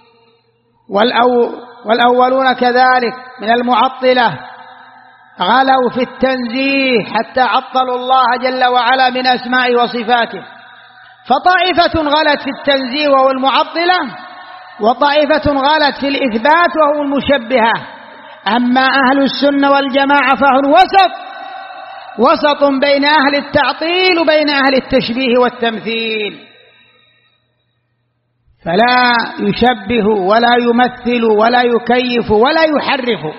والأولون كذلك من المعطلة غلوا في التنزيه حتى عطلوا الله جل وعلا من أسمائه وصفاته. فطائفة غلت في التنزيه وهو المعطلة، وطائفة غلت في الإثبات وهو المشبهة. أما أهل السنة والجماعة فهم وسط بين أهل التعطيل وبين أهل التشبيه والتمثيل، فلا يشبه ولا يمثل ولا يكيف ولا يحرف.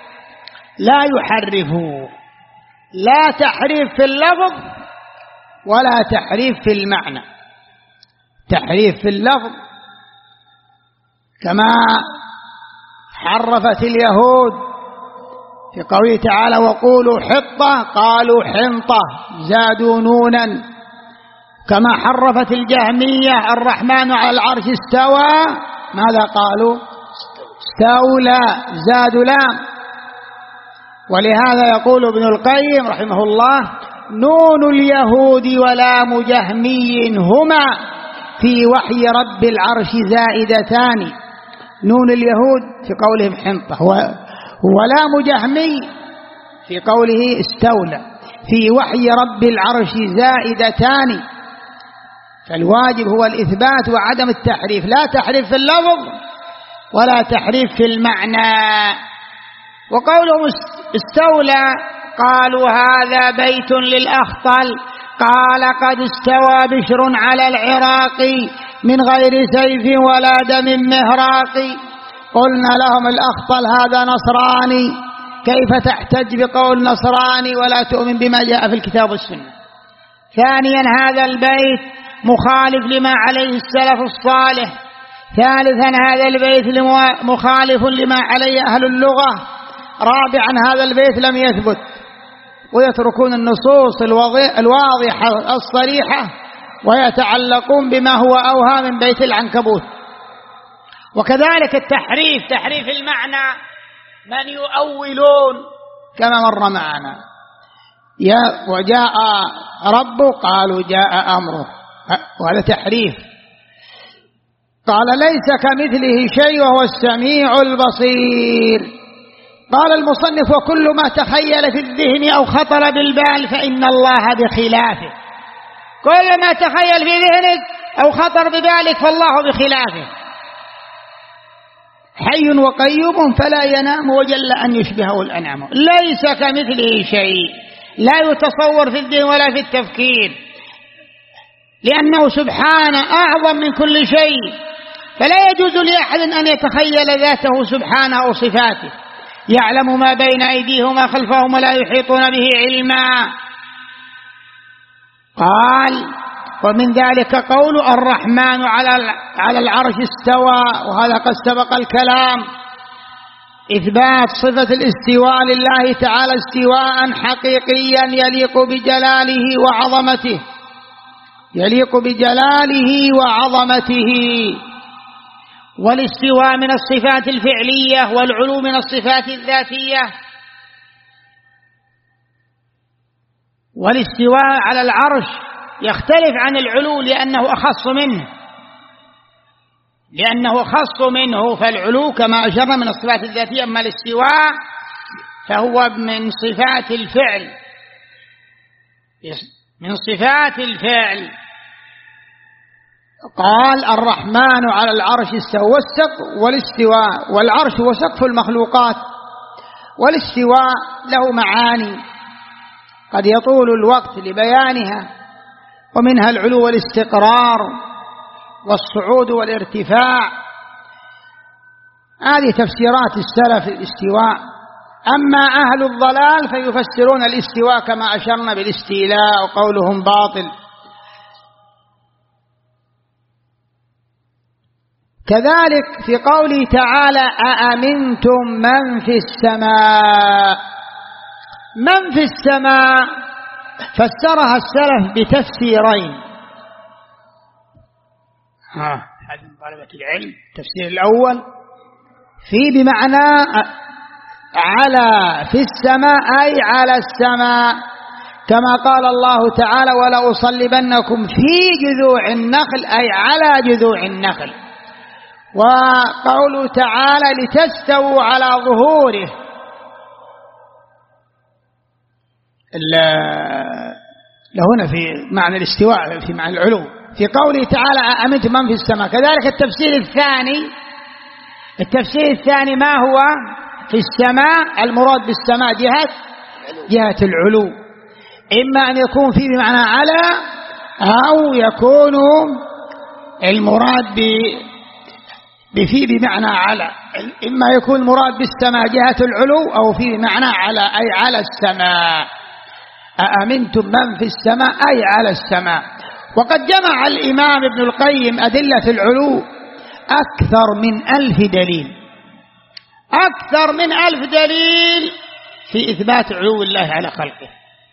لا تحريف في اللفظ ولا تحريف في المعنى. تحريف في اللفظ كما حرفت اليهود في قوله تعالى: وقولوا حطة قالوا حنطة زادوا نونا. كما حرفت الجهمية: الرحمن على العرش استوى، ماذا قالوا؟ استولى زادوا لام. ولهذا يقول ابن القيم رحمه الله: نون اليهود ولام جهمي هما في وحي رب العرش زائدتان. نون اليهود في قولهم حنطة، ولام جهمي في قوله استولى، في وحي رب العرش زائدتان. فالواجب هو الإثبات وعدم التحريف، لا تحريف في اللفظ ولا تحريف في المعنى. وقولهم استولى قالوا هذا بيت للأخطل، قال قد استوى بشر على العراق من غير سيف ولا دم مهراق. قلنا لهم الأخطل هذا نصراني، كيف تحتج بقول نصراني ولا تؤمن بما جاء في الكتاب والسنة؟ ثانيا هذا البيت مخالف لما عليه السلف الصالح. ثالثا هذا البيت مخالف لما عليه أهل اللغة. رابعا هذا البيت لم يثبت، ويتركون النصوص الواضحة الصريحة ويتعلقون بما هو أوهى من بيت العنكبوت. وكذلك التحريف، تحريف المعنى، من يؤولون كما مر معنا: وجاء ربه قالوا جاء أمره، وهذا تحريف. قال ليس كمثله شيء وهو السميع البصير. قال المصنف: وكل ما تخيل في الذهن أو خطر بالبال فإن الله بخلافه. كل ما تخيل في ذهنك أو خطر بذلك فالله بخلافه، حي وقيوم فلا ينام وجل أن يشبهه الأنعام، ليس كمثله شيء، لا يتصور في الذهن ولا في التفكير، لأنه سبحانه أعظم من كل شيء، فلا يجوز لأحد أن يتخيل ذاته سبحانه أو صفاته، يعلم ما بين أيديهم وما خلفهم ولا يحيطون به علما. قال ومن ذلك قول الرحمن على العرش استوى، وهذا قد سبق الكلام، إثبات صفة الاستواء لله تعالى استواء حقيقيا يليق بجلاله وعظمته، يليق بجلاله وعظمته. والاستواء من الصفات الفعلية والعلو من الصفات الذاتية. والاستواء على العرش يختلف عن العلو لأنه أخص منه، فالعلو كما أشرنا من الصفات الذاتية، أما الاستواء فهو من صفات الفعل، من صفات الفعل. قال الرحمن على العرش استوى، والاستواء والعرش هو سقف المخلوقات، والاستواء له معاني قد يطول الوقت لبيانها، ومنها العلو والاستقرار والصعود والارتفاع، هذه تفسيرات السلف الاستواء. أما أهل الضلال فيفسرون الاستواء كما أشرنا بالاستيلاء، وقولهم باطل. كذلك في قوله تعالى أأمنتم من في السماء، من في السماء فسرها السلف بتفسيرين. هذا طلبة العلم. التفسير الأول في بمعنى على، في السماء أي على السماء، كما قال الله تعالى ولأصلبنكم في جذوع النخل أي على جذوع النخل. وقوله تعالى لتستووا على ظهوره، لهنا في معنى الاستواء في معنى العلو. في قوله تعالى أأمنتم من في السماء. كذلك التفسير الثاني ما هو في السماء، المراد بالسماء جهة العلو، إما أن يكون فيه بمعنى على، أو يكون المراد بفي بمعنى على، إما يكون المراد بالسماء جهة العلو، أو في بمعنى على أي على السماء. أأمنتم من في السماء أي على السماء. وقد جمع الإمام ابن القيم أدلة العلو أكثر من 1000 دليل، أكثر من 1000 دليل في إثبات علو الله على خلقه.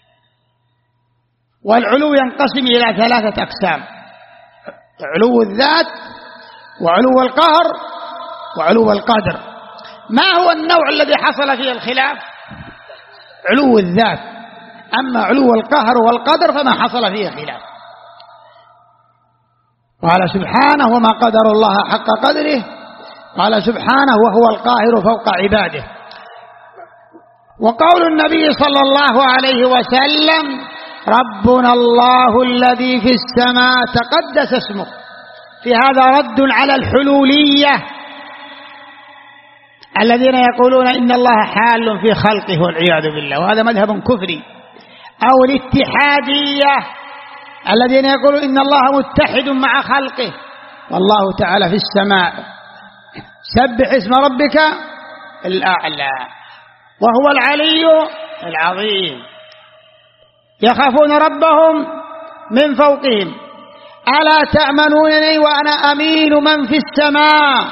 والعلو ينقسم إلى 3 أقسام: علو الذات، وعلو القهر، وعلو القدر. ما هو النوع الذي حصل فيه الخلاف؟ علو الذات. أما علو القهر والقدر فما حصل فيه خلاف. قال سبحانه وما قدر الله حق قدره، قال سبحانه وهو القاهر فوق عباده. وقول النبي صلى الله عليه وسلم ربنا الله الذي في السماء تقدس اسمه، في هذا رد على الحلولية الذين يقولون إن الله حال في خلقه والعياذ بالله، وهذا مذهب كفري. أو الاتحادية الذين يقولون إن الله متحد مع خلقه، والله تعالى في السماء، سبح اسم ربك الأعلى وهو العلي العظيم، يخافون ربهم من فوقهم، ألا تأمنونني وأنا أمين من في السماء،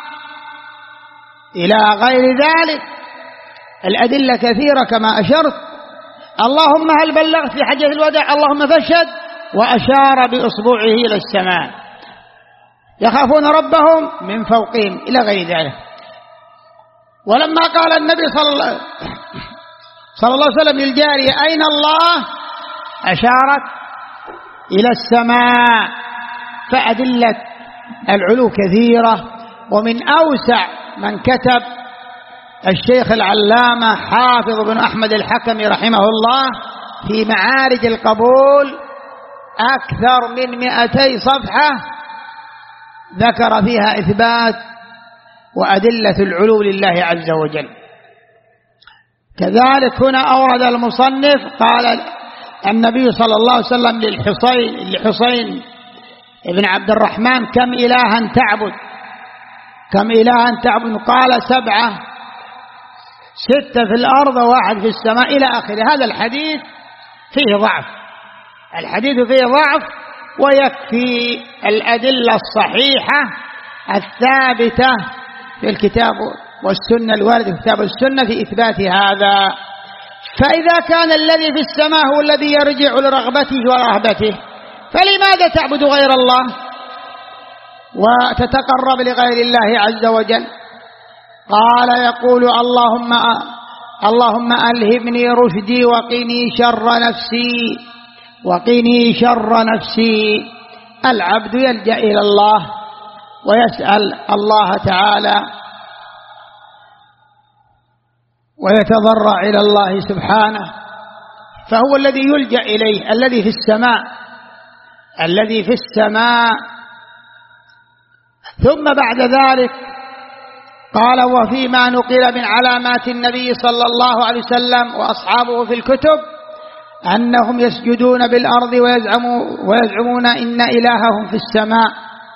إلى غير ذلك. الأدلة كثيرة كما أشرت. اللهم هل بلغت في حجة الوداع؟ اللهم فاشهد. وأشار بإصبعه إلى السماء، يخافون ربهم من فوقهم، إلى غير ذلك. ولما قال النبي صلى الله عليه وسلم للجارية أين الله؟ أشارت إلى السماء. فأدلة العلو كثيرة. ومن أوسع من كتب الشيخ العلامة حافظ بن أحمد الحكمي رحمه الله في معارج القبول أكثر من 200 صفحة ذكر فيها إثبات وأدلة العلو لله عز وجل. كذلك هنا أورد المصنف قال النبي صلى الله عليه وسلم لحسين ابن عبد الرحمن: كم إلها تعبد؟ كم إلها تعبد؟ قال 7، 6 في الأرض و1 في السماء إلى آخره. هذا الحديث فيه ضعف، الحديث فيه ضعف، ويكفي الأدلة الصحيحة الثابتة في الكتاب والسنة، الواردة في الكتاب والسنة في إثبات هذا. فإذا كان الذي في السماء هو الذي يرجع لرغبته ورهبته، فلماذا تعبد غير الله وتتقرب لغير الله عز وجل؟ قال يقول: اللهم ألهمني رشدي وقني شر نفسي، وقني شر نفسي. العبد يلجأ إلى الله ويسأل الله تعالى ويتضرع إلى الله سبحانه، فهو الذي يلجأ إليه، الذي في السماء، الذي في السماء. ثم بعد ذلك قال: وفيما نقل من علامات النبي صلى الله عليه وسلم وأصحابه في الكتب أنهم يسجدون بالأرض ويزعمون إن إلههم في السماء.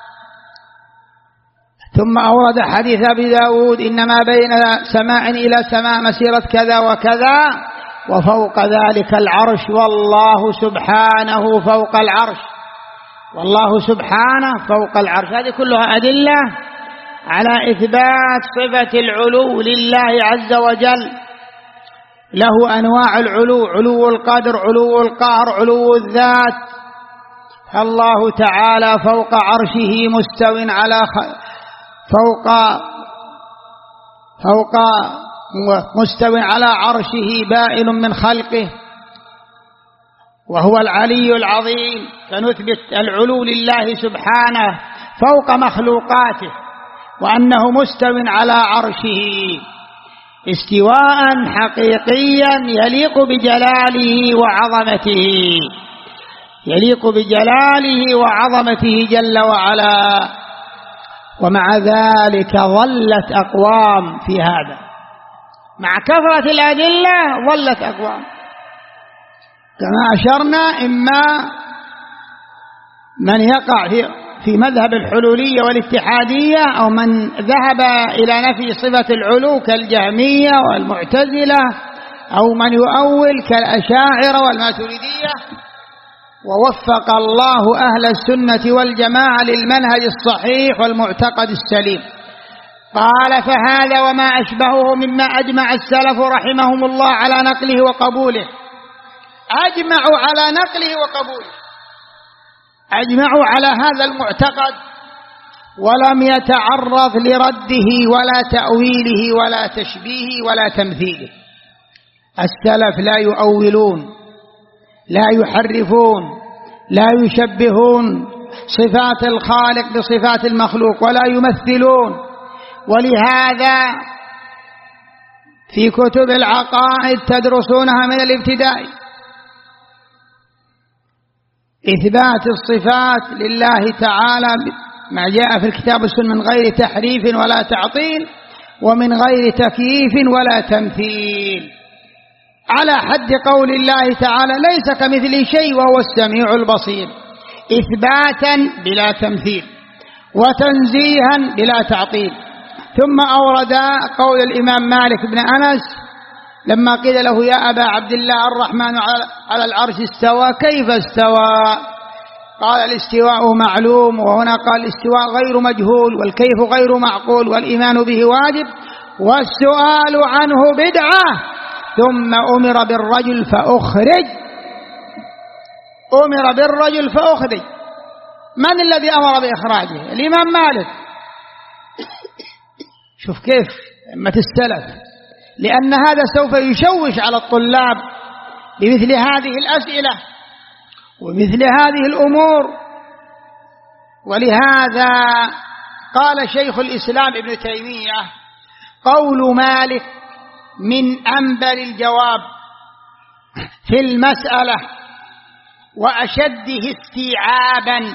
ثم أورد حديث أبي داود: إنما بين سماع إلى سماء مسيرة كذا وكذا، وفوق ذلك العرش، والله سبحانه فوق العرش، والله سبحانه فوق العرش. هذه كلها أدلة على إثبات صفة العلو لله عز وجل. له أنواع العلو: علو القدر، علو القهر، علو الذات. الله تعالى فوق عرشه مستو على مستو على عرشه بائن من خلقه، وهو العلي العظيم. فنثبت العلو لله سبحانه فوق مخلوقاته، وأنه مستو على عرشه استواء حقيقيا يليق بجلاله وعظمته، يليق بجلاله وعظمته جل وعلا. ومع ذلك ظلت أقوام في هذا، مع كثرة الأدلة ظلت أقوام كما أشرنا، إما من يقع في مذهب الحلولية والاتحادية، أو من ذهب إلى نفي صفة العلو كالجهمية والمعتزلة، أو من يؤول كالأشاعرة والماتريدية. ووفق الله أهل السنة والجماعة للمنهج الصحيح والمعتقد السليم. قال: فهذا وما أشبهه مما أجمع السلف رحمهم الله على نقله وقبوله. أجمعوا على نقله وقبوله، أجمعوا على هذا المعتقد، ولم يتعرض لرده ولا تأويله ولا تشبيهه ولا تمثيله. السلف لا يؤولون، لا يحرفون، لا يشبهون صفات الخالق بصفات المخلوق، ولا يمثلون. ولهذا في كتب العقائد تدرسونها من الابتداء إثبات الصفات لله تعالى ما جاء في الكتاب والسنة من غير تحريف ولا تعطيل، ومن غير تكييف ولا تمثيل، على حد قول الله تعالى: ليس كمثله شيء وهو السميع البصير، إثباتا بلا تمثيل وتنزيها بلا تعطيل. ثم أورد قول الإمام مالك بن أنس لما قيل له: يا أبا عبد الله، الرحمن على العرش استوى، كيف استوى؟ قال: الاستواء معلوم، وهنا قال: الاستواء غير مجهول، والكيف غير معقول، والإيمان به واجب، والسؤال عنه بدعة. ثم أمر بالرجل فأخرج، أمر بالرجل فأخرج. من الذي أمر بإخراجه؟ الإمام مالك. شوف كيف أمة السلف، لأن هذا سوف يشوش على الطلاب بمثل هذه الأسئلة ومثل هذه الأمور. ولهذا قال شيخ الإسلام ابن تيمية: قول مالك من أنبل الجواب في المسألة، وأشده استيعابا،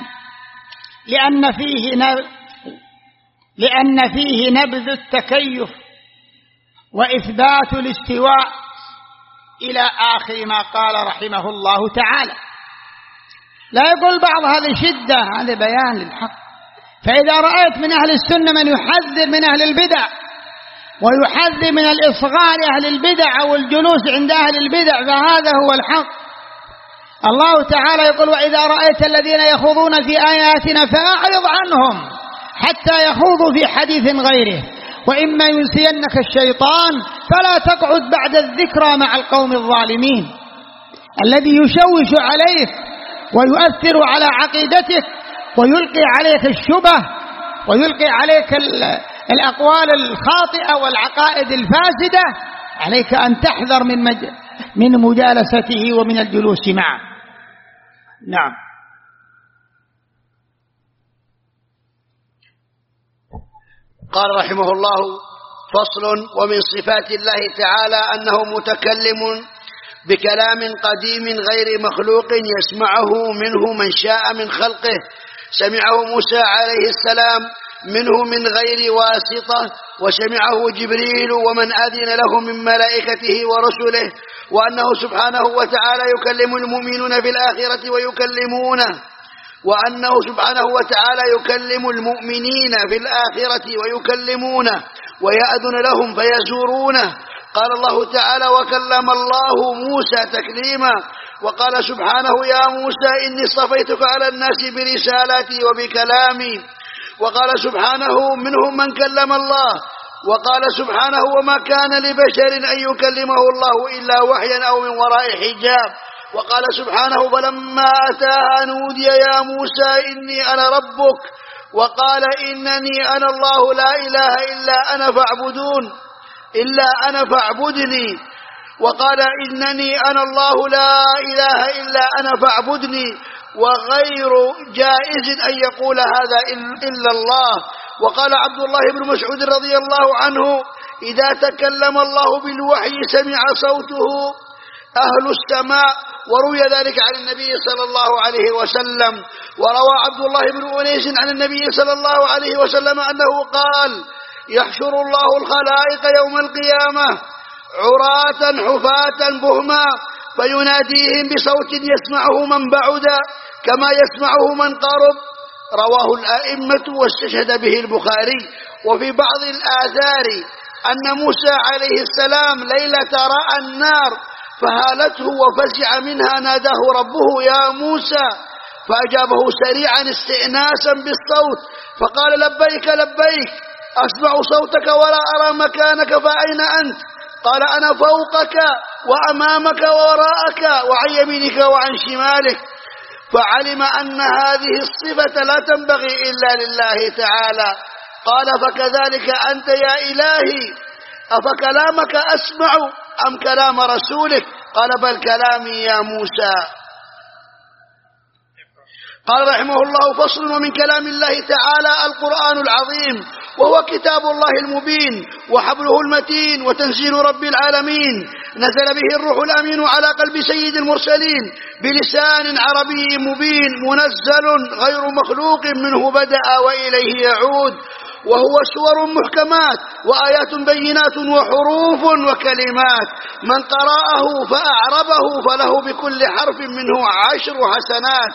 لأن فيه نبذ التكيف وإثبات الاستواء إلى آخر ما قال رحمه الله تعالى. لا يقول بعض هذه شدة، هذا بيان للحق. فإذا رأيت من أهل السنة من يحذر من أهل البدع ويحذر من الإصغاء لأهل البدع أو الجلوس عند أهل البدع فهذا هو الحق. الله تعالى يقول: وإذا رأيت الذين يخوضون في آياتنا فأعرض عنهم حتى يخوضوا في حديث غيره وإما ينسينك الشيطان فلا تقعد بعد الذكرى مع القوم الظالمين. الذي يشوش عليك ويؤثر على عقيدتك ويلقي عليك الشبه ويلقي عليك الأقوال الخاطئة والعقائد الفاسدة، عليك أن تحذر من مجالسته ومن الجلوس معه. نعم. قال رحمه الله: فصل. ومن صفات الله تعالى أنه متكلم بكلام قديم غير مخلوق يسمعه منه من شاء من خلقه. سمعه موسى عليه السلام منه من غير واسطة، وسمعه جبريل ومن أذن له من ملائكته ورسله، وأنه سبحانه وتعالى يكلم المؤمنون في الآخرة وأنه سبحانه وتعالى يكلم المؤمنين في الآخرة ويكلمونه ويأذن لهم فيزورونه. قال الله تعالى: وكلم الله موسى تكليما. وقال سبحانه: يا موسى إني اصطفيتك على الناس برسالاتي وبكلامي. وقال سبحانه: منهم من كلم الله. وقال سبحانه: وما كان لبشر أن يكلمه الله إلا وحيا أو من وراء حجاب. وقال سبحانه: فلما أتاها نودي يا موسى إني أنا ربك. وقال: إنني أنا الله لا إله إلا أنا فاعبدني. وقال: إنني أنا الله لا إله إلا أنا فاعبدني. وغير جائز أن يقول هذا إلا الله. وقال عبد الله بن مسعود رضي الله عنه: إذا تكلم الله بالوحي سمع صوته أهل السماء. وروي ذلك عن النبي صلى الله عليه وسلم. وروى عبد الله بن أنيس عن النبي صلى الله عليه وسلم أنه قال: يحشر الله الخلائق يوم القيامة عراة حفاة بهما فيناديهم بصوت يسمعه من بعد كما يسمعه من قرب. رواه الأئمة واستشهد به البخاري. وفي بعض الآثار أن موسى عليه السلام ليلة رأى النار فهالته وفزع منها، ناداه ربه: يا موسى، فأجابه سريعا استئناسا بالصوت فقال: لبيك لبيك، أسمع صوتك ولا أرى مكانك، فأين أنت؟ قال: أنا فوقك وأمامك ووراءك وعن يمينك وعن شمالك. فعلم أن هذه الصفة لا تنبغي إلا لله تعالى. قال: فكذلك أنت يا إلهي، أفكلامك أسمع أم كلام رسولك؟ قال: بل كلامي يا موسى. قال رحمه الله: فصل. ومن كلام الله تعالى القرآن العظيم، وهو كتاب الله المبين وحبله المتين وتنزيل رب العالمين، نزل به الروح الأمين على قلب سيد المرسلين بلسان عربي مبين منزل غير مخلوق، منه بدأ وإليه يعود، وهو سور محكمات وآيات بينات وحروف وكلمات. من قرأه فأعربه فله بكل حرف منه 10 حسنات،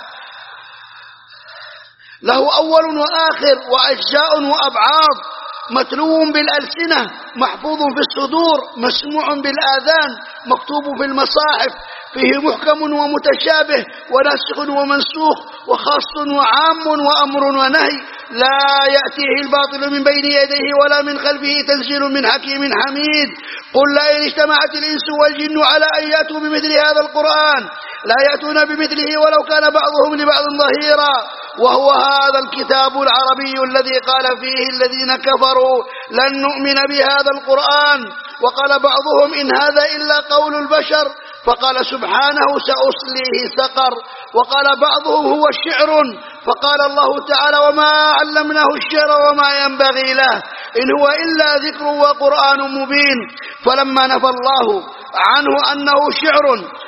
له أول وآخر وأجزاء وأبعاض، متلو بالألسنة، محفوظ في الصدور، مسموع بالآذان، مكتوب في المصاحف، فيه محكم ومتشابه وناسخ ومنسوخ وخاص وعام وأمر ونهي، لا يأتيه الباطل من بين يديه ولا من خلفه، تنزيل من حكيم حميد. قل لئن اجتمعت الإنس والجن على أن يأتوا بمثل هذا القرآن لا يأتون بمثله ولو كان بعضهم لبعض ظهيرا. وهو هذا الكتاب العربي الذي قال فيه الذين كفروا لن نؤمن بهذا القرآن. وقال بعضهم إن هذا إلا قول البشر، فقال سبحانه سأصليه سقر. وقال بعضهم هو شعر، فقال الله تعالى وما علمناه الشعر وما ينبغي له إن هو إلا ذكر وقرآن مبين. فلما نفى الله عنه أنه شعر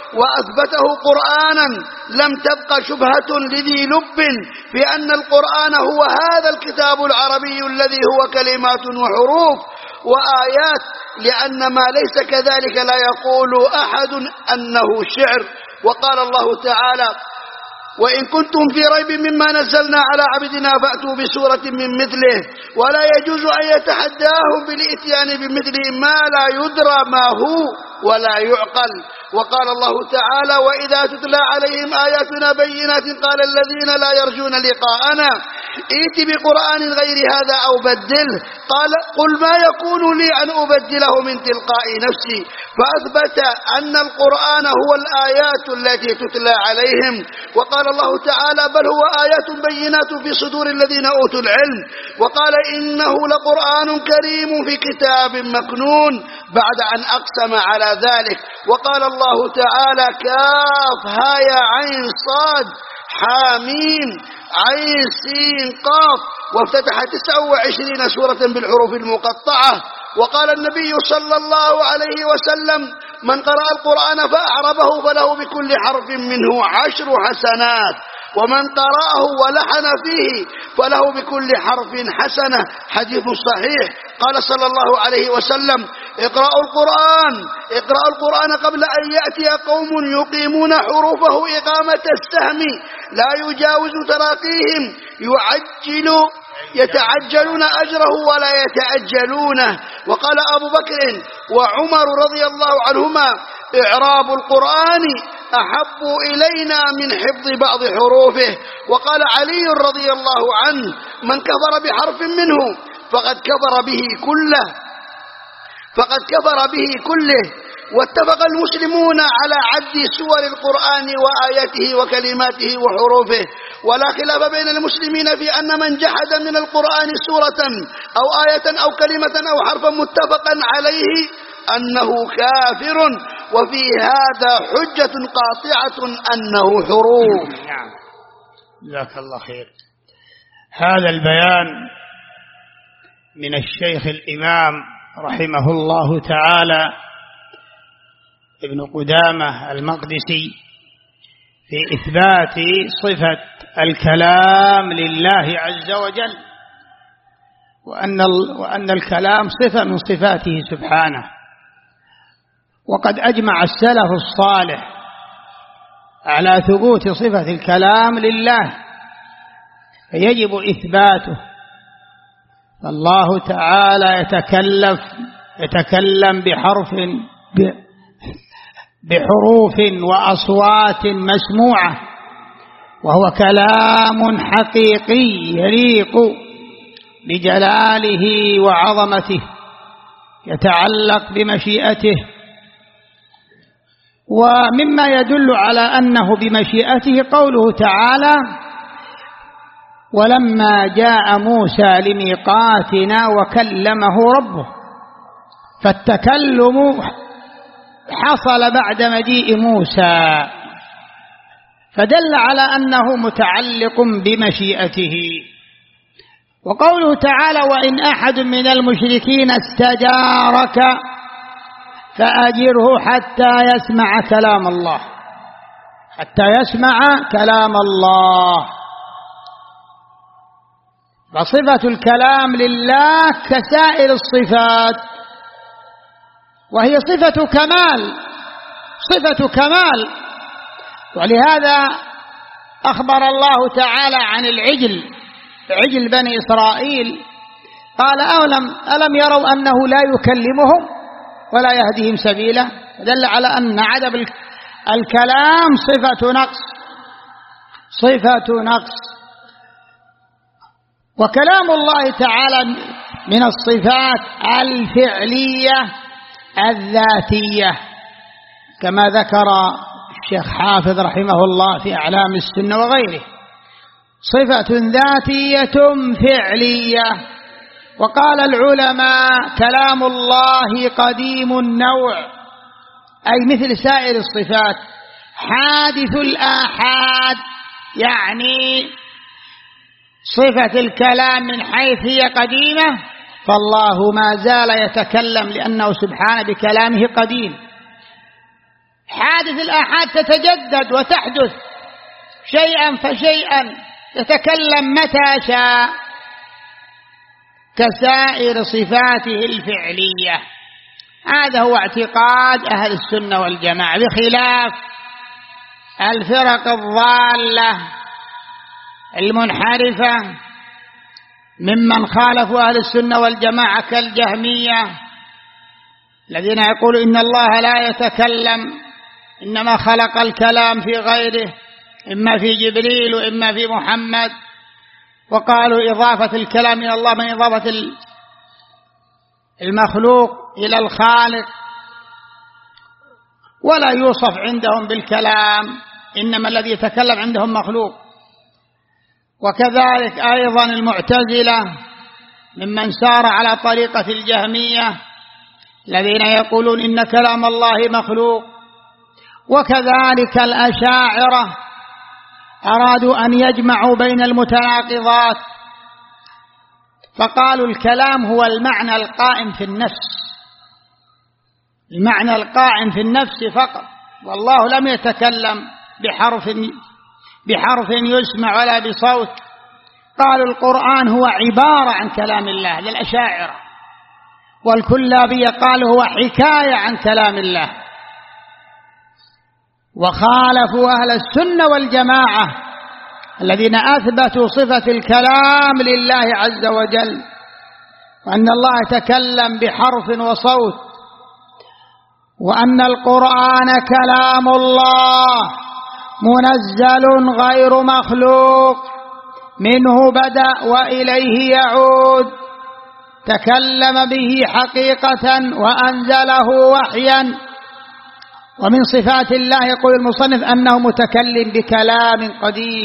وأثبته قرآنا لم تبق شبهة لذي لب في أن القرآن هو هذا الكتاب العربي الذي هو كلمات وحروف وآيات، لأن ما ليس كذلك لا يقول أحد أنه شعر. وقال الله تعالى: وإن كنتم في ريب مما نزلنا على عبدنا فأتوا بسورة من مثله، ولا يجوز أن يتحداهم بالإتيان بمثله ما لا يدرى ما هو ولا يعقل. وقال الله تعالى: وإذا تتلى عليهم آياتنا بينات قال الذين لا يرجون لقاءنا ائت بقرآن غير هذا أو بدله، قال: قل ما يكون لي أن أبدله من تلقاء نفسي. فأثبت أن القرآن هو الآيات التي تتلى عليهم. وقال الله تعالى: بل هو آيات بينات في صدور الذين أوتوا العلم. وقال: إنه لقرآن كريم في كتاب مكنون، بعد أن أقسم على ذلك. وقال الله تعالى: كاف ها يا عين صاد حاميم عين سين قاف، وافتتح 29 سورة بالحروف المقطعة. وقال النبي صلى الله عليه وسلم: من قرأ القرآن فأعربه فله بكل حرف منه 10 حسنات، ومن قرأه ولحن فيه فله بكل حرف حسنة. حديث صحيح. قال صلى الله عليه وسلم: اقرأوا القرآن قبل أن يأتي قوم يقيمون حروفه إقامة السهم لا يجاوز تراقيهم، يتعجلون أجره ولا يتأجلونه. وقال أبو بكر وعمر رضي الله عنهما: إعراب القرآن أحب إلينا من حفظ بعض حروفه. وقال علي رضي الله عنه: من كفر بحرف منه فقد كفر به كله. واتفق المسلمون على عد سور القرآن وآياته وكلماته وحروفه، ولا خلاف بين المسلمين في أن من جحد من القرآن سورة أو آية أو كلمة أو حرفا متفقا عليه أنه كافر، وفي هذا حجة قاطعة أنه حروف. نعم، جزاك الله خير. هذا البيان من الشيخ الإمام رحمه الله تعالى ابن قدامة المقدسي في إثبات صفة الكلام لله عز وجل، وأن الكلام صفة من صفاته سبحانه. وقد أجمع السلف الصالح على ثبوت صفة الكلام لله، فيجب إثباته. فالله تعالى يتكلم بحروف وأصوات مسموعة، وهو كلام حقيقي يليق بجلاله وعظمته، يتعلق بمشيئته. ومما يدل على أنه بمشيئته قوله تعالى: ولما جاء موسى لميقاتنا وكلمه ربه. فالتكلم حصل بعد مجيء موسى، فدل على أنه متعلق بمشيئته. وقوله تعالى: وإن أحد من المشركين استجارك فأجره حتى يسمع كلام الله، حتى يسمع كلام الله. فصفة الكلام لله كسائر الصفات، وهي صفة كمال. ولهذا أخبر الله تعالى عن عجل بني إسرائيل، قال: ألم يروا أنه لا يكلمهم ولا يهديهم سبيلا؟ دل على أن عدم الكلام صفة نقص. وكلام الله تعالى من الصفات الفعلية الذاتية، كما ذكر الشيخ حافظ رحمه الله في أعلام السنة وغيره: صفة ذاتية فعلية. وقال العلماء: كلام الله قديم النوع، أي مثل سائر الصفات، حادث الآحاد، يعني صفة الكلام من حيث هي قديمة، فالله ما زال يتكلم لأنه سبحانه بكلامه قديم. حادث الآحاد تتجدد وتحدث شيئا فشيئا، يتكلم متى شاء كسائر صفاته الفعلية. هذا هو اعتقاد أهل السنة والجماعة، بخلاف الفرق الضالة المنحرفة ممن خالفوا أهل السنة والجماعة كالجهمية الذين يقولوا إن الله لا يتكلم، إنما خلق الكلام في غيره، إما في جبريل وإما في محمد، وقالوا إضافة الكلام إلى الله من إضافة المخلوق إلى الخالق، ولا يوصف عندهم بالكلام، إنما الذي يتكلم عندهم مخلوق. وكذلك أيضا المعتزلة ممن سار على طريقة الجهمية الذين يقولون إن كلام الله مخلوق. وكذلك الأشاعرة أرادوا أن يجمعوا بين المتناقضات، فقالوا الكلام هو المعنى القائم في النفس، المعنى القائم في النفس فقط، والله لم يتكلم بحرف يسمع ولا بصوت. قالوا القرآن هو عبارة عن كلام الله للأشاعرة، والكلابية قالوا هو حكاية عن كلام الله. وخالفوا أهل السنة والجماعة الذين أثبتوا صفة الكلام لله عز وجل، وأن الله يتكلم بحرف وصوت، وأن القرآن كلام الله منزل غير مخلوق، منه بدأ وإليه يعود، تكلم به حقيقة وأنزله وحيا. ومن صفات الله يقول المصنف أنه متكلم بكلام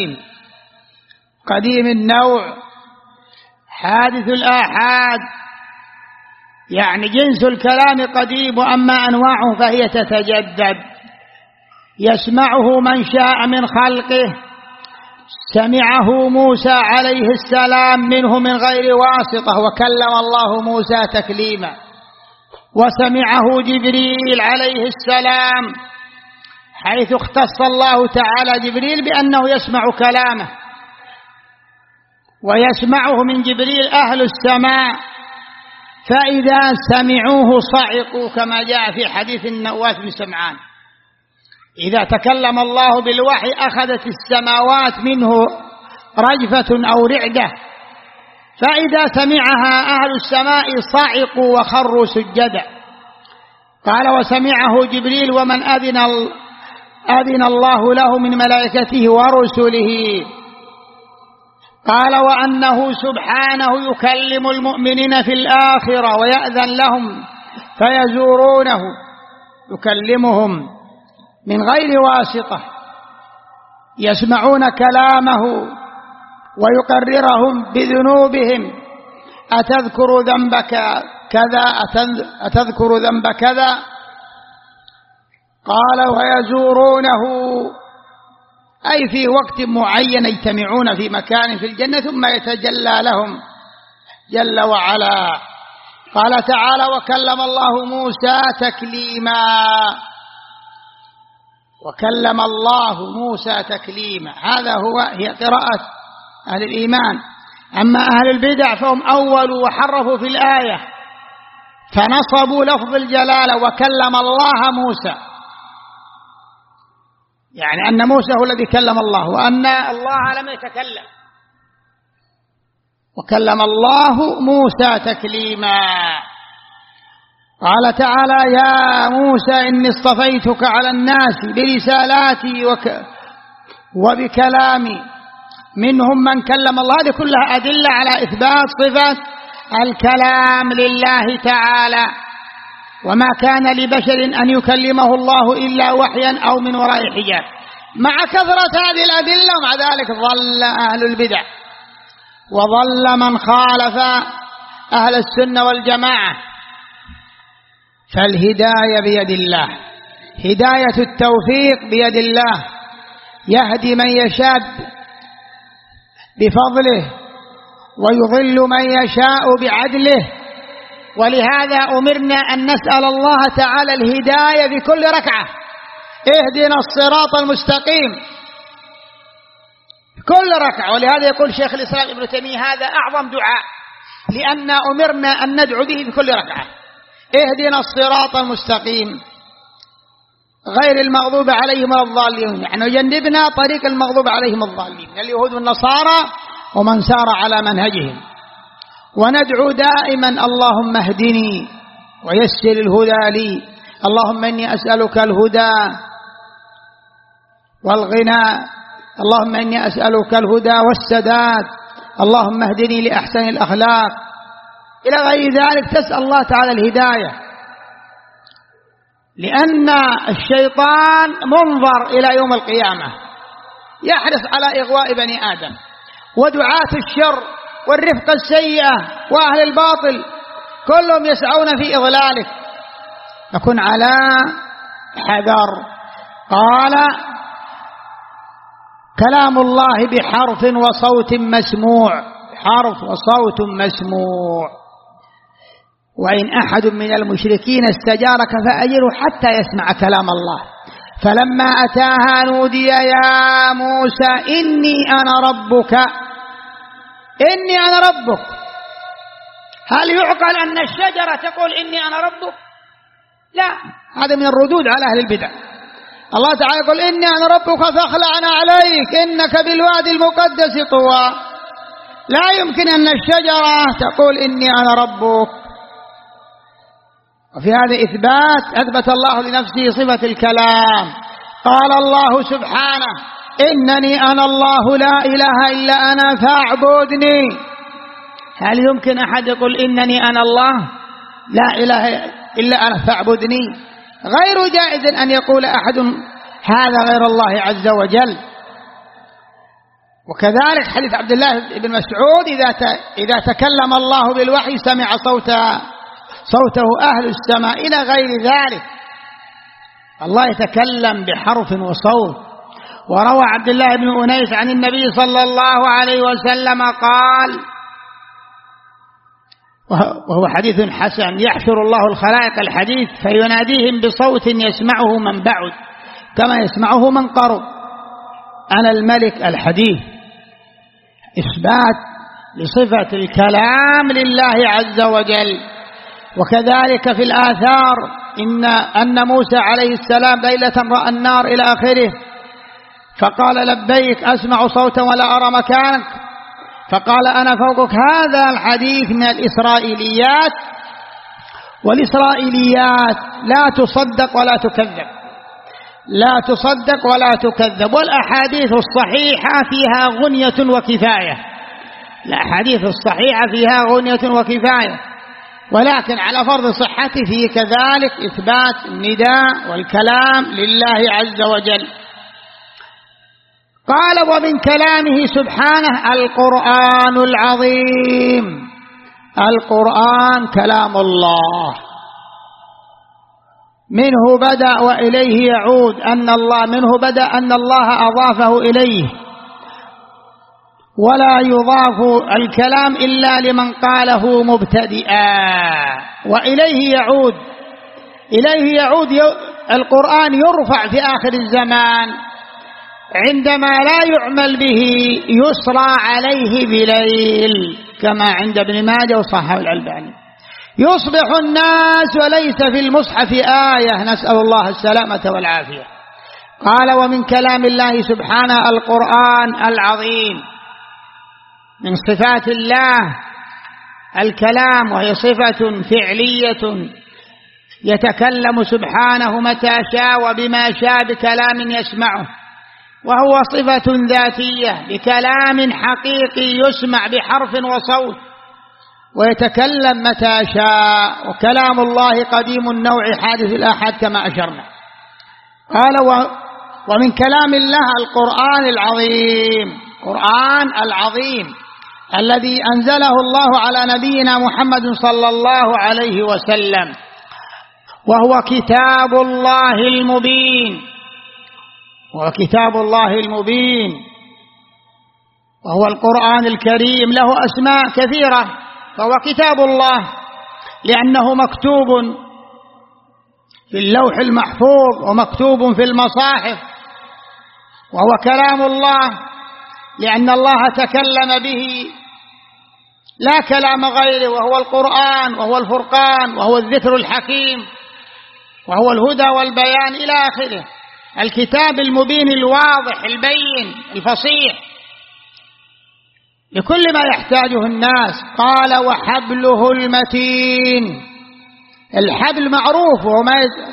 قديم النوع حادث الآحاد، يعني جنس الكلام قديم، وأما أنواعه فهي تتجدد، يسمعه من شاء من خلقه. سمعه موسى عليه السلام منه من غير واسطة، وكلم الله موسى تكليما. وسمعه جبريل عليه السلام، حيث اختص الله تعالى جبريل بأنه يسمع كلامه، ويسمعه من جبريل أهل السماء، فإذا سمعوه صعقوا، كما جاء في حديث النواس بن سمعان: إذا تكلم الله بالوحي أخذت السماوات منه رجفة أو رعدة، فإذا سمعها أهل السماء صعقوا وخروا سجدا. قال: وسمعه جبريل ومن أذن الله له من ملائكته ورسله. قال: وأنه سبحانه يكلم المؤمنين في الآخرة ويأذن لهم فيزورونه، يكلمهم من غير واسطة، يسمعون كلامه ويقررهم بذنوبهم: أتذكر ذنبك كذا، أتذكر ذنب كذا. قال: ويزورونه، أي في وقت معين يجتمعون في مكان في الجنة ثم يتجلى لهم جل وعلا. قال تعالى: وكلم الله موسى تكليما، وكلم الله موسى تكليما. هي قراءة أهل الإيمان. أما أهل البدع فهم أولوا وحرفوا في الآية، فنصبوا لفظ الجلالة وكلم الله موسى، يعني أن موسى هو الذي كلم الله، وأن الله لم يتكلم. وكلم الله موسى تكليما. قال تعالى: يا موسى إني اصطفيتك على الناس برسالاتي وبكلامي، منهم من كلم الله. هذه كلها أدلة على إثبات صفة الكلام لله تعالى، وما كان لبشر أن يكلمه الله إلا وحيا أو من وراء حجاب. مع كثرة هذه الأدلة ومع ذلك ضل أهل البدع وضل من خالف أهل السنة والجماعة. فالهداية بيد الله، هداية التوفيق بيد الله، يهدي من يشاء بفضله ويضل من يشاء بعدله. ولهذا أمرنا أن نسأل الله تعالى الهداية في كل ركعة، اهدنا الصراط المستقيم كل ركعة. ولهذا يقول شيخ الإسلام ابن تيمية هذا أعظم دعاء، لأن أمرنا أن ندعو به في كل ركعة. اهدنا الصراط المستقيم غير المغضوب عليهم ولا الضالين، يعني جنبنا طريق المغضوب عليهم الضالين من اليهود والنصارى ومن سار على منهجهم. وندعو دائما اللهم اهدني ويسر الهدى لي، اللهم إني أسألك الهدى والغنى، اللهم إني أسألك الهدى والسداد، اللهم اهدني لأحسن الأخلاق، إلى غير ذلك. تسأل الله تعالى الهداية، لأن الشيطان منظر إلى يوم القيامة يحرص على إغواء بني آدم، ودعاة الشر والرفقة السيئة وأهل الباطل كلهم يسعون في إضلاله، نكون على حذر. قال كلام الله بحرف وصوت مسموع، حرف وصوت مسموع. وإن أحد من المشركين استجارك فأجره حتى يسمع كلام الله. فلما أتاها نودي يا موسى إني أنا ربك، إني أنا ربك. هل يعقل أن الشجرة تقول إني أنا ربك؟ لا، هذا من الردود على أهل البدع. الله تعالى يقول إني أنا ربك فاخلعنا عليك إنك بالوادي المقدس طوى. لا يمكن أن الشجرة تقول إني أنا ربك. وفي هذا أثبت الله لنفسه صفة الكلام. قال الله سبحانه إنني أنا الله لا إله إلا أنا فاعبدني. هل يمكن أحد يقول إنني أنا الله لا إله إلا أنا فاعبدني؟ غير جائز أن يقول أحد هذا غير الله عز وجل. وكذلك حديث عبد الله بن مسعود إذا تكلم الله بالوحي سمع صوته أهل السماء إلى غير ذلك. الله يتكلم بحرف وصوت. وروى عبد الله بن أنيس عن النبي صلى الله عليه وسلم قال، وهو حديث حسن: يحشر الله الخلائق الحديث فيناديهم بصوت يسمعه من بعد كما يسمعه من قرب، أنا الملك الحديث. إثبات لصفة الكلام لله عز وجل. وكذلك في الآثار أن موسى عليه السلام ليلة رأى النار إلى آخره، فقال لبيك أسمع صوتا ولا أرى مكانك، فقال أنا فوقك. هذا الحديث من الإسرائيليات، والإسرائيليات لا تصدق ولا تكذب، لا تصدق ولا تكذب. والأحاديث الصحيحة فيها غنية وكفاية، الأحاديث الصحيحة فيها غنية وكفاية، ولكن على فرض صحته فيه كذلك إثبات النداء والكلام لله عز وجل. قال ومن كلامه سبحانه القرآن العظيم. القرآن كلام الله، منه بدأ وإليه يعود، منه بدأ أن الله أضافه إليه، ولا يضاف الكلام إلا لمن قاله مبتدئا، وإليه يعود. إليه يعود القرآن يرفع في آخر الزمان عندما لا يعمل به، يسرى عليه بليل كما عند ابن ماجه وصححه الألباني. يصبح الناس وليس في المصحف آية، نسأل الله السلامة والعافية. قال ومن كلام الله سبحانه القرآن العظيم. من صفات الله الكلام، وهي صفة فعلية يتكلم سبحانه متى شاء وبما شاء بكلام يسمعه، وهو صفة ذاتية بكلام حقيقي يسمع بحرف وصوت، ويتكلم متى شاء. وكلام الله قديم النوع حادث الآحاد كما أشرنا. قال ومن كلام الله القرآن العظيم. القرآن العظيم الذي أنزله الله على نبينا محمد صلى الله عليه وسلم، وهو كتاب الله المبين، وكتاب الله المبين، وهو القرآن الكريم. له أسماء كثيرة، فهو كتاب الله لأنه مكتوب في اللوح المحفوظ ومكتوب في المصاحف، وهو كلام الله، لأن الله تكلم به لا كلام غيره، وهو القرآن وهو الفرقان وهو الذكر الحكيم وهو الهدى والبيان إلى آخره، الكتاب المبين الواضح البين الفصيح لكل ما يحتاجه الناس. قال وحبله المتين، الحبل معروف وهو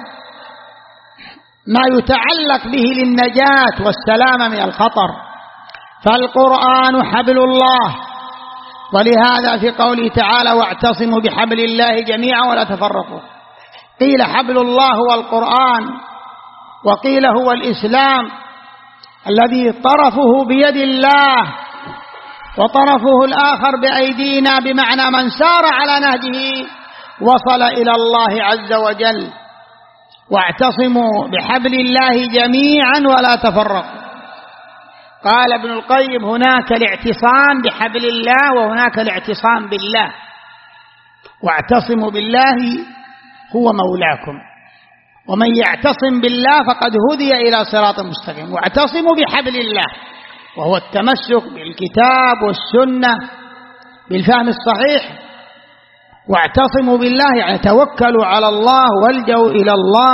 ما يتعلق به للنجاة والسلامة من الخطر، فالقرآن حبل الله. ولهذا في قوله تعالى واعتصموا بحبل الله جميعا ولا تفرقوا، قيل حبل الله هو القرآن، وقيل هو الإسلام الذي طرفه بيد الله وطرفه الآخر بأيدينا، بمعنى من سار على نهجه وصل إلى الله عز وجل. واعتصموا بحبل الله جميعا ولا تفرقوا. قال ابن القيم هناك الاعتصام بحبل الله وهناك الاعتصام بالله. واعتصموا بالله هو مولاكم، ومن يعتصم بالله فقد هدي إلى صراط مستقيم. واعتصموا بحبل الله وهو التمسك بالكتاب والسنة بالفهم الصحيح. واعتصموا بالله يعني توكلوا على الله والجوا إلى الله.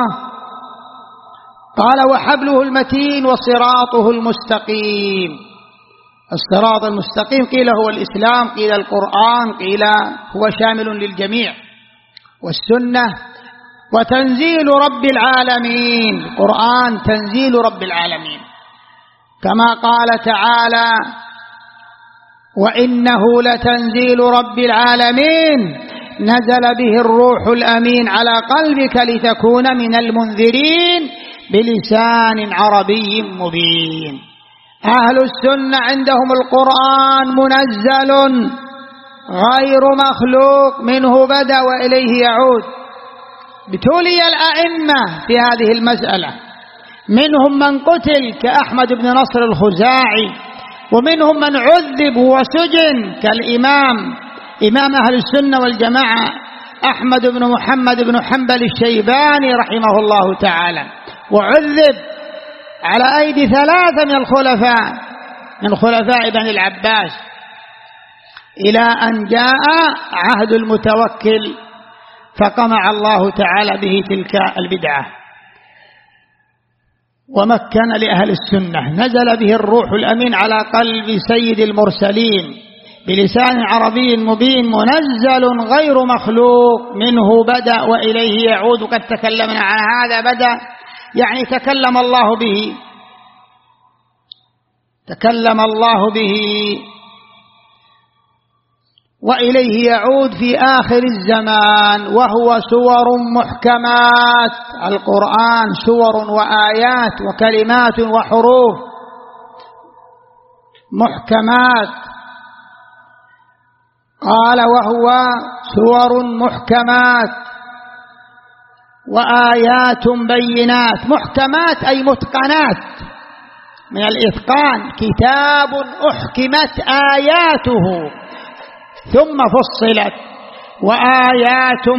قال وحبله المتين وصراطه المستقيم. الصراط المستقيم قيل هو الإسلام، قيل القرآن، قيل هو شامل للجميع، والسنة. وتنزيل رب العالمين، القرآن تنزيل رب العالمين، كما قال تعالى وإنه لتنزيل رب العالمين نزل به الروح الأمين على قلبك لتكون من المنذرين بلسان عربي مبين. أهل السنة عندهم القرآن منزل غير مخلوق، منه بدأ وإليه يعود. ابتلي الأئمة في هذه المسألة، منهم من قتل كأحمد بن نصر الخزاعي، ومنهم من عذب وسجن إمام أهل السنة والجماعة أحمد بن محمد بن حنبل الشيباني رحمه الله تعالى، وعذب على أيدي 3 من خلفاء بني العباس، إلى أن جاء عهد المتوكل فقمع الله تعالى به تلك البدعة ومكن لأهل السنة. نزل به الروح الأمين على قلب سيد المرسلين بلسان عربي مبين منزل غير مخلوق، منه بدأ وإليه يعود. قد تكلمنا عن هذا. بدأ يعني تكلم الله به وإليه يعود في آخر الزمان، وهو سور محكمات. القرآن سور وآيات وكلمات وحروف محكمات. قال وهو سور محكمات وآيات بينات. محكمات أي متقنات من الإتقان، كتاب أحكمت آياته ثم فصلت، وآيات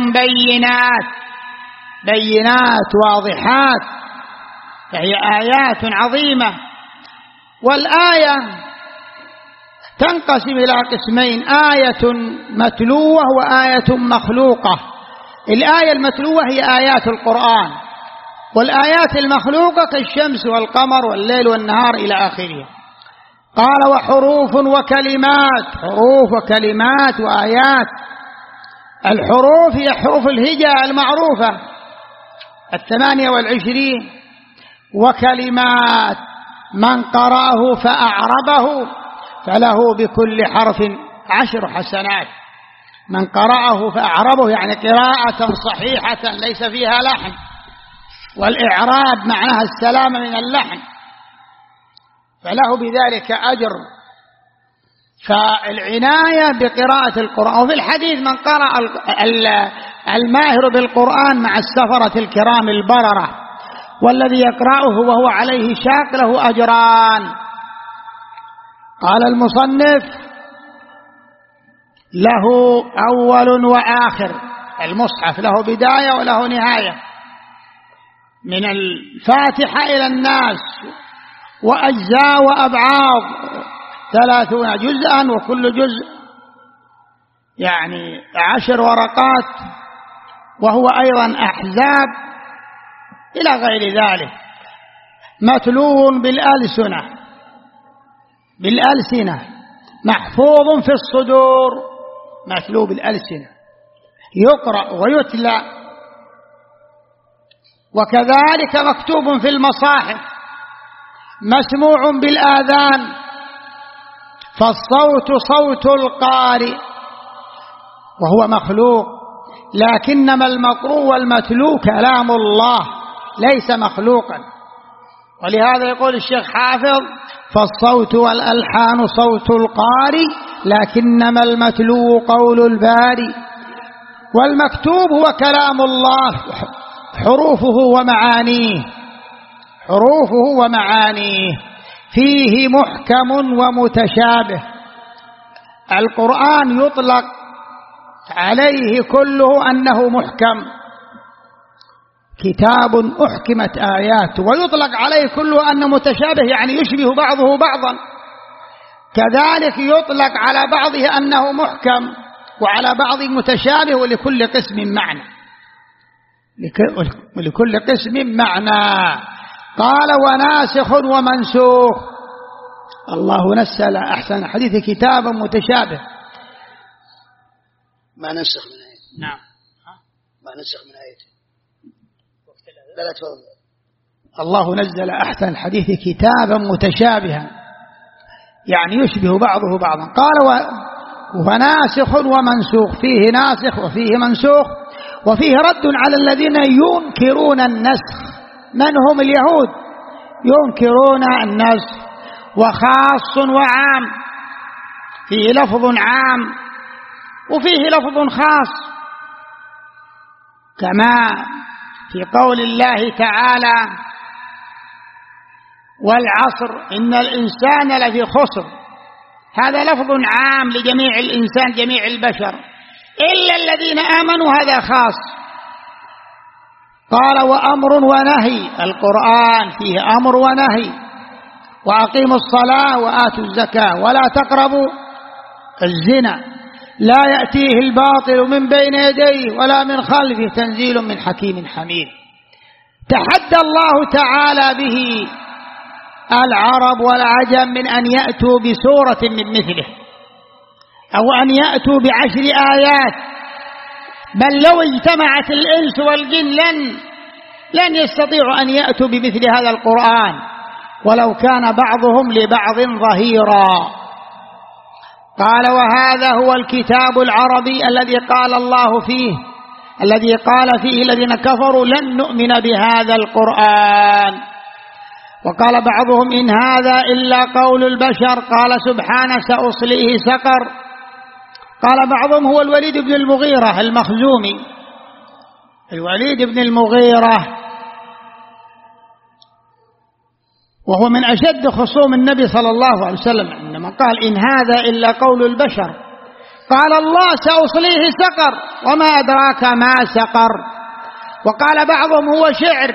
بينات واضحات، فهي آيات عظيمة. والآية تنقسم إلى قسمين: آية متلوة وآية مخلوقة. الآية المتلوة هي آيات القرآن، والآيات المخلوقة كالشمس والقمر والليل والنهار إلى آخره. قال وحروف وكلمات، حروف وكلمات وآيات. الحروف هي حروف الهجاء المعروفة 28، وكلمات من قرأه فأعربه فله بكل حرف 10 حسنات. من قرأه فأعربه يعني قراءة صحيحة ليس فيها لحن، والإعراب معناها السلامة من اللحن، فله بذلك أجر. فالعناية بقراءة القرآن. وفي الحديث من قرأ الماهر بالقرآن مع السفرة الكرام البررة، والذي يقرأه وهو عليه شاق له أجران. قال المصنف له أول وآخر، المصحف له بداية وله نهاية. من الفاتحة إلى الناس، وأجزاء وأبعاض 30 جزءا، وكل جزء يعني 10 ورقات، وهو أيضا أحزاب إلى غير ذلك، متلو بالألسنة، محفوظ في الصدور، متلو بالألسنة، يقرأ ويتلى، وكذلك مكتوب في المصاحف، مسموع بالآذان، فالصوت صوت القارئ وهو مخلوق، لكنما المقروء والمتلو كلام الله ليس مخلوقا. ولهذا يقول الشيخ حافظ: فالصوت والألحان صوت القارئ، لكنما المتلو قول الباري. والمكتوب هو كلام الله، حروفه ومعانيه، فيه محكم ومتشابه. القرآن يطلق عليه كله أنه محكم، كتاب أحكمت آياته، ويطلق عليه كله أنه متشابه، يعني يشبه بعضه بعضا. كذلك يطلق على بعضه أنه محكم، وعلى بعض متشابه، ولكل قسم معنى، ولكل قسم معنى. قال: وناسخ ومنسوخ. الله نزل أحسن الحديث كتابا متشابه. ما نسخ من آية. نعم، ما نسخ من آية. لا تفضل. الله نزل أحسن الحديث كتابا متشابها، يعني يشبه بعضه بعضا. قال: وناسخ ومنسوخ، فيه ناسخ وفيه منسوخ، وفيه رد على الذين ينكرون النسخ. من هم؟ اليهود، ينكرون النسخ. وخاص وعام، فيه لفظ عام وفيه لفظ خاص، كما في قول الله تعالى: والعصر إن الإنسان لفي خسر. هذا لفظ عام لجميع الإنسان، جميع البشر، إلا الذين آمنوا، هذا خاص. قال: وأمر ونهي. القرآن فيه أمر ونهي: وأقيموا الصلاة وآتوا الزكاة ولا تقربوا الزنا، لا يأتيه الباطل من بين يديه ولا من خلفه، تنزيل من حكيم حميد. تحدى الله تعالى به العرب والعجم من أن يأتوا بسورة من مثله، أو أن يأتوا ب10 آيات، بل لو اجتمعت الإنس والجن لن يستطيعوا أن يأتوا بمثل هذا القرآن، ولو كان بعضهم لبعض ظهيرا. قال: وهذا هو الكتاب العربي الذي قال الله فيه، الذي قال فيه الذين كفروا: لن نؤمن بهذا القرآن. وقال بعضهم: إن هذا إلا قول البشر. قال سبحانه: سأصليه سقر. قال بعضهم: هو الوليد بن المغيرة المخزومي، الوليد بن المغيرة، وهو من أشد خصوم النبي صلى الله عليه وسلم، عندما قال: إن هذا إلا قول البشر. قال الله: سأصليه سقر، وما أدراك ما سقر. وقال بعضهم: هو شعر،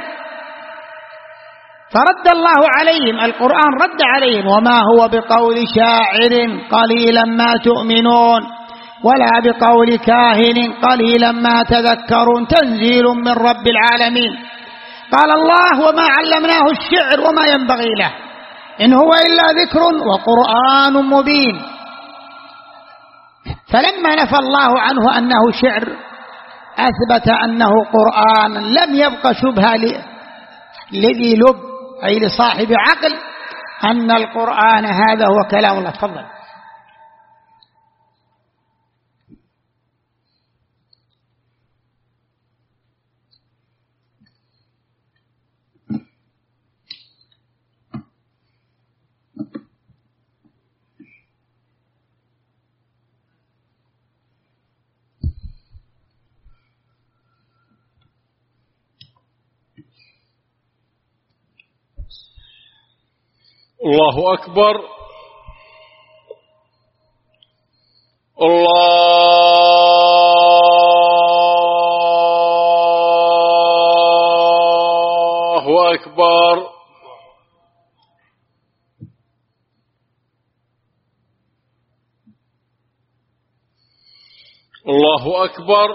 فرد الله عليهم، القرآن رد عليهم: وما هو بقول شاعر قليلا ما تؤمنون، ولا بقول كاهن قليلا ما تذكرون، تنزيل من رب العالمين. قال الله: وما علمناه الشعر وما ينبغي له، إن هو إلا ذكر وقرآن مبين. فلما نفى الله عنه أنه شعر، أثبت أنه قرآن، لم يبق شبهة لذي لب، أي لصاحب عقل، أن القرآن هذا هو كلام الله. تفضل. الله أكبر. الله الله أكبر الله أكبر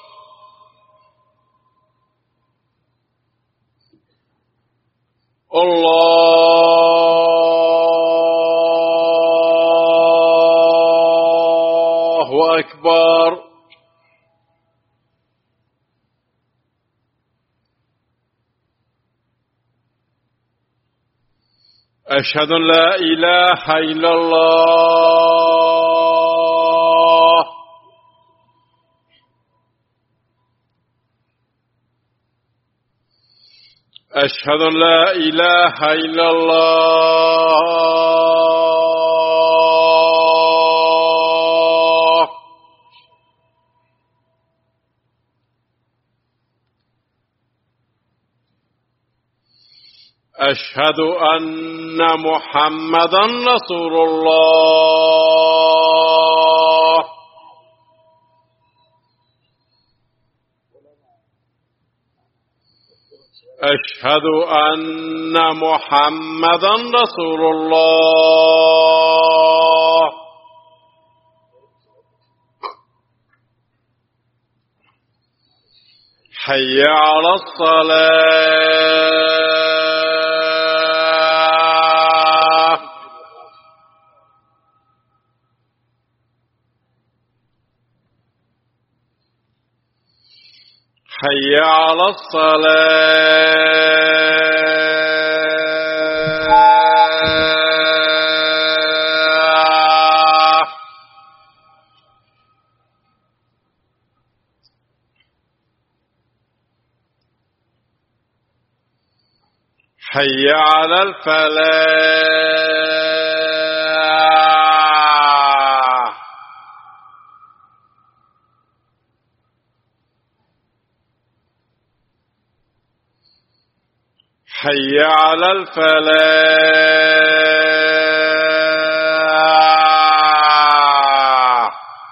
الله أكبر أشهد أن لا إله إلا الله أشهد أن لا إله إلا الله أشهد أن محمدا رسول الله أشهد أن محمدا رسول الله حي على الصلاة حي على الصلاة حي على الفلاح حي على الفلاح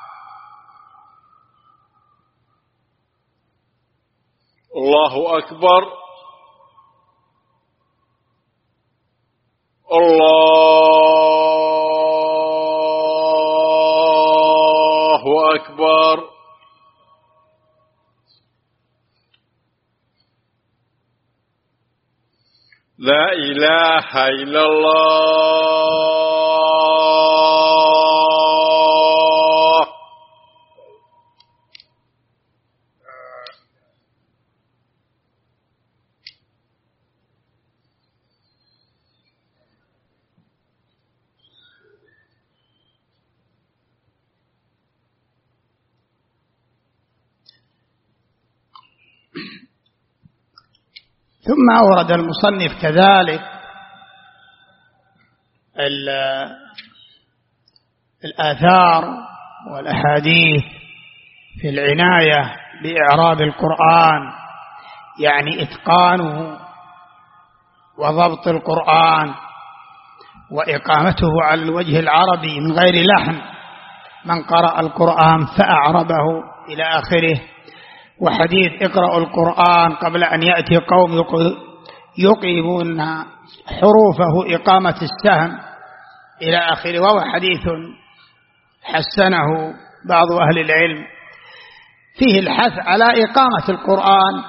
الله أكبر الله أكبر لا إله إلا الله ثم أورد المصنف كذلك الآثار والأحاديث في العناية بإعراب القرآن، يعني إتقانه وضبط القرآن وإقامته على الوجه العربي من غير لحن، من قرأ القرآن فأعربه إلى آخره. وحديث اقرأوا القرآن قبل أن يأتي قوم يقيمون حروفه إقامة السهم إلى آخره، وهو حديث حسنه بعض أهل العلم، فيه الحث على إقامة القرآن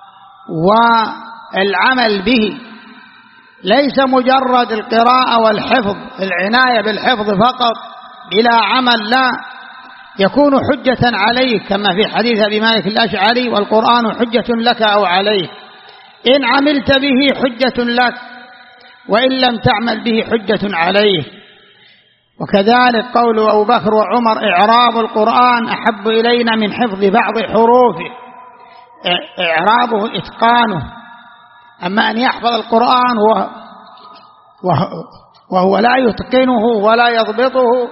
والعمل به، ليس مجرد القراءة والحفظ، العناية بالحفظ فقط بلا عمل، لا، يكون حجة عليك كما في حديث أبي مالك الأشعري: والقرآن حجة لك أو عليك، إن عملت به حجة لك، وإن لم تعمل به حجة عليك. وكذلك قول أبو بكر وعمر: إعراب القرآن أحب إلينا من حفظ بعض حروفه، إعرابه إتقانه، أما أن يحفظ القرآن وهو لا يتقنه ولا يضبطه،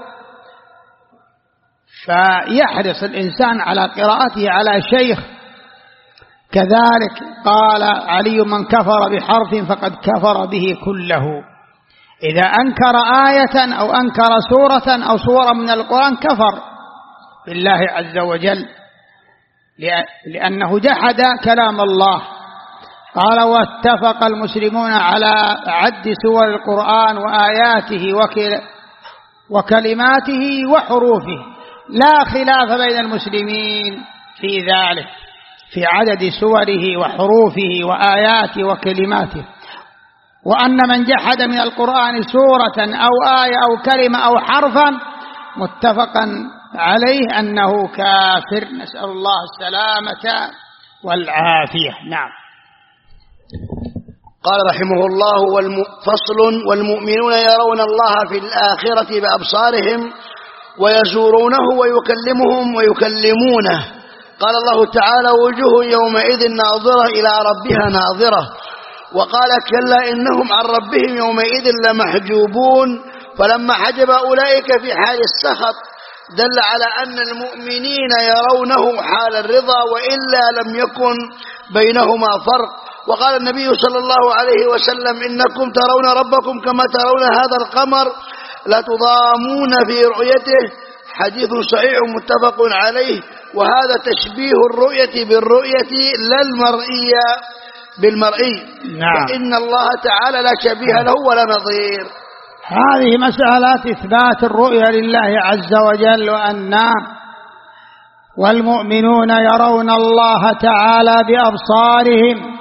فيحرص الإنسان على قراءته على شيخ. كذلك قال علي: من كفر بحرف فقد كفر به كله. إذا أنكر آية أو أنكر سورة أو سورة من القرآن كفر بالله عز وجل، لأنه جحد كلام الله. قال: واتفق المسلمون على عد سور القرآن وآياته وكلماته وحروفه، لا خلاف بين المسلمين في ذلك، في عدد سوره وحروفه وآياته وكلماته، وأن من جحد من القرآن سورة أو آية أو كلمة أو حرفا متفقا عليه أنه كافر، نسأل الله السلامة والعافية. نعم. قال رحمه الله: فصل: والمؤمنون يرون الله في الآخرة بأبصارهم ويزورونه ويكلمهم ويكلمونه. قال الله تعالى: وجوه يومئذ ناظرة إلى ربها ناظرة. وقال: كلا إنهم عن ربهم يومئذ لمحجوبون. فلما حجب أولئك في حال السخط دل على أن المؤمنين يرونه حال الرضا، وإلا لم يكن بينهما فرق. وقال النبي صلى الله عليه وسلم: إنكم ترون ربكم كما ترون هذا القمر لا تضامون في رؤيته. حديث صحيح متفق عليه. وهذا تشبيه الرؤية بالرؤية لا المرئية بالمرئي. نعم. وإن الله تعالى لا شبيه له ولا نظير. هذه مسألة إثبات الرؤية لله عز وجل، وأن والمؤمنون يرون الله تعالى بأبصارهم،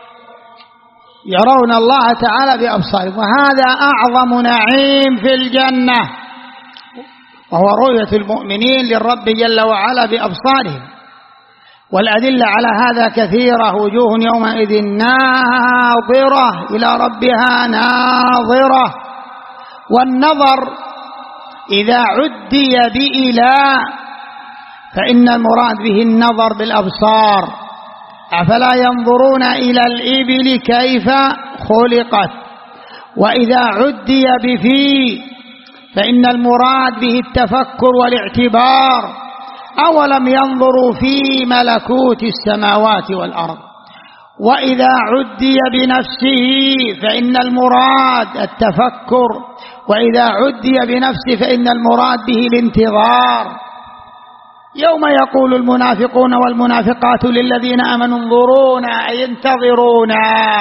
يرون الله تعالى بأبصارهم، وهذا أعظم نعيم في الجنة، وهو رؤية المؤمنين للرب جل وعلا بأبصارهم. والأدلة على هذا كثيرة: وجوه يومئذ ناظرة إلى ربها ناظرة. والنظر إذا عدي بإلى فإن المراد به النظر بالأبصار. أفلا ينظرون إلى الإبل كيف خلقت. وإذا عدي بفي فإن المراد به التفكر والاعتبار. أولم ينظروا في ملكوت السماوات والأرض. وإذا عدي بنفسه فإن المراد التفكر. وإذا عدي بنفسه فإن المراد به الانتظار. يوم يقول المنافقون والمنافقات للذين آمنوا انظرونا أي انتظرونا.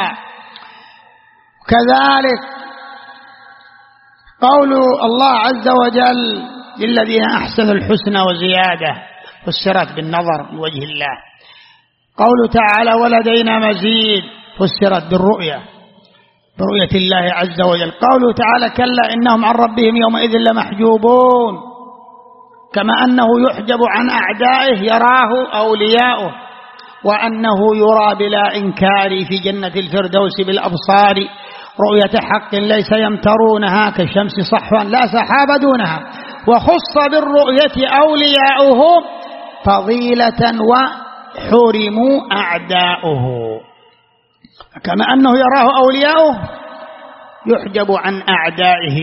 كذلك قول الله عز وجل: للذين أحسنوا الحسنى وزيادة، فسرت بالنظر لوجه الله. قوله تعالى: ولدينا مزيد، فسرت بالرؤية، برؤية الله عز وجل. قوله تعالى: كلا إنهم عن ربهم يومئذ لمحجوبون، كما أنه يحجب عن أعدائه يراه أولياؤه، وأنه يرى بلا إنكار في جنة الفردوس بالأبصار رؤية حق ليس يمترونها كالشمس صحوا لا سحاب دونها. وخص بالرؤية أولياؤه فضيلة وحرموا أعداؤه، كما أنه يراه أولياؤه يحجب عن أعدائه.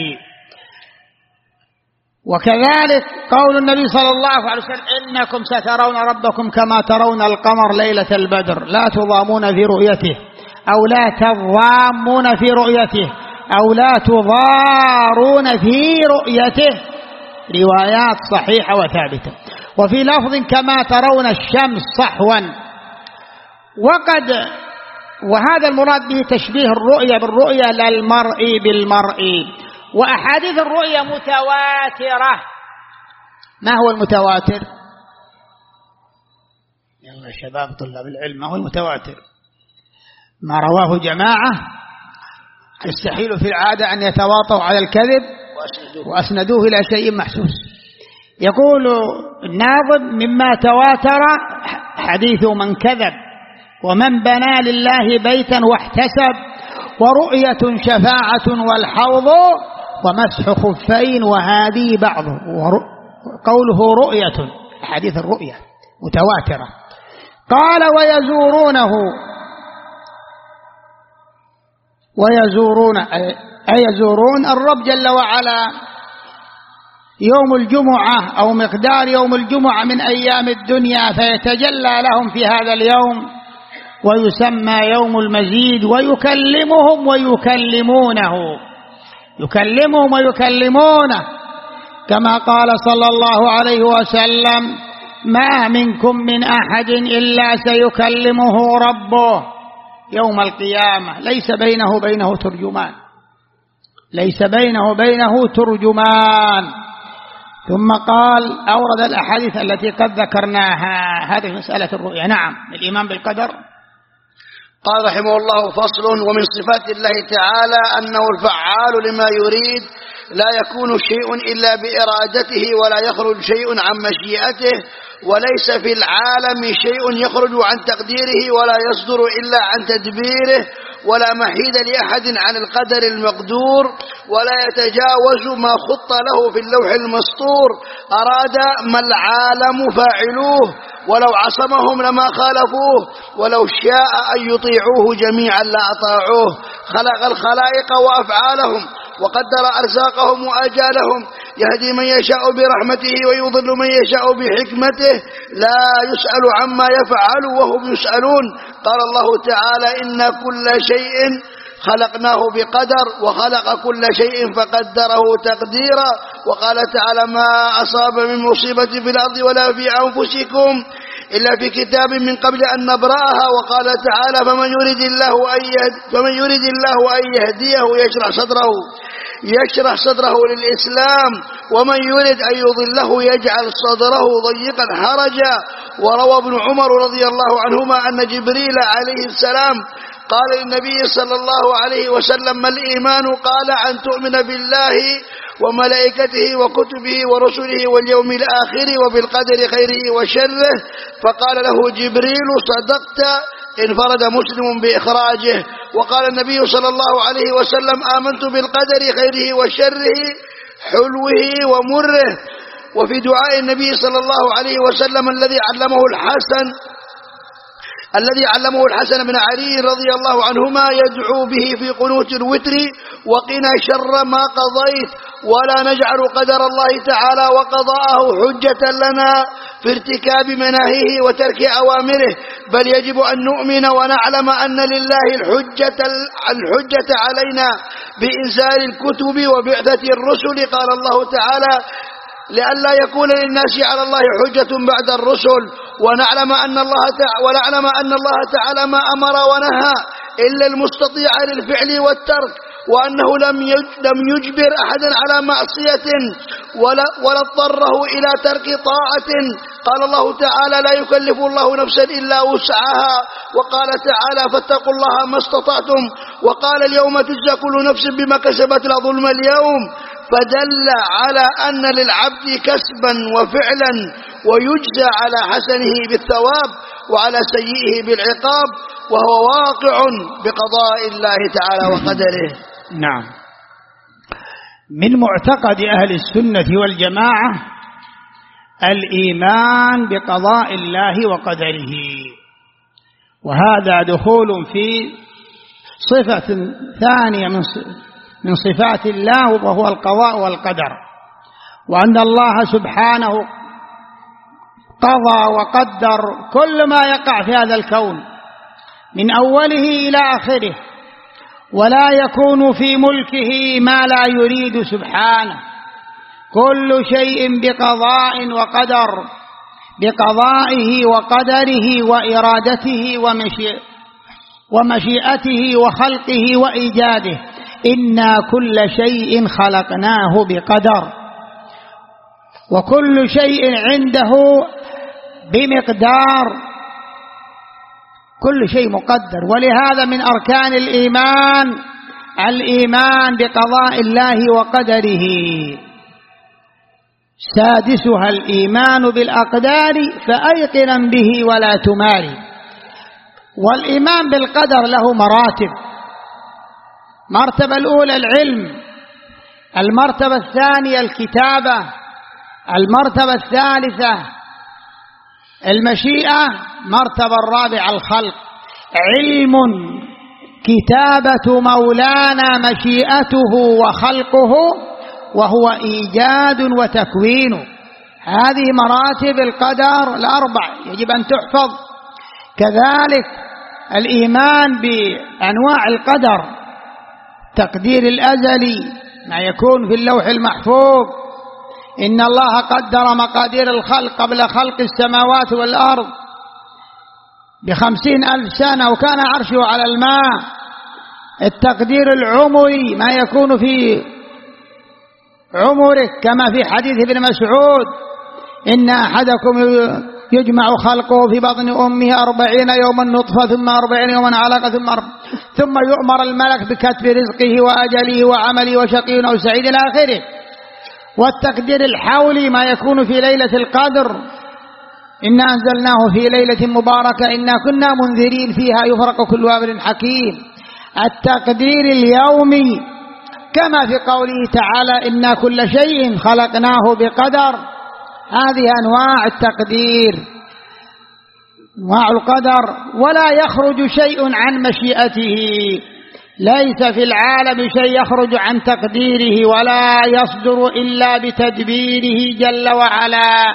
وكذلك قول النبي صلى الله عليه وسلم: إنكم سترون ربكم كما ترون القمر ليلة البدر لا تضامون في رؤيته، أو لا تضامون في رؤيته، أو لا تضارون في رؤيته. روايات صحيحة وثابتة. وفي لفظ: كما ترون الشمس صحوا. وهذا المراد به تشبيه الرؤية بالرؤية لا المرئي بالمرئي. وأحاديث الرؤية متواترة. ما هو المتواتر؟ يلا شباب طلاب العلم، ما هو المتواتر؟ ما رواه جماعة يستحيل في العادة أن يتواطوا على الكذب وأسندوه إلى شيء محسوس. يقول الناظم: مما تواتر حديث من كذب، ومن بنى لله بيتا واحتسب، ورؤية شفاعة والحوض، ومسح خفين وهذه بعضه. قوله رؤية، حديث الرؤية متواترة. قال: يزورون الرب جل وعلا يوم الجمعة أو مقدار يوم الجمعة من أيام الدنيا، فيتجلى لهم في هذا اليوم ويسمى يوم المزيد، ويكلمهم ويكلمونه، كما قال صلى الله عليه وسلم: ما منكم من أحد إلا سيكلمه ربه يوم القيامة، ليس بينه وبينه ترجمان، ليس بينه وبينه ترجمان. ثم قال أورد الأحاديث التي قد ذكرناها. هذه مسألة الرؤيا. نعم، الإيمان بالقدر. قال رحمه الله: فصل. ومن صفات الله تعالى أنه الفعال لما يريد، لا يكون شيء إلا بإرادته، ولا يخرج شيء عن مشيئته، وليس في العالم شيء يخرج عن تقديره، ولا يصدر إلا عن تدبيره، ولا محيد لأحد عن القدر المقدور، ولا يتجاوز ما خط له في اللوح المسطور. أراد ما العالم فاعلوه، ولو عصمهم لما خالفوه، ولو شاء أن يطيعوه جميعا لأطاعوه. خلق الخلائق وأفعالهم، وقدر أرزاقهم وأجالهم، يهدي من يشاء برحمته ويضل من يشاء بحكمته، لا يسأل عما يفعل وهم يسألون. قال الله تعالى: إن كل شيء خلقناه بقدر، وخلق كل شيء فقدره تقديرا. وقال تعالى: ما أصاب من مصيبة في الأرض ولا في أنفسكم إلا في كتاب من قبل أن نبرأها. وقال تعالى: فمن يريد الله أن يهديه يشرح صدره للإسلام، ومن يريد أن يضله يجعل صدره ضيقا حرجا. وروى ابن عمر رضي الله عنهما أن جبريل عليه السلام قال للنبي صلى الله عليه وسلم: ما الإيمان؟ قال: أن تؤمن بالله وملائكته وكتبه ورسله واليوم الآخر وبالقدر خيره وشره. فقال له جبريل: صدقت. انفرد مسلم بإخراجه. وقال النبي صلى الله عليه وسلم: آمنت بالقدر خيره وشره، حلوه ومره. وفي دعاء النبي صلى الله عليه وسلم الذي علمه الحسن بن علي رضي الله عنهما يدعو به في قنوت الوتر: وقنا شر ما قضيت، ولا نجعل قدر الله تعالى وقضاءه حجة لنا في ارتكاب مناهيه وترك أوامره، بل يجب أن نؤمن ونعلم أن لله الحجة علينا بإنزال الكتب وبعثة الرسل. قال الله تعالى: لئلا يكون للناس على الله حجة بعد الرسل، ونعلم أن الله تعالى ما أمر ونهى إلا المستطيع للفعل والترك، وأنه لم يجبر أحدا على معصية ولا اضطره إلى ترك طاعة. قال الله تعالى: لا يكلف الله نفسا إلا وسعها. وقال تعالى: فاتقوا الله ما استطعتم. وقال: اليوم تجزى كل نفس بما كسبت لا ظلم اليوم. فدل على أن للعبد كسبا وفعلا، ويجزى على حسنه بالثواب وعلى سيئه بالعقاب، وهو واقع بقضاء الله تعالى وقدره. نعم. من معتقد أهل السنة والجماعة الإيمان بقضاء الله وقدره، وهذا دخول في صفة ثانية من صفات الله، وهو القضاء والقدر، وأن الله سبحانه قضى وقدر كل ما يقع في هذا الكون من أوله إلى آخره، ولا يكون في ملكه ما لا يريد سبحانه. كل شيء بقضاء وقدر، بقضائه وقدره وإرادته ومشيئته وخلقه وإيجاده. إنا كل شيء خلقناه بقدر، وكل شيء عنده بمقدار، كل شيء مقدر. ولهذا من أركان الإيمان بقضاء الله وقدره. سادسها الإيمان بالأقدار، فأيقنا به ولا تماري. والإيمان بالقدر له مراتب: المرتبة الأولى العلم، المرتبة الثانية الكتابة، المرتبة الثالثة المشيئة، المرتبة الرابعة الخلق. علم، كتابة مولانا مشيئته وخلقه، وهو إيجاد وتكوين. هذه مراتب القدر الأربع يجب أن تحفظ. كذلك الإيمان بأنواع القدر: تقدير الأزلي، ما يكون في اللوح المحفوظ. إن الله قدر مقادير الخلق قبل خلق السماوات والأرض ب50,000 سنة وكان عرشه على الماء. التقدير العمري ما يكون في عمرك، كما في حديث ابن مسعود: إن أحدكم يجمع خلقه في بطن أمه 40 يوما نطفة ثم 40 يوما علقة ثم يؤمر الملك بكتب رزقه وأجله وعمله وشقي أو سعيد إلى آخره. والتقدير الحولي ما يكون في ليلة القدر: إنا أنزلناه في ليلة مباركة إنا كنا منذرين فيها يفرق كل أمر حكيم. التقدير اليومي كما في قوله تعالى: إنا كل شيء خلقناه بقدر. هذه أنواع التقدير، أنواع القدر. ولا يخرج شيء عن مشيئته، ليس في العالم شيء يخرج عن تقديره، ولا يصدر إلا بتدبيره جل وعلا،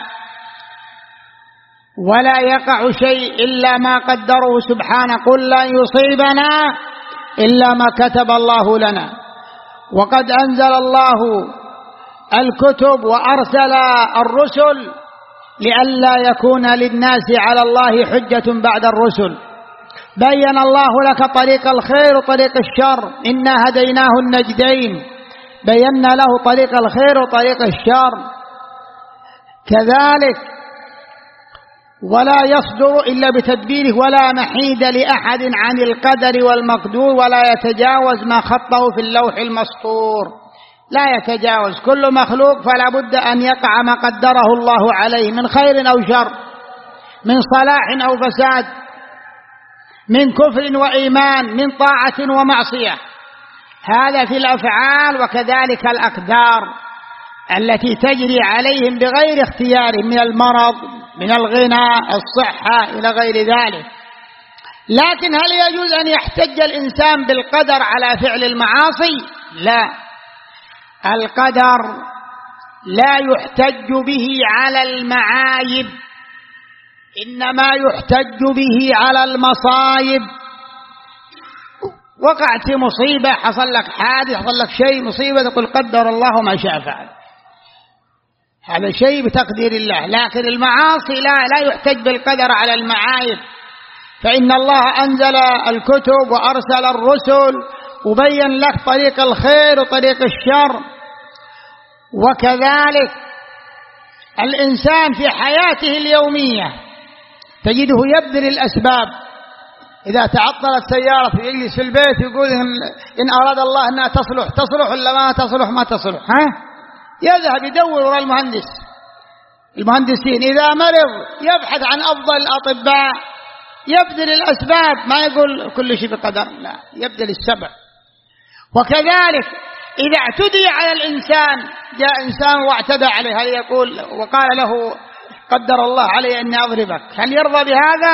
ولا يقع شيء إلا ما قدره سبحانه: قل لن يصيبنا إلا ما كتب الله لنا. وقد أنزل الله الكتب وأرسل الرسل لئلا يكون للناس على الله حجة بعد الرسل. بين الله لك طريق الخير وطريق الشر، إنا هديناه النجدين، بينا له طريق الخير وطريق الشر. كذلك ولا يصدر إلا بتدبيره، ولا محيد لأحد عن القدر والمقدور، ولا يتجاوز ما خطه في اللوح المسطور، لا يتجاوز. كل مخلوق فلا بد أن يقع ما قدره الله عليه من خير أو شر، من صلاح أو فساد، من كفر وإيمان، من طاعة ومعصية. هذا في الأفعال. وكذلك الأقدار التي تجري عليهم بغير اختيار، من المرض، من الغنى، الصحة، إلى غير ذلك. لكن هل يجوز أن يحتج الإنسان بالقدر على فعل المعاصي؟ لا، القدر لا يحتج به على المعايب، إنما يحتج به على المصائب. وقعت في مصيبة، حصل لك حادث، حصل لك شيء مصيبة، تقول قدر الله ما شاء فعل، هذا شيء بتقدير الله. لكن المعاصي لا يحتج بالقدر على المعايب، فإن الله أنزل الكتب وأرسل الرسل وبين لك طريق الخير وطريق الشر. وكذلك الإنسان في حياته اليومية تجده يبذل الأسباب. إذا تعطلت سيارة يجلس في البيت يقول إن أراد الله أنها تصلح ولا ما تصلح، ما تصلح، يذهب يدور وراء المهندسين. إذا مرض يبحث عن أفضل الأطباء، يبذل الأسباب، ما يقول كل شيء بقدر، لا، يبذل السبب. وكذلك إذا اعتدي على الإنسان، جاء إنسان واعتدى عليه، هل يقول وقال له قدر الله علي أني أضربك، هل يرضى بهذا؟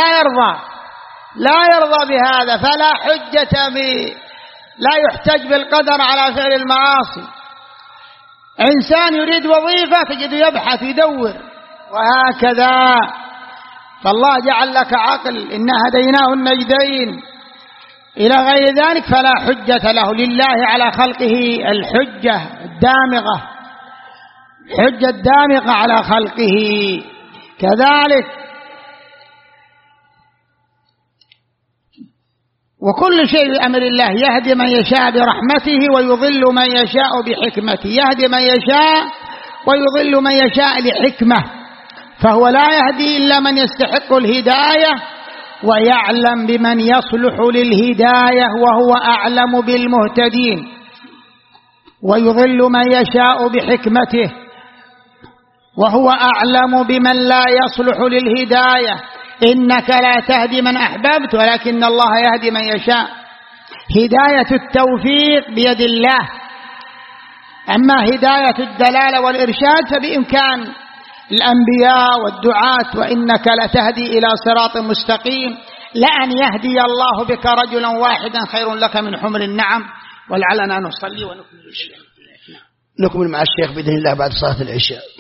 لا يرضى بهذا. فلا حجة لا يحتج بالقدر على فعل المعاصي. إنسان يريد وظيفة تجد يبحث يدور، وهكذا. فالله جعل لك عقل: إنا هديناه النجدين إلى غير ذلك، فلا حجة له. لله على خلقه الحجة الدامغة، حجة الدامغة على خلقه. كذلك وكل شيء بأمر الله، يهدي من يشاء برحمته ويضل من يشاء بحكمته. يهدي من يشاء ويضل من يشاء لحكمة، فهو لا يهدي إلا من يستحق الهداية، ويعلم بمن يصلح للهداية وهو أعلم بالمهتدين. ويضل من يشاء بحكمته وهو أعلم بمن لا يصلح للهداية. إنك لا تهدي من أحببت ولكن الله يهدي من يشاء. هداية التوفيق بيد الله، أما هداية الدلالة والإرشاد فبإمكان الأنبياء والدعاة. وإنك لتهدي إلى صراط مستقيم. لأن يهدي الله بك رجلا واحدا خير لك من حمر النعم. ولعلنا نصلي ونكمل مع الشيخ بإذن الله بعد صلاة العشاء.